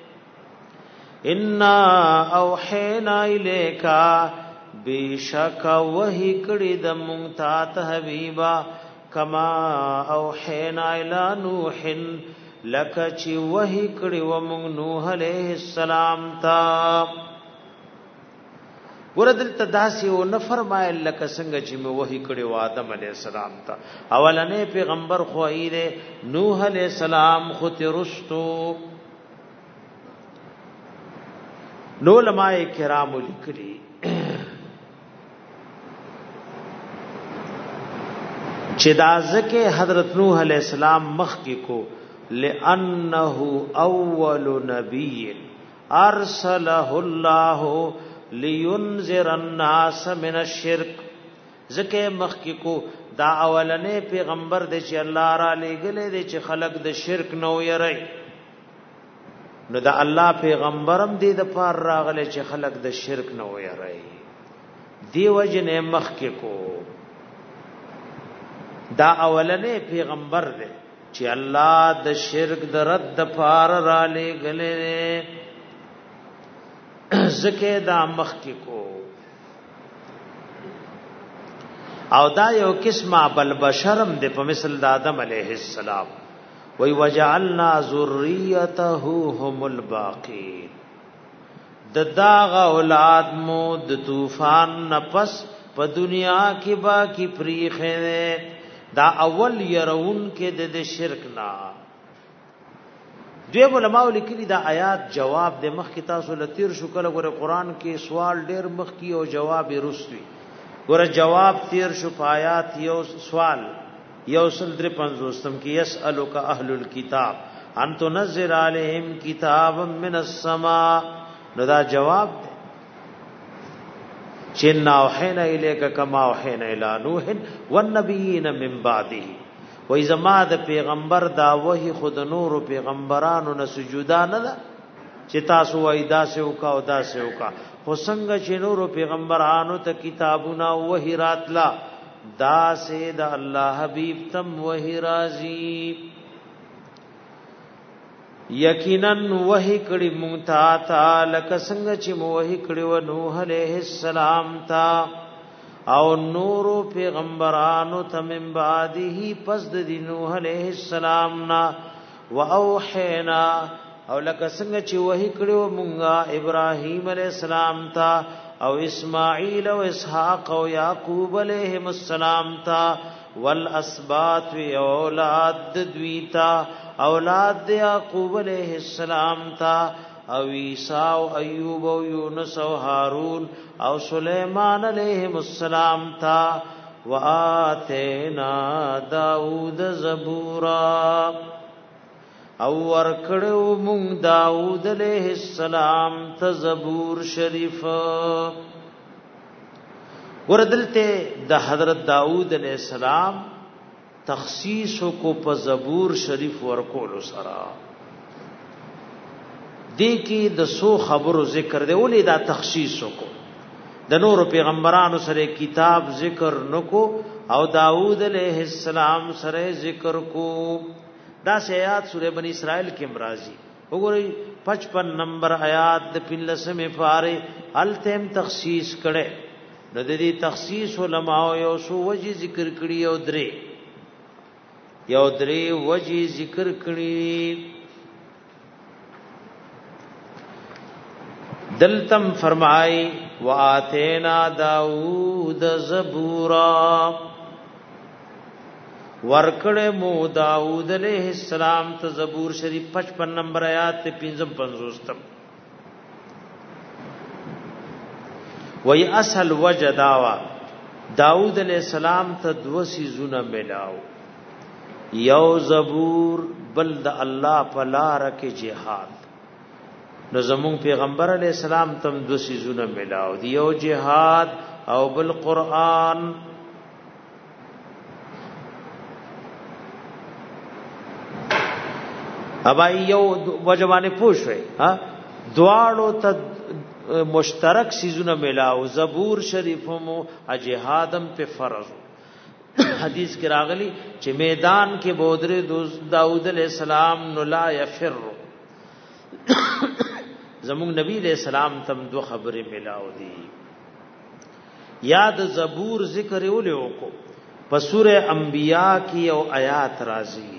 انا اوحینا الیکا بیشک وحی کڑی د مونتات حبیبا کما اوحینا الی نوح لکه چې وحی کړي و مونږ نوح علیہ السلام تا ورته تداسي او نه فرمایل لکه څنګه چې مې وحی کړي و آدم علیہ السلام تا اولنې پیغمبر خو ایره نوح علیہ السلام خو ترستو نو علماء کرام لیکلي چې دا ځکه حضرت نوح علیہ السلام مخ کې کو لأنه اول نبی ارسله الله لينذر الناس من الشرك ذکر مخکی کو دا اولنې پیغمبر دی چې الله را لېګلې دی چې خلق د شرک نو یری نو دا الله پیغمبرم دی د پار راغله چې خلق د شرک نو یری دی وجنه مخکی کو دا اولنې پیغمبر دی چې الله د شرک د رد پار را لېګلې زکه دا مخ کې کو او دا یو قسمه بل بشرم د په مثل د آدم علیه السلام وی وجعلنا ذریته هم الباقین د داغ اولاد مو د طوفان نفس په دنیا کې باقی پریخه دا اول يرون کې د شرک نا دوی علماء لیکلي دا آیات جواب د مخ کې تاسو لتیر شو کله ګوره قران کې سوال ډېر مخ کې او جواب رسوي ګوره جواب تیر شو آیات یو سوال یو سل در 50 کې يسالک اهل الكتاب ان تنزل عليهم كتابا من السماء نو دا جواب چې ناوحینا الیک کما وحینا الی نوح والنبیین من بعده وای زما د پیغمبر دا وحی خود نور پیغمبرانو نه سجودا نه ده چې تاسو وای دا سه وکا او دا سه وکا خو څنګه چې نور پیغمبرانو ته کتابونه وحی راتلا دا سه د الله حبیب تم وحی راضی یقینا وحی کړي مونږ ته لکه څنګه چې مو وحی کړي و نوح علیہ السلام تا او نور پیغمبرانو ته من بعده پس د نوح علیہ السلام نا واوحینا او لکه څنګه چې وحی کړو مونږه ابراهیم علیہ السلام تا او اسماعیل او اسحاق او یاقوب علیهم السلام تا والاسباط و اولاد دویتا اولاد یاقوب علیہ السلام تا او عیسی او ایوب او یونس او هارون او سلیمان علیهم السلام تا وآتینا داود زبورا او ورکړو مونږ داود علیہ السلام ته زبور شریف وردلته د حضرت داود علیہ السلام تخصیص کو په زبور شریف ورکول سره دې کې د سو خبرو ذکر دی ولې دا تخصیص کو د نور پیغمبرانو سره کتاب ذکر نکو او داود علیہ السلام سره ذکر کو دا آیات سورہ بنی اسرائیل کې مرাজি وګورئ 55 نمبر آیات د 15 پاره التم تخصیص کړي د دې تخصیص علماء یو سو وجه ذکر کړي یو درې وجه ذکر کړي دلتم فرمای واتینا داود زبورا ورکڑے مو داود علیہ السلام ته زبور شریف 55 نمبر آیات ته 55 وی اصل وجداوا داود علیہ السلام ته دو سيزونه ملاو یو زبور بل د الله په لار کې جهاد نو زمون پیغمبر علیہ السلام تم دو سيزونه ملاو دی یو جهاد او بل قران ابا یو وجوانه پوښوي ها دواړو ته مشترک سيزونه ملاو زبور شریفمو جهادم په فرض حدیث کې راغلی چې میدان کې بودره داود علیہ السلام نو لا يفر زمون نبی علیہ السلام تم دو خبرې ملاو دي یاد زبور ذکر ولې وکړو په سوره انبیاء کې او آیات راځي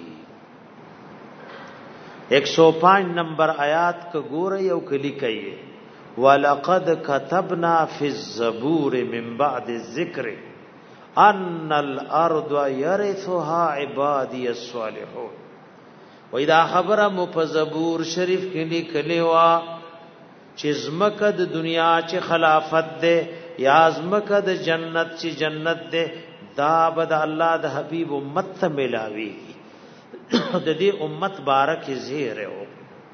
105 نمبر آیات کا ګوره یو کلی کوي ولقد كتبنا في الزبور من بعد الذكر ان الارض يرثها عبادي الصالحون وإذا خبر مفزبور شریف کې لیکلی وا چې زمکه د دنیا چې خلافت ده یا زمکه د جنت چې جنت ده دا بد الله د حبيب امت ته ملاوي د دې امت بارک زیره او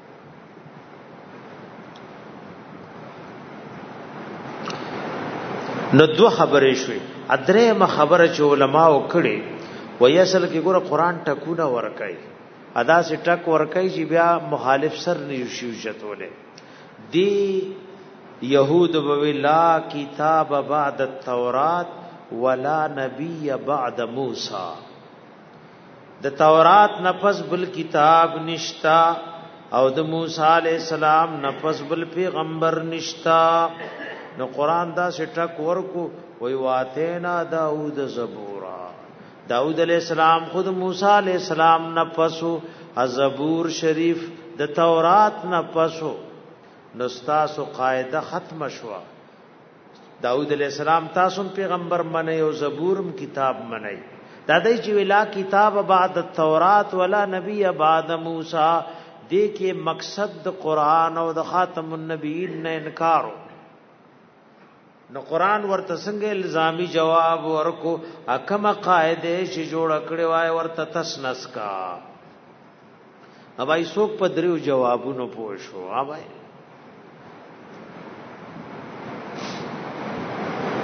نو دو خبرې شوي ادرېمه خبره چې علما وکړي وایي اصل کې ګوره قران ټکونه ورکای ادا سي ټک ورکای چې بیا مخالف سر نه شي چتولې دی يهود بولا کتاب بعد التوراۃ ولا نبی بعد موسی د تورات نفس بل کتاب نشتا او د موسی علیہ السلام نفس بل پیغمبر نشتا نو قران دا سټک ورکو وی واتینا داود زبورا داود علیہ السلام خود موسی علیہ السلام نفسو زبور شریف د تورات نفسو نستاسو قاعده ختم شوا داود علیہ السلام تاسو پیغمبر منئ او زبورم کتاب منئ دا دای چې ویلا کتاب بعد التورات ولا نبی بعد موسی دې کې مقصد د قران او د خاتم النبیین نه انکارو نو قران ورته څنګه الزامی جواب ورکو اکم قاعده چې جوړ کړي وای ورته تسنس کا اوبای څوک په دریو جوابونو پوښو اوبای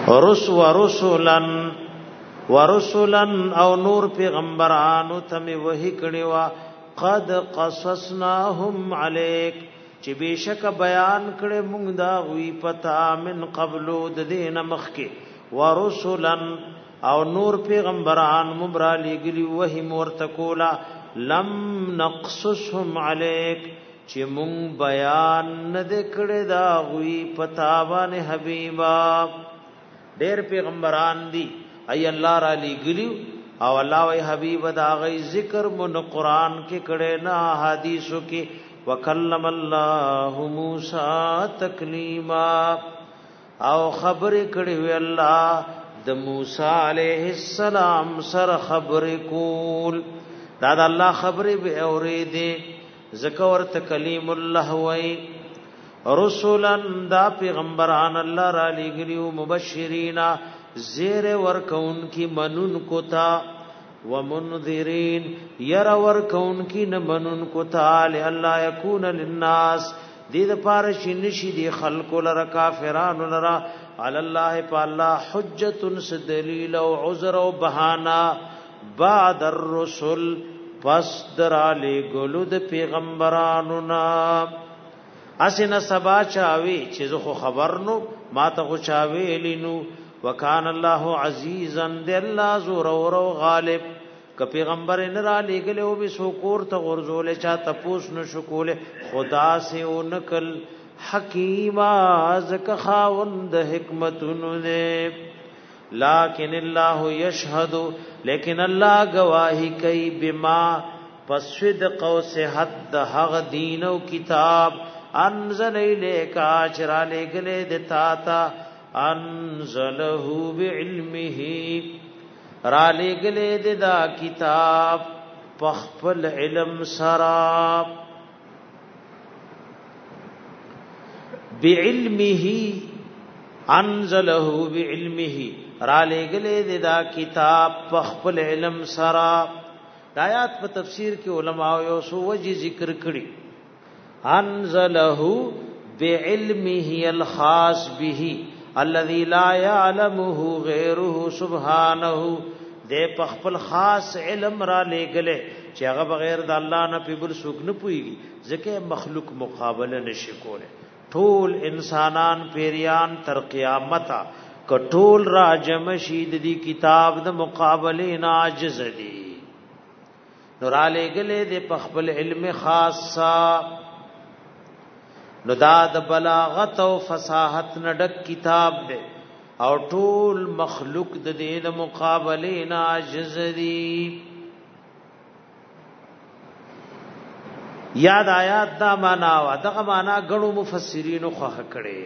ورسلا او نور پیغمبرانو تم وحی کړي وا قد قصصناهم عليك چې بشک بیان کړي موږ دا وی پتا من قبل د دین مخکي ورسلا او نور پیغمبران مبرا لګلی وحی مرتکولا لم نقصصهم عليك چې مونږ بیان نه کړي دا وی پتا باندې حبیبا ډېر پیغمبران دي ای الله را لګلی او الله وی حبیب دا غي ذکر من قران کې کړي نه حدیثو کې وکلم الله موسی تکلیما او خبر کړي وی الله د موسی علیہ السلام سره خبر کول دا د الله خبرې به اورېدې ذکر تکلیم الله وی رسولن دا پیغمبران الله را لګلیو مبشرین زیر ورکون کی منن کو تا ومنذرین ير ورکون کی نه منن کو تا الله یکون للناس دې د پاره شنشي دي خلق لرا کافرون لرا علی الله فالله حجت دلیل او عذر او بهانا بعد الرسل پس در علی گلود پیغمبرانو نا اسنه سبا چاوي چې زه خبر نو ما ته خو چاوي لینو وکان الله عزیزا دل زور او غالب ک پیغمبر نه را لګلو به سوکور ته ورزول چا تپوس نو شکول خدا سے اونکل حکیما زک خاوند حکمتونو دے لیکن اللہ یشهد لیکن اللہ گواہی کوي بما پسصدق او صحت حق دین او کتاب انزل الیک اجر لګلې دتا تا انزله بعلمه را لګلې دا کتاب پخپل علم سرا بعلمه انزله بعلمه را لګلې دا کتاب پخپل علم سرا آیات په تفسیر کې علما یو سو وجه ذکر کړي انزله بعلمه الخاص به الذي لا يعلمه غيره سبحانه دې پخپل خاص علم را لګلې چې هغه بغیر د الله نه په بل څوک نه پويږي ځکه مخلوق مقابله نشي کوله ټول انسانان پیریان تر قیامت کټول را جمع شید دی کتاب د مقابله ناجز دی نور علی گله د پخپل علم خاصه نو دا د بلاغت او فصاحت نډک کتاب دی او ټول مخلوق د دې د مقابله ناجز دی یاد آیات دا معنا وا دغه معنا غړو مفسرین خو کړي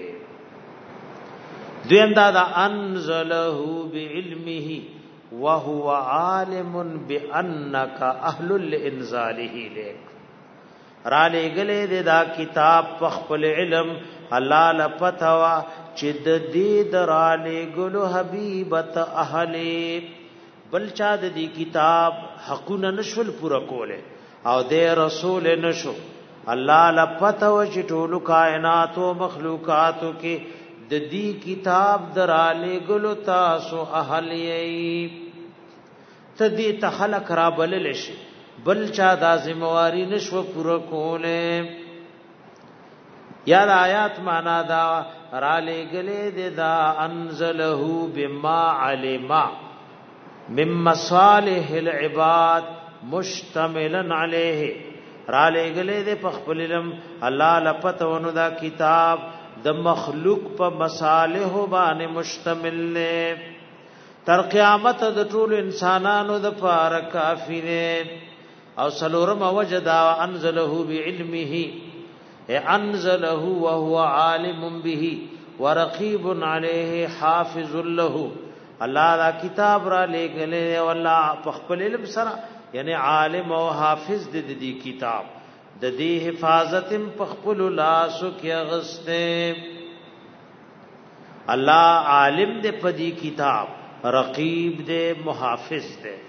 دویم دا انزله بعلمه وهو عالم بانك اهل لانزاله لك را لګلې دا کتاب په خپل علم الله لپتوا چې د دې درا لګلو حبيبت اهله بل چا د دې کتاب حقونه نشول پورا کوله او د رسول نشو الله لپته و چې ټول کائنات او مخلوقاتو کې د دې کتاب دراله ګلو تاسو اهلیه تدې ته خلق را بلل شي بل چا د ذمہواری نشو پوره کوله یا آیات معنا دا را لګلې دا انزله بما علم من مصالح العباد مشتملا علیه را لګلې د پخپل علم الله لپتونو دا کتاب د مخلوق په مصالح باندې مشتمل نه تر قیامت د ټول انسانانو د پاره کافی نه او سلورم وجدا انزله بعلمه انزله وهو عالم به ورقیب علیه حافظ له الله دا کتاب را لګلې او الله پخپل علم سره یعنی عالم او حافظ د دې کتاب د دې حفاظت پخپل لاسو کې غسته الله عالم دې په دې کتاب رقیب دې محافظ دې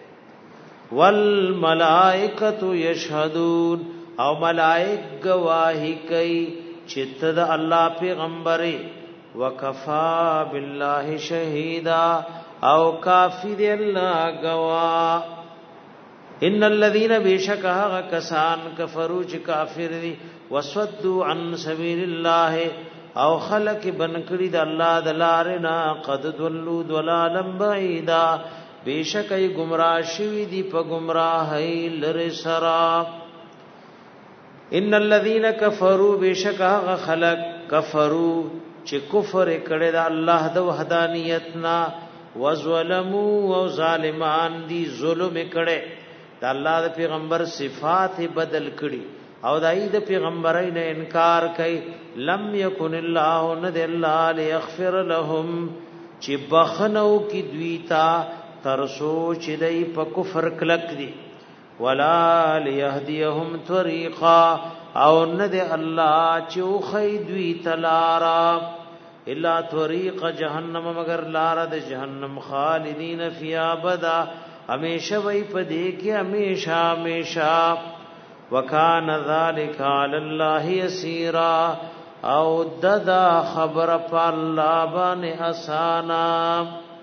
والملائکۃ یشهدون او ملائک گواہی کوي چې ته د الله پیغمبري وکفا بالله شهیدا او کافی دی الله گوا ان الذين بشکها کسان کفروا چې کافر دي وسدوا عن سبيل الله او خلق بنکړي د الله د لارنا قد ضلوا ضلالا بعيدا بشکای گمراه شوی دي په گمراهی لری سرا ان الذين كفروا بشکها خلق کفروا چې کفر کړي د الله د وحدانیتنا وظلموا او ظالمان دي ظلم کړي د الله د پیغمبر صفات بدل کړي او دای د پیغمبرای نه انکار کوي لم یکن الله ند الله ليغفر لهم چې بخنو کی دویتا ترسو چې دای په کفر کلک دي ولا ليهديهم طريقا او ند الله چې خو دوی تلارا الا طريق جهنم مگر لار د جهنم خالدین فی ابدا ہمیشہ وی پدې کې ہمیشہ ہمیشہ وکان ذلک علی الله یسیرا او ددا خبر په الله باندې اسانا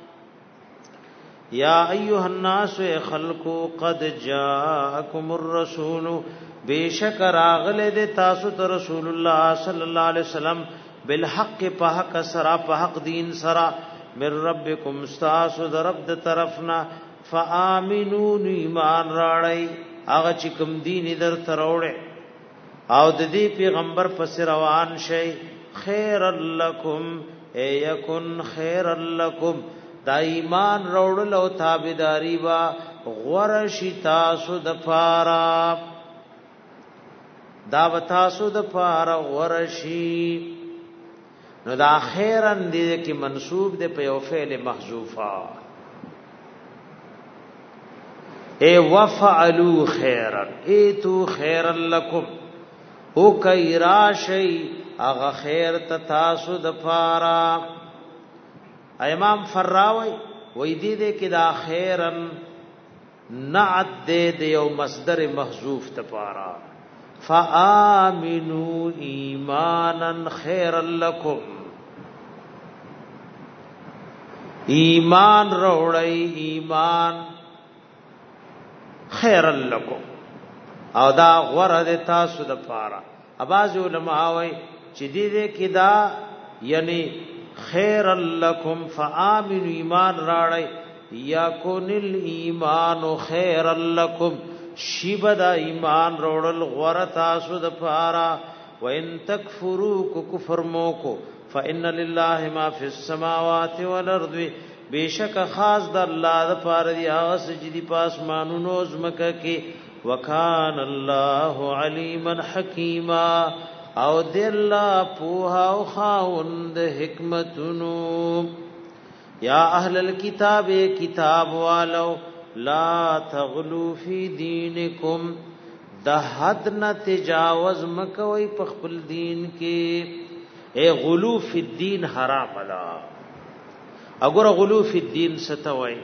یا ایها الناس خلقوا قد جاءکم الرسول بیشک راغله د تاسو ته رسول الله صلی الله علیه وسلم بالحق په حق سرا په حق دین سرا من ربکم استاسو د رب د طرفنا فآمنوا ایمان راړی هغه چې کوم دین در تروړي او د دې پیغمبر پس روان شي خیر لکم ایکن خیر لکم دا ایمان راوړل او تابعداري وا غورشی تاسو د پارا دا تاسو د پارا غورشی نو دا خیرن دې کې منسوب دې په یو فعل محذوفا اے وفعلوا خیرا ایتو خیرا لکم او کئی راشی اغا خیر تتاسو دفارا امام فراوی ویدی دے کدا خیرا نعت دے دیو مصدر محذوف تپارا فآمنوا ایمانا خیرا لکم ایمان روڑی ایمان خیر لکم او دا غرد تاسو د پارا اباظ علماء وای چې دې کې دا یعنی خیر لکم فآمنوا ایمان راړی یکون الایمان خیر لکم شیبدا ایمان روړل غره تاسو د پارا وان تکفروا کفر موکو فان لله ما فی السماوات والارض بیشک خاص د الله د پاره دی هغه سجدي پاسمانونو زمکه کې وکان الله علیما حکیما او د الله په او خاوند حکمتونو یا اهل الكتاب کتاب والو لا تغلو فی دینکم د حد نه تجاوز مکوئ په خپل دین کې اے غلو فی الدین حرام لا اگر غلو فی الدین ستوي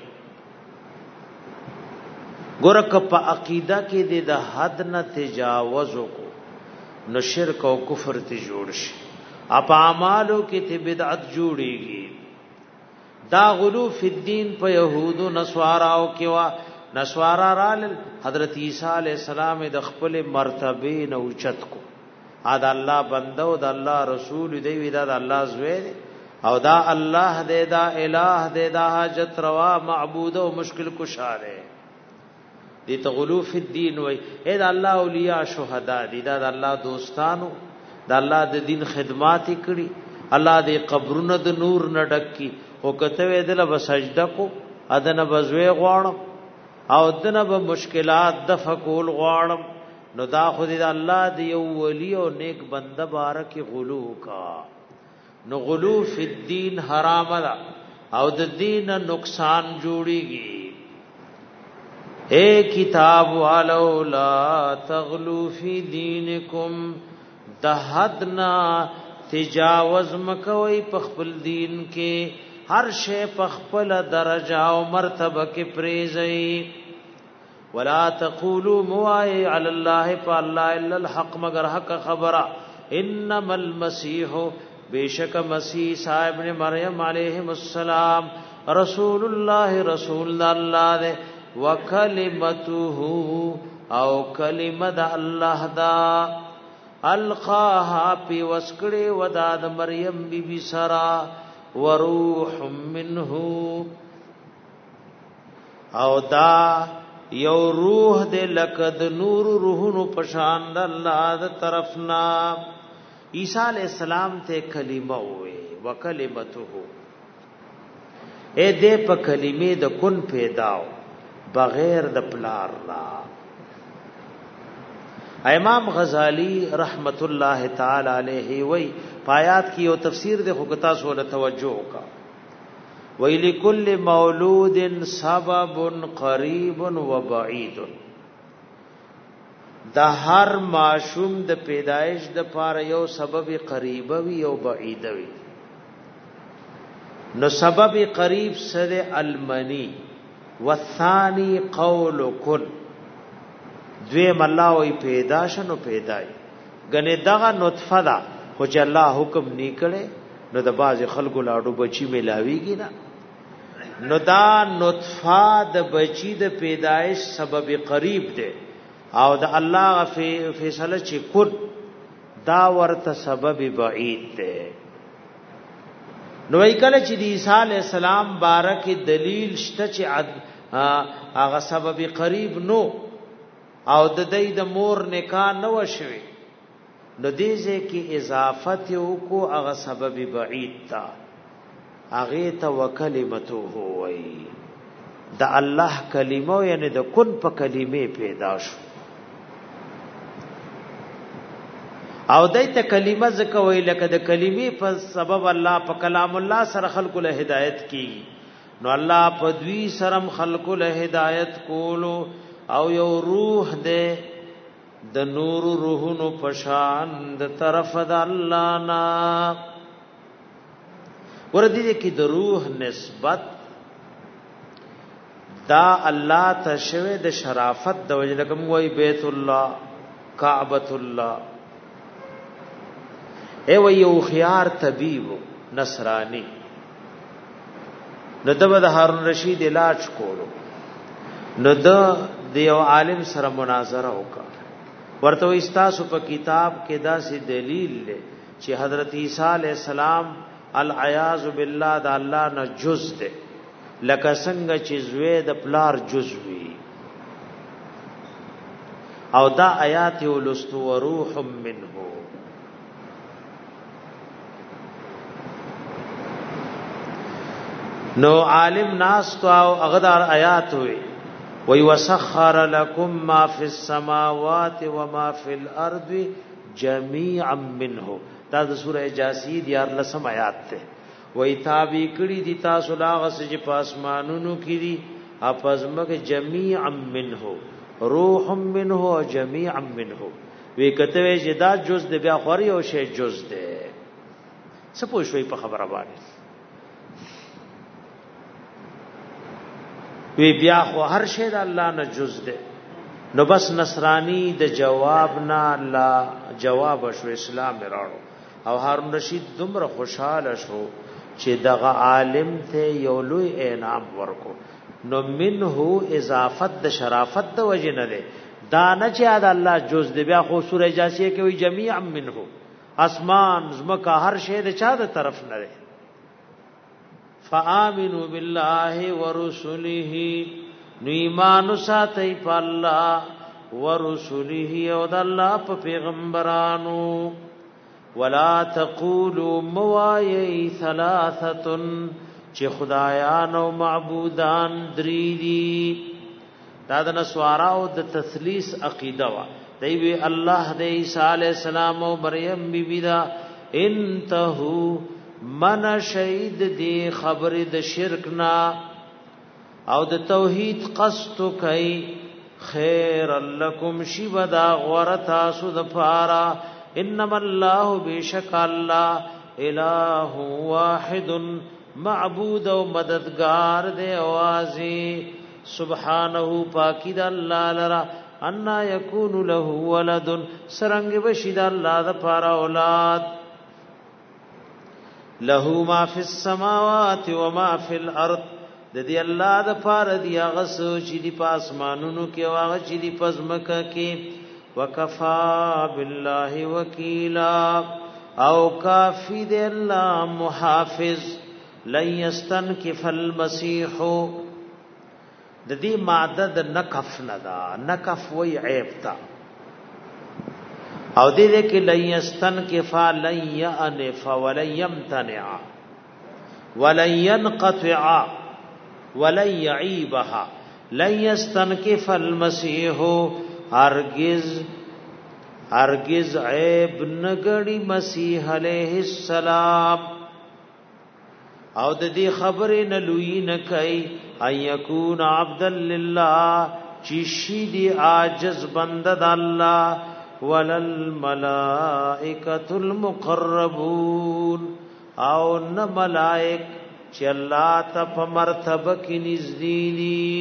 ګورک په عقیده کې د حد نه تجاوز کو نو شرک او کفر ته جوړ شي اپ اعمالو کې ته بدعت جوړيږي دا غلو فی الدین په يهودو نسواراو کې وا نسوارا رال حضرت عیسی علیہ السلام د خپل مرتبه نو چت کو ا د الله بندو د الله رسول دی وی دا د الله زوی او دا الله دې دا الہ دې دا حاجت روا معبود او مشکل کشا دې دې تغلو فی الدین وای اے دا الله اولیاء شهدا دې دا د الله دوستانو دا الله د دین خدمات کړي الله دې قبرونه د نور نه ډکی او کته وې دل بسجده کو اذن بزوی غواړم او دنه به مشکلات د فقول غواړم نو دا خو دې الله دې ولی او نیک بنده بارک غلو کا نو غلو فی الدین حرام دا او د دین نقصان جوړیږي اے کتاب والو لا تغلو فی دینکم د حدنا تجاوز مکوئ په خپل دین کې هر شی په خپل درجه او مرتبه کې پریزئ ولا تقولوا موای علی الله فالله الا الحق مگر حق خبره انما المسيح بیشک مسیح صاحب نے مریم علیہ السلام رسول الله رسول الله دے وکلمته او کلمه د الله دا القاها پی وسکڑی ودا د مریم بی بی سرا وروح منه او دا یو روح دے لکد نور روحونو پشان د الله د طرفنا عیسی علیہ السلام ته کلمه وې وکلمته اے دې په کلمې د کن پیداو بغیر د پلار لا امام غزالی رحمت الله تعالی علیہ وی پایات کی او تفسیر د خطا سول توجہ کا وی لکل مولود سبب قریب و بعید دا هر معشوم د پیدایش د پاره یو سبب قریب وی او بعید وی نو سبب قریب سره المنی والثانی قول کن دویم الله وی پیدا شنو پیدای غنه دغه نطفه دا خو چې الله حکم نی کړي نو د باز خلکو لاړو بچی ملاویږي نه نو دا نطفه د بچی د پیدایش سبب قریب دی او د الله فیصله چې کن دا ورته سبب بعید دی نو کله چې د عیسی علی السلام بارک دلیل شته چې هغه سبب قریب نو او د دې د مور نکاح نه وشوي نو دې ځکه اضافت یو کو هغه سبب بعید تا هغه ته وکلمته وای د الله کلمه یعنی د کن په کلمه پیدا شو او دایته کلمه زکه وی لکه د کلمې په سبب الله په کلام الله سره خلق له هدایت کی نو الله په دوی سرم خلق له هدایت کولو او یو روح دے د نور روحونو پشان د طرف د الله نا وردی دې کې د روح نسبت دا الله ته شوه د شرافت د وجه کوم وای بیت الله کعبۃ الله ای وای یو خيار طبيب نصرانی نو د هارون رشید علاج کولو نو د یو عالم سره مناظره وکړه ورته استاسو په کتاب کې داسې دلیل لې چې حضرت عیسی علی السلام العیاذ بالله د الله نه جز ده لکه څنګه چې زوی د پلار جز وي او دا آیات ولست وروح منه نو عالم ناس تو اغدار آیات ہوئی وَيُسَخَّرَ لَكُم مَّا فِي السَّمَاوَاتِ وَمَا فِي الْأَرْضِ جَمِيعًا مِّنْهُ دا د سورہ جاسیه دیار لسم آیات ته وای تابع کړي دي تاسو لاغه چې پاسمانونو کې دي اپزمک جميعا منه روح منه جميعا منه وی کته وی چې دا جز د بیا خوري او شی جز ده سپوږ شوي په خبره باندې وی بیا خو هر شی د الله نه جز ده نو بس نصرانی د جواب نه لا جواب شو اسلام راړو او هارون رشید دومره خوشاله شو چې دغه عالم ته یو لوی انعام ورکو نو منه اضافت د شرافت د وجه نه ده دا نه چې د الله جز ده بیا خو سورہ جاسیه کې وی جميعا منه اسمان زمکا هر شی د چا د طرف نه ده فآمنوا بالله ورسله نو ایمان ساتي په الله ورسله او د الله په پیغمبرانو ولا تقولوا موایي ثلاثه چې خدایان او معبودان درې دي دا د نسوارا او د تثلیث عقیده وا دی وی الله د عیسی علی السلام او مریم بی بی دا انتهو من شهید دی خبر د شرک نا او د توحید قصد کوي خیر لکم شبدا غورتا سود پارا انما الله بشک الله الہ واحد معبود او مددگار دے اوازی سبحانه پاکی دا اللہ لرا انا یکون له ولد سرنگ بشید اللہ دا پارا اولاد له ما فی السماوات و ما فی الارض د دې الله د پاره دی هغه چې دی په اسمانونو کې او هغه چې دی په ځمکه کې وکفا بالله وکیلا او کافی دی الله محافظ لن یستنکف المسیح د دې ماده د نکف نه دا نکف وی عیب تا او دې کې لن یستنکف لن یانف ولن یمتنع ولن ينقطع ولن يعيبها لن يستنكف المسيح هرگز عیب نگړي مسیح علیہ السلام او د دې خبرې نه لوی نه کوي ان يكون عبد لله چې شي دی عاجز بنده د الله ولل ملائکه المقربون او نه ملائک چې الله ته په مرتبه کې نږدې دي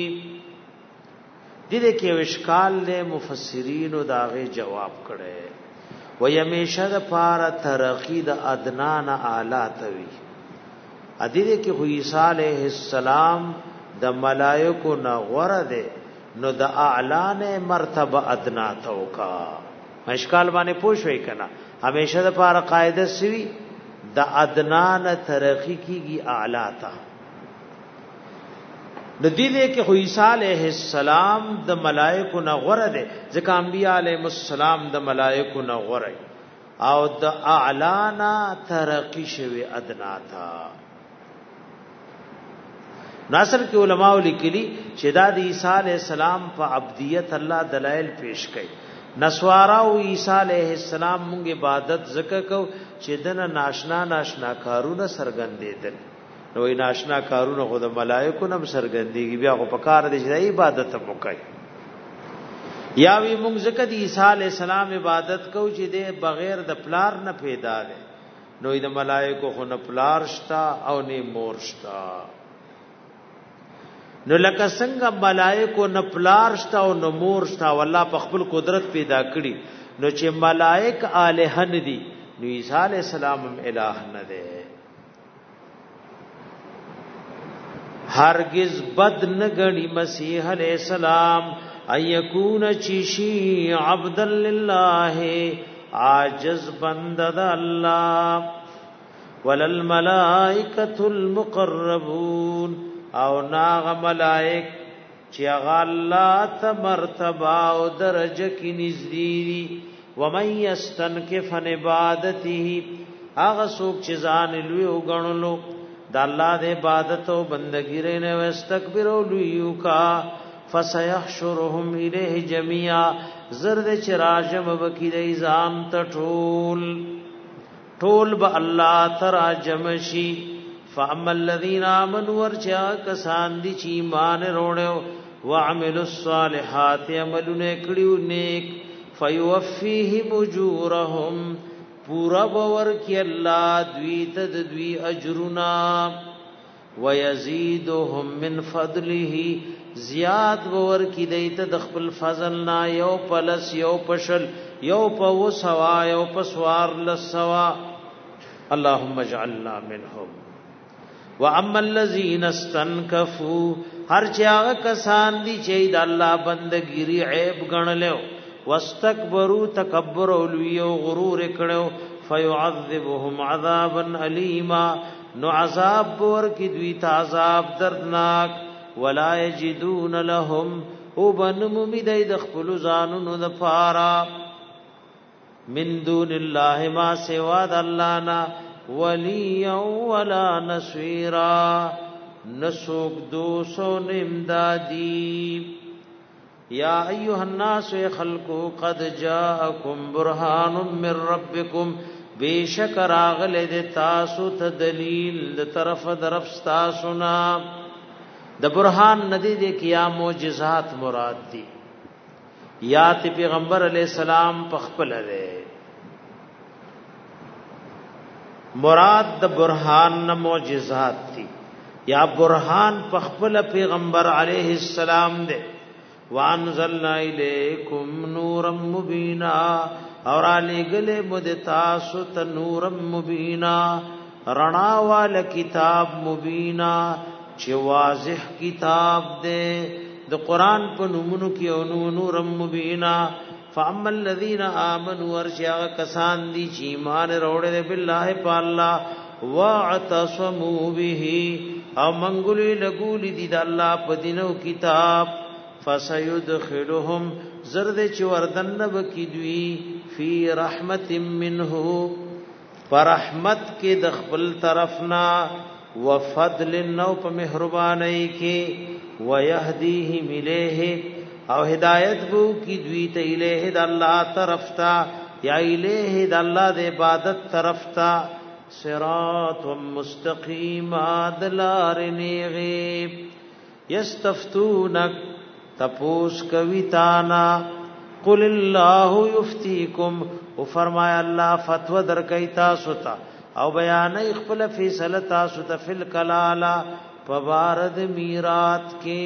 دې کې وشکال له مفسرین او داغه جواب کړي و یمیشه د پاره ترقی د ادنا نه اعلی توي ادې کې خو عیسی علیہ السلام د ملائکو نه غوړه ده نو د اعلان مرتبه ادنا توکا مشکال باندې پوښوي کنه همیشه د پاره قاعده سوي د ادنان ترقی کیږي اعلی تا د دې کې خو عیسی علیہ السلام د ملائکو نه غوړه ده ځکه انبیاء علیهم السلام د ملائکو نه غوړه او د اعلانا ترقی شوی ادنا تا ناصر کې علماء لیکلي چې د عیسی علیہ السلام په عبدیت الله دلائل پیش کړي نسوارا او عیسی علیہ السلام مونږ عبادت زکه کو چې دنه ناشنا کارونه سرګندېدل نو یې ناشنا کارونه خو د ملائکو نه سرګندېږي بیا خو په کار دې چې عبادت وکړي یا وی مونږ زکه د عیسی علیہ السلام عبادت کو چې دې بغیر د پلار نه پیدا ده نو د ملائکو خو نه پلار شتا او نه مور شتا نو لکه څنګه ملائکو نه پلار شتا او نه مور شتا والله په خپل قدرت پیدا کړي نو چې ملائک الہ نه دي نو عیسی علیہ السلام هم الہ نه ده هرگز بد نه غني مسیح علیہ السلام ايكون چشي عبد لله عاجز بند الله ولل ملائکه المقربون او ناغ ملائک چې هغه الله ته مرتبه او درجه کې نږدې دي ومن يستنكف عن عبادته هغه څوک چې ځان لوی وګڼلو د الله د عبادت او بندګۍ نه واستكبر لویو کا فسيحشرهم اليه جميعا زرد چراجم وکید ایزام ټول به الله تراجم شي فاما الذين امنوا ورجا کسان دي چې ایمان وروړو وعملوا الصالحات عملونه کړیو نیک فيوفيهم اجورهم پورا باور کی الله دوی تد دوی اجرنا ويزيدهم من فضله زیاد باور کی دیت د خپل فضل نا یو پلس یو پشل یو پو سوا یو پسوار لسوا اللهم اجعلنا منهم واما الذين استنكفوا هر چا کسان دي چې د الله بندګيري عیب غنلو واستكبروا تکبر او لوی او غرور کړو فيعذبهم عذابا اليما نو عذاب ور کی دوی ته عذاب دردناک ولا يجدون لهم وبنم مدید خپل ځانونو د پارا من دون الله ما سوا د الله نا وليا ولا نصيرا نسوک دوسو امدادی یا ایها الناس خلقوا قد جاءكم برهان من ربكم بیشک راغله د تاسو ته دلیل د طرف درف تاسو نا د برهان ندی د کیا معجزات مراد دي یا تی پیغمبر علی السلام پخپل لري مراد د برهان نه معجزات دي یا برهان پخپل پیغمبر علیه السلام دے وانزلنا الیکم نورا مبینا اور علی گلے مدتاسو تا نورا مبینا رڼا وال کتاب مبینا چې واضح کتاب دې د قران په نومونو کې او نور مبینا فاما الذين امنوا ورشا کسان دي چې ایمان وروړي بالله په الله واعتصموا به او منګولي لګولي دي د الله په دینو کتاب فسيدخلهم زرد چې وردن بکی دوی فی رحمت منه فرحمت کې د خپل طرفنا وفضل نو په مهرباني کې ويهديهم الیه او هدایت بو کی دوی ته الیه د الله طرف تا یا الیه د الله د عبادت طرف تا صراط مستقیم ادلار نیغیب یستفتونک تپوس کویتانا قل الله یفتیکم او فرمایا الله فتوا درکای تاسو ته او بیان خپل فیصله تاسو ته فل کلالا پبارد میراث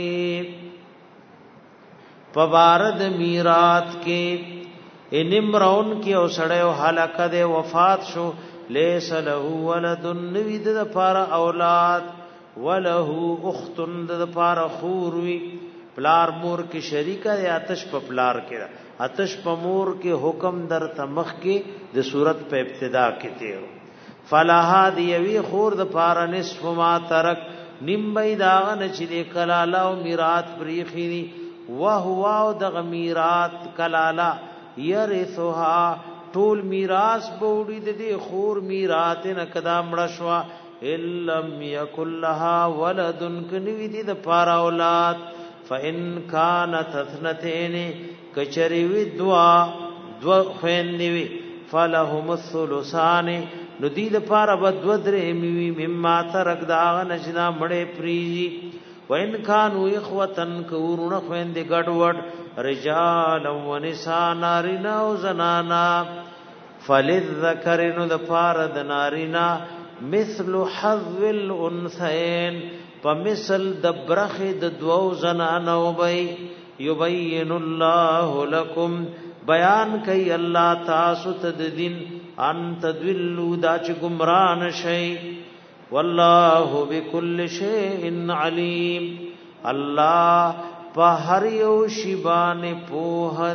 کې انمرون کې او سړیو هلاکه ده وفات شو لیس له ولد نوید د پار اولاد وله اخت د پار خور وی پلار مور کې شریک دی آتش په پلار کې آتش په مور کې حکم در تمخ کې د صورت په ابتدا کې تیر فلاها دی وی خور د پار نصف ما ترک نیم بيداغه چې کلالا او میراث پریخي وهو او د میراث کلالا يرثها ټول میراث بوړي د دې خور میراث نه کدا مړ شو الا يكن لها ولد کنوي دي د پار اولاد فان كانت اثنتين کچری وی دوا خويندوي فلهم الثلثان نو دي د پار بد ودره میوي مما ترک دا نشنا مړې پریږي وان كانوا اخوتن کورونه خويند ګډوډ رجال و نساء نارینا او زنانا فللذکر نو د پار د نارینا مثل حظ الانثيين فمثل دبرخ د دوو زنانو بي يبين الله لكم بیان کوي الله تاسو ته د دین ان تدلوا دا چې گمراه نشئ والله بكل شيء عليم الله په هر یو شی باندې پوهه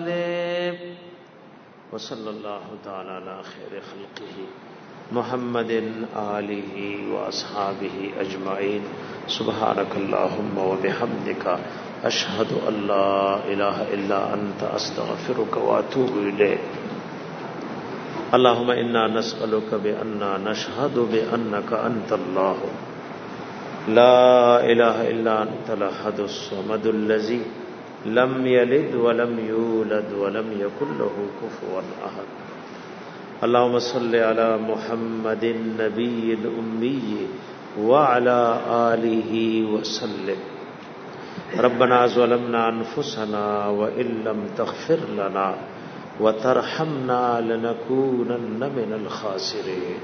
ده وصلى الله تعالى على خير خلقه محمد آله واصحابه اجمعين سبحانك اللهم وبحمدك اشهد ان لا اله الا انت استغفرك واتوب اليك اللهم انا نسالك باننا نشهد بانك انت الله لا اله الا انت الاحد الصمد الذي لم يلد ولم يولد ولم يكن له كفوا احد اللهم صل على محمد النبي الامي وعلى اله وسلم ربنا ظلمنا انفسنا وان لم تغفر لنا وترحمنا لنكونن من الخاسرين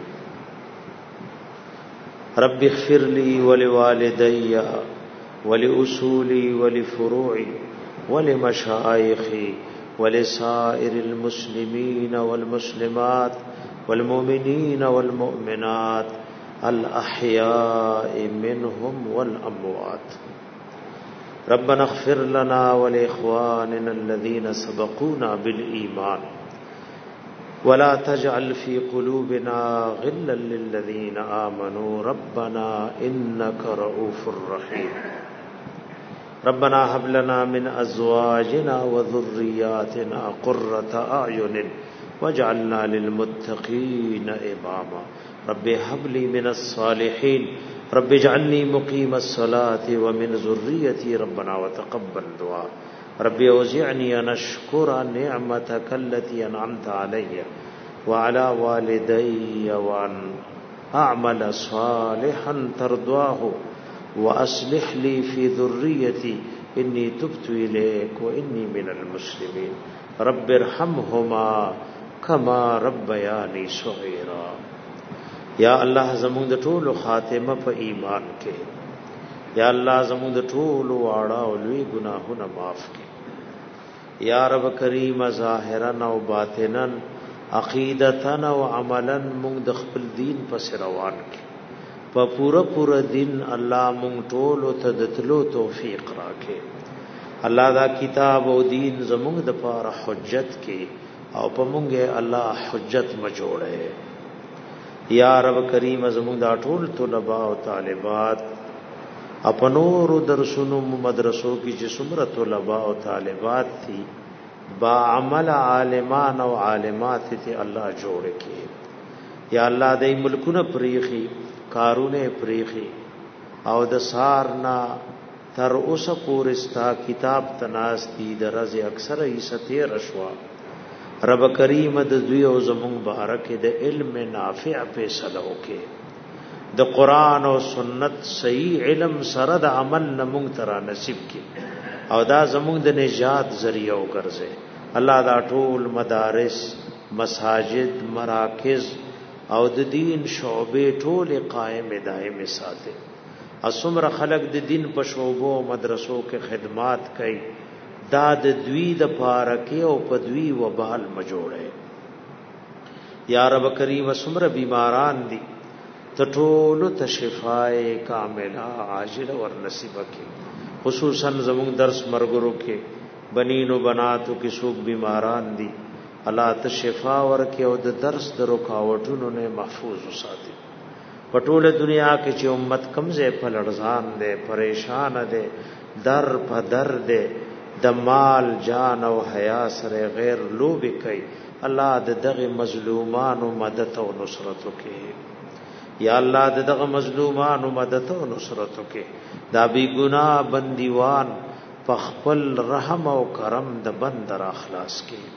رب اغفر لي ولوالدي ولأصولي ولفروعي ولمشايخي ولسائر المسلمين والمسلمات والمؤمنين والمؤمنات الأحياء منهم والأموات ربنا اغفر لنا ولإخواننا الذين سبقونا بالإيمان ولا تجعل في قلوبنا غلا للذين آمنوا ربنا إنك رؤوف رحيم ربنا هب لنا من أزواجنا وذرياتنا قرة أعين واجعلنا للمتقين إماما رب هب لي من الصالحين رب اجعلني مقيم الصلاة ومن ذريتي ربنا وتقبل دعاء رب اوزعني ان اشكر نعمتك التي انعمت علي وعلى والدي وان اعمل صالحا ترضاه واصلح لي في ذريتي اني تبت اليك واني من المسلمين رب ارحمهما كما ربياني صغيرا یا الله زموږ د ټولو خاتمه په ایمان کې یا الله زموږ د ټولو واړه او لوی ګناهونه معاف کړي یا رب کریم ظاهرا او باطنا عقیدتنا او عملا موږ د خپل دین په روان کړي په پورا دین الله مونږ ټول ته د تلو توفیق راکړي. الله دا کتاب او دین زمونږ د پاره حجت کې او په مونږه الله حجت مجوړه. یا رب کریم زمونږ دا ټول طلباء او طالبات اپنور درسونو مدرسو کې چې څومره طلباء او طالبات دي با عمل عالمان او عالمات ته الله جوړ کړي. یا الله دې ملکونه پریخي کارونه پریخي او د سارنا تر اوسه پورستا کتاب تناس دي درز اکثر ایسته رشوا. رب کریم د دوی او زمون بارک د علم نافع فیصله وکي. د قران او سنت صحیح علم سره د عمل نمون ترا نصیب کی او دا زمون د نجات ذریعہ وګرځي. الله دا ټول مدارس مساجد مراکز او د دین شعبې ټول قائم دائم ساتي. اسمر خلق د دین په شعبو مدرسو کې خدمات کوي. دا د دوی د پارکه او په دوی وبال مجوړه. یا رب کریم اسمر بیماران دي تټول ته شفای کامله عاجل ور نصیب کړي. خصوصا زموږ درس مرګرو کې بنینو بناتو کې څوک بیماران دي الله ته شفا ورکړي او د درس د رکاوټونو نه محفوظ وساتي. پټوله دنیا کې چې امت کمزې په لړزان ده پریشان ده در په در ده د مال جان او حیا سره غیر لوبي کوي. الله دغه مظلومانو مدد او نصرت وکړي. یا الله دغه مظلومانو مدد او نصرت وکړي. دا بی ګناه بندیوان په خپل رحم او کرم د بندر اخلاص کړي.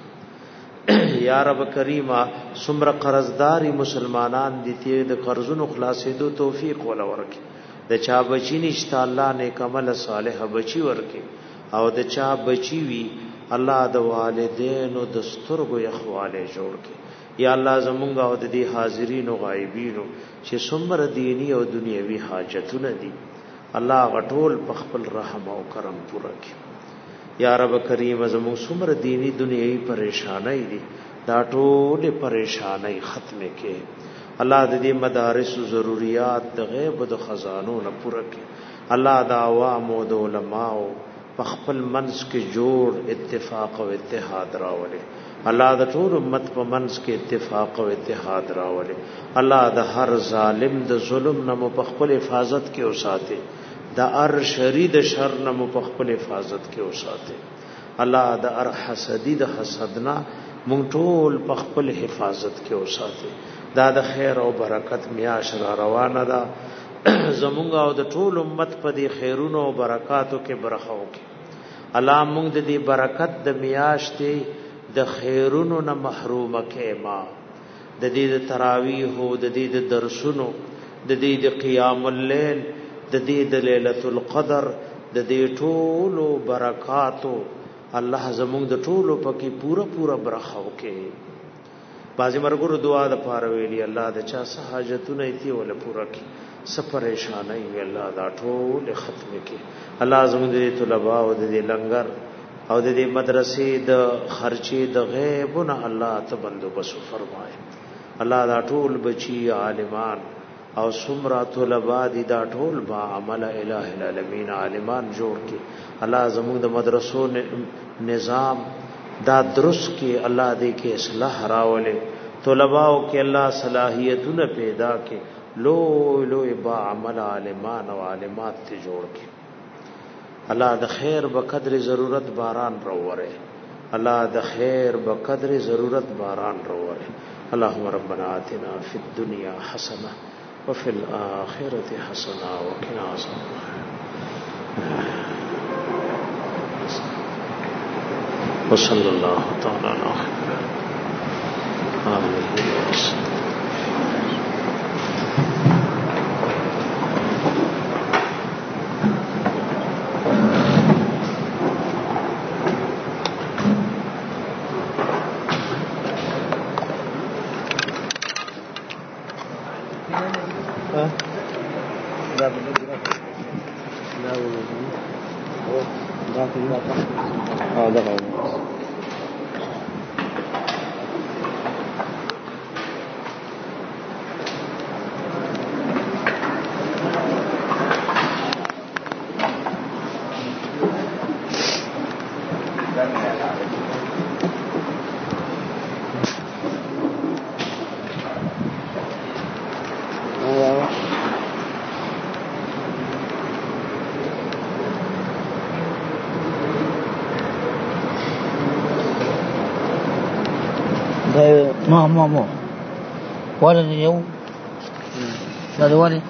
یا رب کریمه سمره قرضداري مسلمانان دي ته د قرضونو خلاصېدو توفیق ولا ورکړي. د چا بچی نشته الله نیک عمل صالح بچی ورکړي او د چا بچی وی الله د والدینو د سترګو یخواله جوړ کړي. یا الله زمونږ او د دې حاضرین او غایبینو چې څومره دینی او دنیوي حاجتونه دي الله غټول په خپل رحم او کرم پوره کړي. یا رب کریم زموږ څومره دینی دنیوي پریشانای دي دا ټول پریشانای ختم کړي. الله د دې مدارس او ضرورت د غیب د خزانو نه پوره کړي. الله د عوام او د علماء په خپل منځ کې جوړ اتفاق او اتحاد راولي. الله د ټول امت په منځ کې اتفاق او اتحاد راولي. الله د هر ظالم د ظلم نه په خپل حفاظت کې اوساته. د ار شرید شر نه په خپل حفاظت کې اوساته. الله د ار حسدی د حسدنا مونږ ټول په خپل حفاظت کې اوساته. دا د خیر او برکت میاش را روانه ده. زمونږ او د ټول امت په دې خیرونو او برکاتو کې برخه وکړي. الله مونږ د دې برکت د میاشتې د خیرونو نه محروم کړي. ما د دې د تراویح او د دې د درسونو د دې د قیام الليل د دې د ليله القدر د دې ټولو برکاتو الله زموږ د ټولو پکې پورا برخه وکړي. بازي مرګو دعا د پاره ویلي الله د چا حاجتونه ایتي ول پورا کړي. څه پریشانای وی الله دا ټول ختم کړي. الله زموږ د طلباء او د لنګر او د مدرسې د خرچې د غیبونه الله ته بندوبس فرمایي. الله دا ټول بچي عالمان او سمرا طلباء دي دا ټول با عمل الہ العالمین عالمان جوړ کړي. الله زموږ د مدرسو نظام دا درست کې الله دې کې اصلاح راولي. طلباء کې الله صلاحیتونه پیدا کړي. لو با عمل عالمان او عالمات ته جوړ کړي. الله د خیر په قدر ضرورت باران راوړي. الله د خیر په قدر ضرورت باران راوړي. اللهم ربنا آتنا فی الدنيا حسنه وفي الآخرة حسنه وقنا عذاب النار. وصلى الله تعالى على آله وسلم. ما ولا اليوم هذا ولا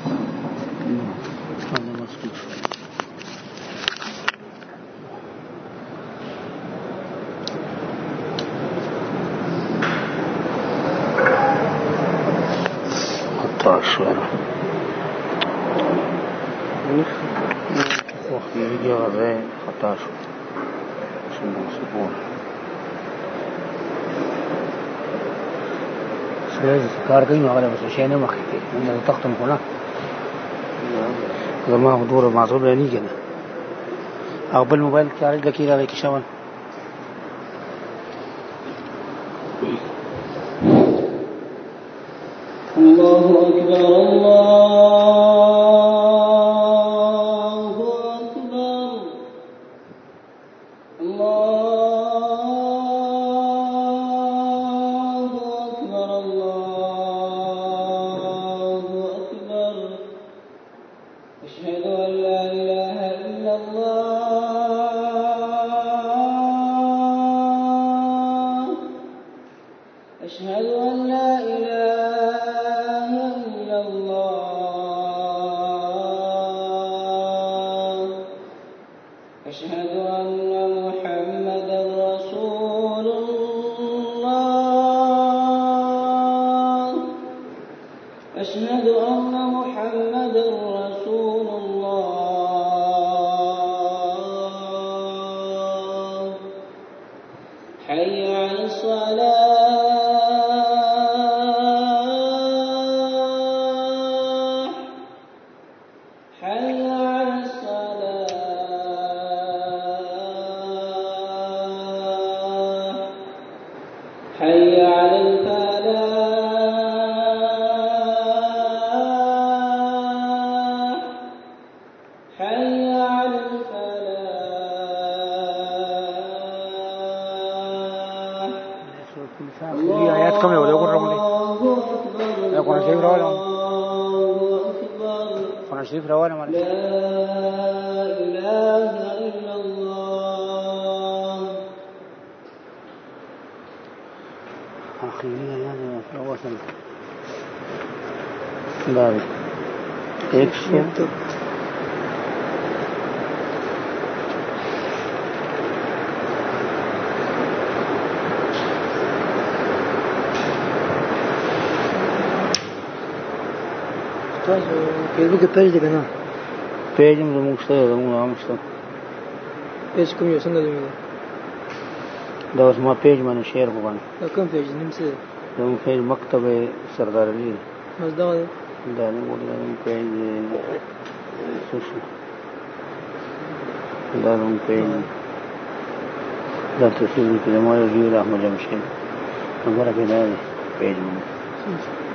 يجي غزاء 11 سبور سلازة كاركين وغلا بس شيء نما خيتي من تختم هنا إذا ما هو دور معصوب لاني كنا أقبل موبايل كارج لك إلى ذيك شوان الله أكبر الله Facebook page de kana page में मुझसे मुझसे page कोम यो څنګه دی دا اوس ما page باندې share کوم دا کوم page نیم څه دا page مکتب سردار علي مزدا دا نو دا page سوشل دا نو page دا تصویر کې د مو یو احمد جمشید وګوره کې دا page